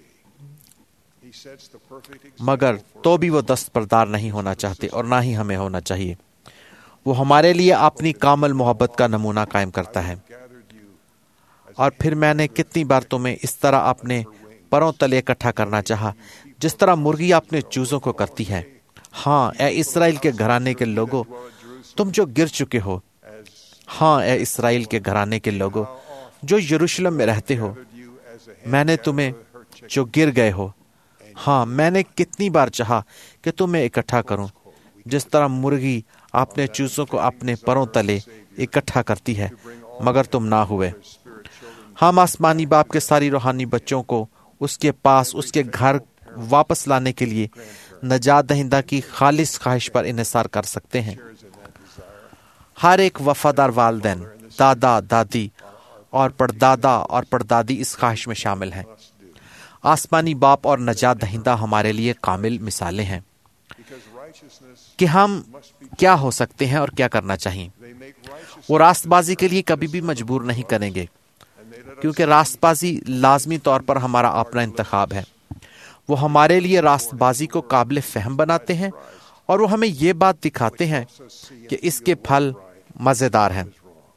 Speaker 2: مگر تو بھی وہ دستبردار نہیں ہونا چاہتے اور نہ ہی ہمیں ہونا چاہیے۔ وہ ہمارے لیے اپنی کامل محبت کا نمونہ قائم کرتا ہے۔ اور پھر میں نے کتنی بار تمہیں اس طرح اپنے پروں تلے اکٹھا کرنا چاہا جس طرح مرغی اپنے چوزوں کو کرتی ہے۔ ہاں اے اسرائیل کے گھرانے کے لوگوں، تم جو گر چکے ہو، ہاں اے اسرائیل کے گھرانے کے لوگوں جو یروشلم میں رہتے ہو، میں نے تمہیں جو گر گئے ہو، ہاں میں نے کتنی بار چاہا کہ تمہیں اکٹھا کروں، جس طرح مرغی اپنے چوزوں کو اپنے پروں تلے اکٹھا کرتی ہے، مگر تم نہ ہوئے۔ ہم آسمانی باپ کے ساری روحانی بچوں کو اس کے پاس اس کے گھر واپس لانے کے لیے نجات دہندہ کی خالص خواہش پر انحصار کر سکتے ہیں۔ ہر ایک وفادار والدین، دادا دادی اور پردادا اور پردادی اس خواہش میں شامل ہیں۔ آسمانی باپ اور نجات دہندہ ہمارے لیے کامل مثالیں ہیں کہ ہم کیا ہو سکتے ہیں اور کیا کرنا چاہیے۔ وہ راست بازی کے لیے کبھی بھی مجبور نہیں کریں گے، کیونکہ راست بازی لازمی طور پر ہمارا اپنا انتخاب ہے۔ وہ ہمارے لیے راست بازی کو قابل فہم بناتے ہیں اور وہ ہمیں یہ بات دکھاتے ہیں کہ اس کے پھل مزیدار ہیں۔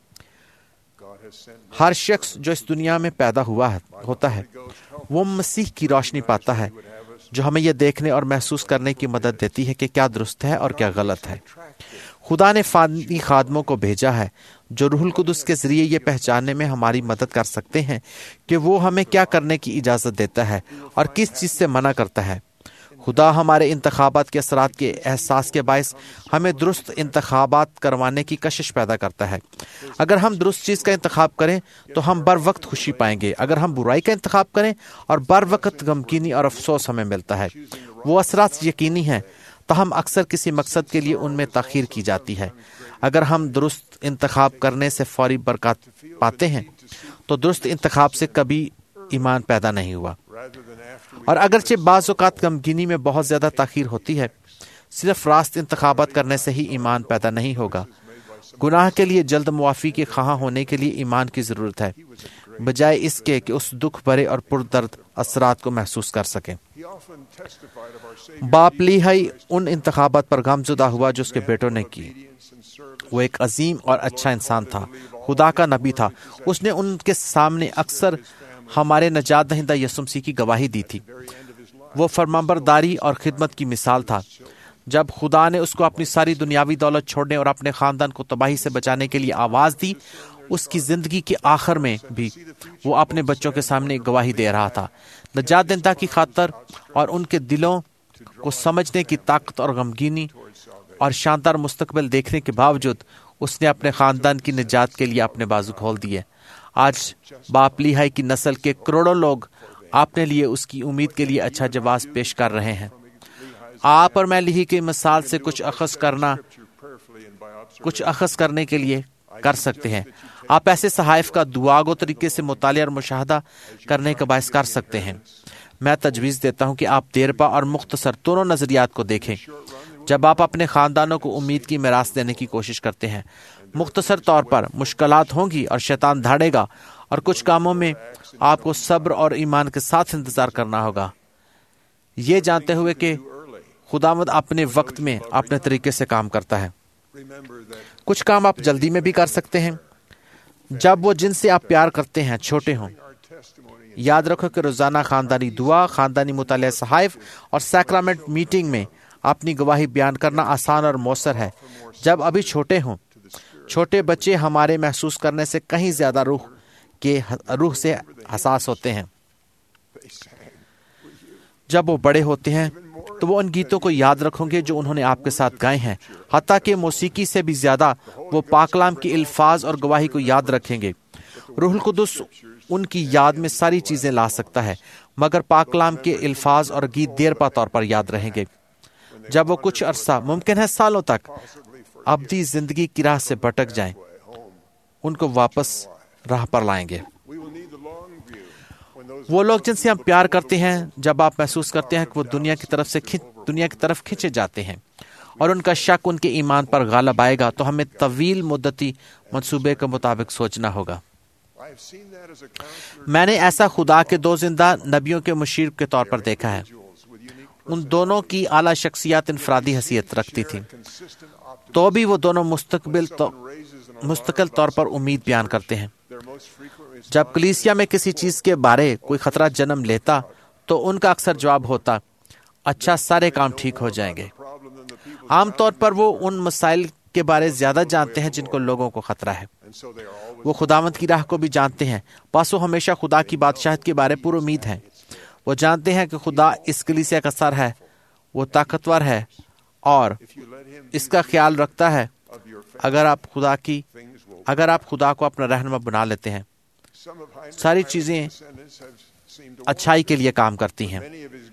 Speaker 2: ہر شخص جو اس دنیا میں پیدا ہوا ہے ہوتا ہے وہ مسیح کی روشنی پاتا ہے، جو ہمیں یہ دیکھنے اور محسوس کرنے کی مدد دیتی ہے کہ کیا درست ہے اور کیا غلط ہے۔ خدا نے فانی خادموں کو بھیجا ہے جو روح القدس کے ذریعے یہ پہچاننے میں ہماری مدد کر سکتے ہیں کہ وہ ہمیں کیا کرنے کی اجازت دیتا ہے اور کس چیز سے منع کرتا ہے۔ خدا ہمارے انتخابات کے اثرات کے احساس کے باعث ہمیں درست انتخابات کروانے کی کشش پیدا کرتا ہے۔ اگر ہم درست چیز کا انتخاب کریں تو ہم بر وقت خوشی پائیں گے، اگر ہم برائی کا انتخاب کریں اور بر وقت غمگینی اور افسوس ہمیں ملتا ہے۔ وہ اثرات یقینی ہیں، تاہم اکثر کسی مقصد کے لیے ان میں تاخیر کی جاتی ہے۔ اگر ہم درست انتخاب کرنے سے فوری برکات پاتے ہیں تو درست انتخاب سے کبھی ایمان پیدا نہیں ہوا، اور اگرچہ بعض اوقات غمگینی میں بہت زیادہ تاخیر ہوتی ہے، صرف راست انتخابات کرنے سے ہی ایمان پیدا نہیں ہوگا۔ گناہ کے لیے جلد معافی کے خواہاں ہونے کے لیے ایمان کی ضرورت ہے، بجائے اس کے کہ اس دکھ بھرے اور پردرد اثرات کو محسوس کر سکیں۔ باپ لیہی ان انتخابات پر غمزدہ ہوا جو اس کے بیٹوں نے کی۔ وہ ایک عظیم اور اچھا انسان تھا، خدا کا نبی تھا۔ اس نے ان کے سامنے اکثر ہمارے نجات دہندہ یسوع مسیح کی گواہی دی تھی۔ وہ فرمانبرداری اور خدمت کی مثال تھا۔ جب خدا نے اس کو اپنی ساری دنیاوی دولت چھوڑنے اور اپنے خاندان کو تباہی سے بچانے کے لیے آواز دی، اس کی زندگی کے آخر میں بھی وہ اپنے بچوں کے سامنے گواہی دے رہا تھا۔ نجات دہندہ کی خاطر اور ان کے دلوں کو سمجھنے کی طاقت اور غمگینی اور شاندار مستقبل دیکھنے کے باوجود اس نے اپنے خاندان کی نجات کے لیے اپنے بازو کھول دیے۔ آج باپ لیہی کی نسل کے کروڑوں لوگ اپنے لیے اس کی امید کے لیے اچھا جواز پیش کر رہے ہیں۔ آپ اور میں لیہی کی مثال سے کچھ اخذ کرنا کچھ اخذ کرنے کے لیے کر سکتے ہیں۔ آپ ایسے صحائف کا دعاگو طریقے سے مطالعہ اور مشاہدہ کرنے کا باعث کر سکتے ہیں۔ میں تجویز دیتا ہوں کہ آپ دیرپا اور مختصر دونوں نظریات کو دیکھیں جب آپ اپنے خاندانوں کو امید کی میراث دینے کی کوشش کرتے ہیں۔ مختصر طور پر مشکلات ہوں گی اور شیطان دھاڑے گا، اور کچھ کاموں میں آپ کو صبر اور ایمان کے ساتھ انتظار کرنا ہوگا، یہ جانتے ہوئے کہ خداوند اپنے وقت میں اپنے طریقے سے کام کرتا ہے۔ کچھ کام آپ جلدی میں بھی کر سکتے ہیں جب وہ جن سے آپ پیار کرتے ہیں چھوٹے ہوں۔ یاد رکھو کہ روزانہ خاندانی دعا، خاندانی مطالعہ صحائف اور سیکرامنٹ میٹنگ میں اپنی گواہی بیان کرنا آسان اور مؤثر ہے جب ابھی چھوٹے ہوں۔ چھوٹے بچے ہمارے محسوس کرنے سے کہیں زیادہ روح کے روح سے حساس ہوتے ہیں۔ جب وہ بڑے ہوتے ہیں تو وہ ان گیتوں کو یاد رکھیں گے جو انہوں نے آپ کے ساتھ گائے ہیں، حتیٰ کہ موسیقی سے بھی زیادہ وہ پاک کلام کے الفاظ اور گواہی کو یاد رکھیں گے۔ روح القدس ان کی یاد میں ساری چیزیں لا سکتا ہے، مگر پاک کلام کے الفاظ اور گیت دیر پا طور پر یاد رہیں گے۔ جب وہ کچھ عرصہ، ممکن ہے سالوں تک، ابدی زندگی کی راہ سے بھٹک جائیں، ان کو واپس راہ پر لائیں گے۔ وہ لوگ جن سے ہم پیار کرتے ہیں، جب آپ محسوس کرتے ہیں کہ وہ دنیا کی طرف سے دنیا کی طرف کھینچے جاتے ہیں اور ان کا شک ان کے ایمان پر غالب آئے گا، تو ہمیں طویل مدتی منصوبے کے مطابق سوچنا ہوگا۔ میں نے ایسا خدا کے دو زندہ نبیوں کے مشیر کے طور پر دیکھا ہے۔ ان دونوں کی اعلیٰ شخصیات انفرادی حیثیت رکھتی تھیں، تو بھی وہ دونوں مستقبل تو مستقل طور پر امید بیان کرتے ہیں۔ جب کلیسیا میں کسی چیز کے بارے کوئی خطرہ جنم لیتا تو ان کا اکثر جواب ہوتا، اچھا سارے کام ٹھیک ہو جائیں گے۔ عام طور پر وہ ان مسائل کے بارے زیادہ جانتے ہیں جن کو لوگوں کو خطرہ ہے۔ وہ خداوند کی راہ کو بھی جانتے ہیں، پس وہ ہمیشہ خدا کی بادشاہت کے بارے پر امید ہیں۔ وہ جانتے ہیں کہ خدا اس کلیسیا کا سر ہے، وہ طاقتور ہے اور اس کا خیال رکھتا ہے اگر آپ خدا کی اگر آپ خدا کو اپنا رہنما بنا لیتے ہیں۔ ساری چیزیں اچھائی کے لیے کام کرتی ہیں۔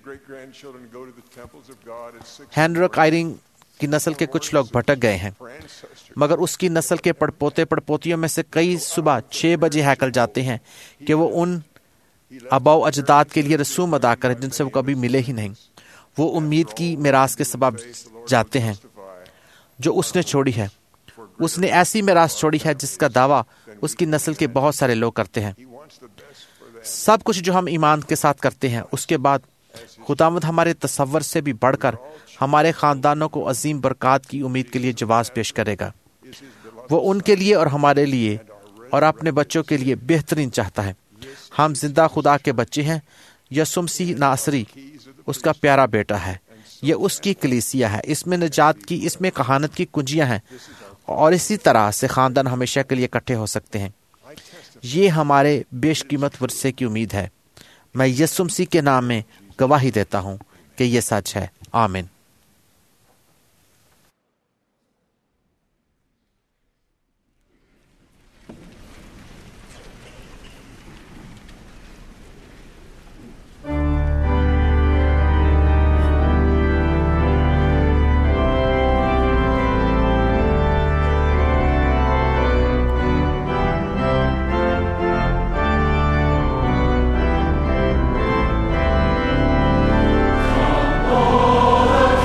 Speaker 2: ہینڈرک آئرنگ کی نسل کے کچھ لوگ بھٹک گئے ہیں، مگر اس کی نسل کے پڑپوتے پڑپوتیوں میں سے کئی صبح چھ بجے ہیکل جاتے ہیں کہ وہ ان آباؤ اجداد کے لیے رسوم ادا کریں جن سے وہ کبھی ملے ہی نہیں۔ وہ امید کی میراث کے سبب جاتے ہیں جو اس نے چھوڑی ہے۔ اس نے ایسی میراث چھوڑی ہے جس کا دعویٰ اس کی نسل کے بہت سارے لوگ کرتے ہیں۔ سب کچھ جو ہم ایمان کے ساتھ کرتے ہیں، اس کے بعد خداوند ہمارے تصور سے بھی بڑھ کر ہمارے خاندانوں کو عظیم برکات کی امید کے لیے جواز پیش کرے گا۔ وہ ان کے لیے اور ہمارے لیے اور اپنے بچوں کے لیے بہترین چاہتا ہے۔ ہم زندہ خدا کے بچے ہیں۔ یسوع مسیح ناصری اس کا پیارا بیٹا ہے۔ یہ اس کی کلیسیا ہے۔ اس میں نجات کی اس میں کہانت کی کنجیاں ہیں، اور اسی طرح سے خاندان ہمیشہ کے لیے اکٹھے ہو سکتے ہیں۔ یہ ہمارے بیش قیمت ورثے کی امید ہے۔ میں یسوع مسیح کے نام میں گواہی دیتا ہوں کہ یہ سچ ہے۔ آمین۔
Speaker 15: Oh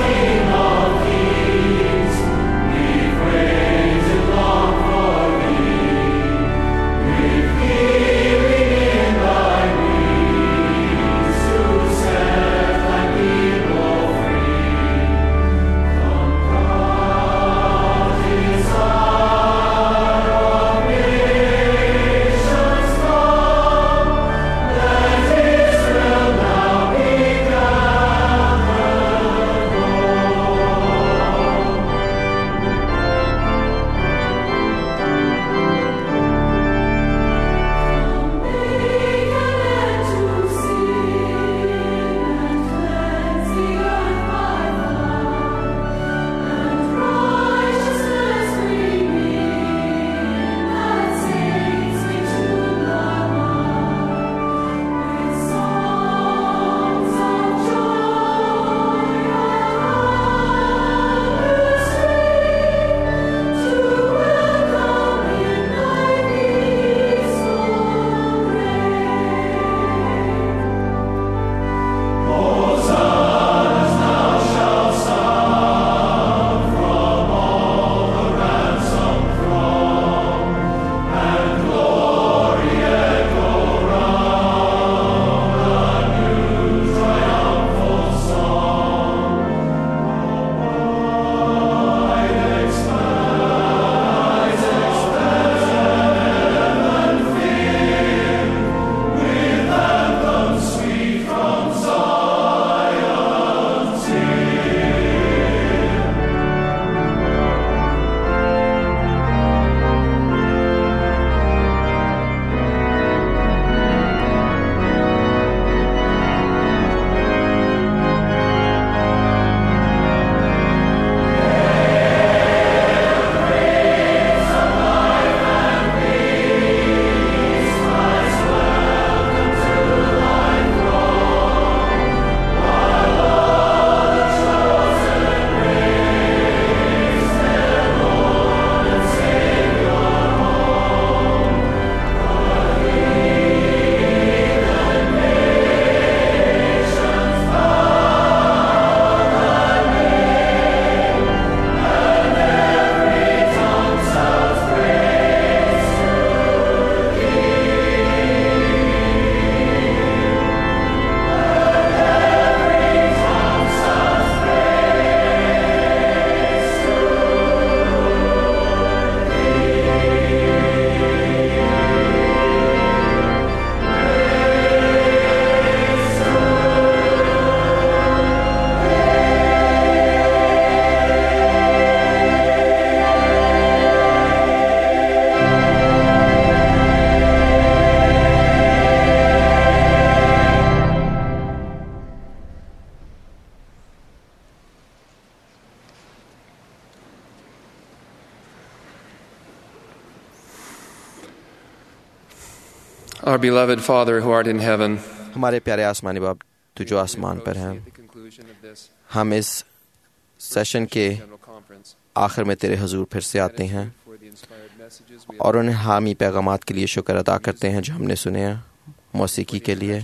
Speaker 9: Our beloved Father who art in heaven,
Speaker 4: ہمارے پیارے آسمانی باپ تو جو آسمان پر ہیں، ہم اس سیشن کے آخر میں تیرے حضور پھر سے آتے ہیں اور انہیں حامی پیغامات کے لیے شکر ادا کرتے ہیں جو ہم نے سنے ہیں، موسیقی کے لیے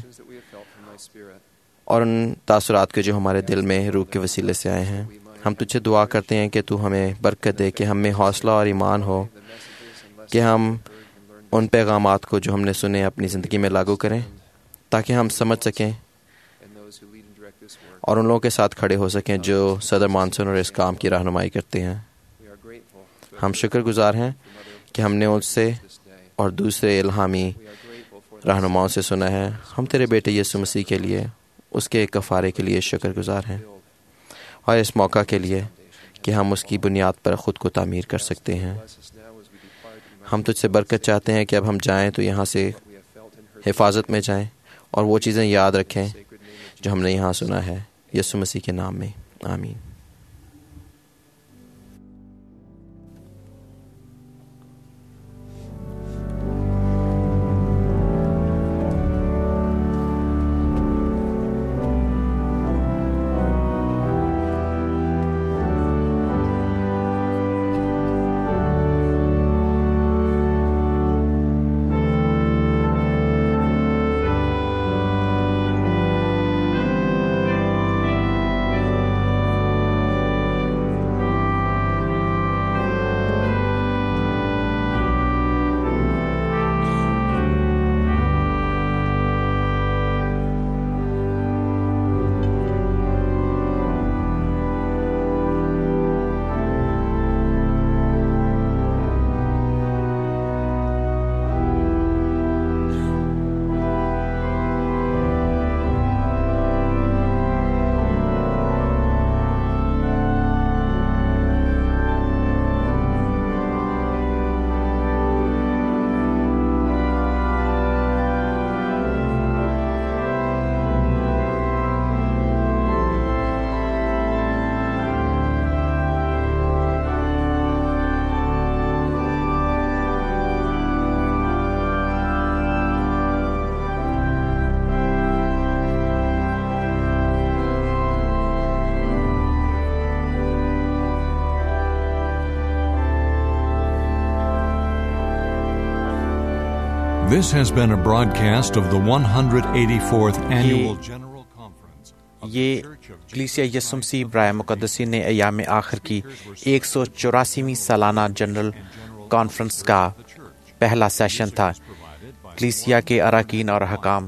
Speaker 4: اور ان تاثرات کے جو ہمارے دل میں روح کے وسیلے سے آئے ہیں۔ ہم تجھ سے دعا کرتے ہیں کہ تو ہمیں برکت دے، کہ ہم میں حوصلہ اور ایمان ہو کہ ہم ان پیغامات کو جو ہم نے سنے اپنی زندگی میں لاگو کریں، تاکہ ہم سمجھ سکیں اور ان لوگوں کے ساتھ کھڑے ہو سکیں جو صدر مانسون اور اس کام کی رہنمائی کرتے ہیں۔ ہم شکر گزار ہیں کہ ہم نے ان سے اور دوسرے الہامی رہنماؤں سے سنا ہے۔ ہم تیرے بیٹے یسوع مسیح کے لیے، اس کے کفارے کے لیے شکر گزار ہیں، اور اس موقع کے لیے کہ ہم اس کی بنیاد پر خود کو تعمیر کر سکتے ہیں۔ ہم تجھ سے برکت چاہتے ہیں کہ اب ہم جائیں تو یہاں سے حفاظت میں جائیں اور وہ چیزیں یاد رکھیں جو ہم نے یہاں سنا ہے، یسوع مسیح کے نام میں آمین۔
Speaker 1: This has been a broadcast of the one hundred eighty-fourth Annual General Conference.
Speaker 2: یہ کلیسیا یسوع مسیح برائے مقدسین ایام آخر کی ایک سو چوراسیویں سالانہ جنرل کانفرنس کا پہلا سیشن تھا۔ کلیسیا کے اراکین اور حکام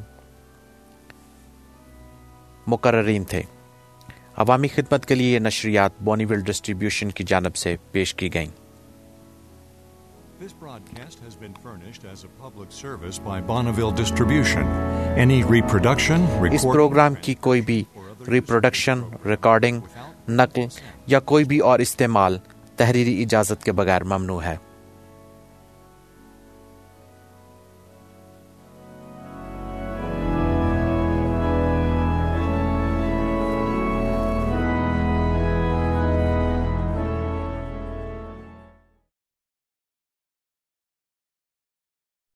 Speaker 2: مقررین تھے۔ عوامی خدمت کے لیے یہ نشریات بونیول ڈسٹریبیوشن کی جانب سے پیش کی گئیں۔
Speaker 1: This broadcast has been furnished as a public service by Bonneville Distribution. Any reproduction, recording,
Speaker 2: اس پروگرام کی کوئی بھی ریپروڈکشن، ریکارڈنگ، نقل یا کوئی بھی اور استعمال تحریری اجازت کے بغیر ممنوع ہے۔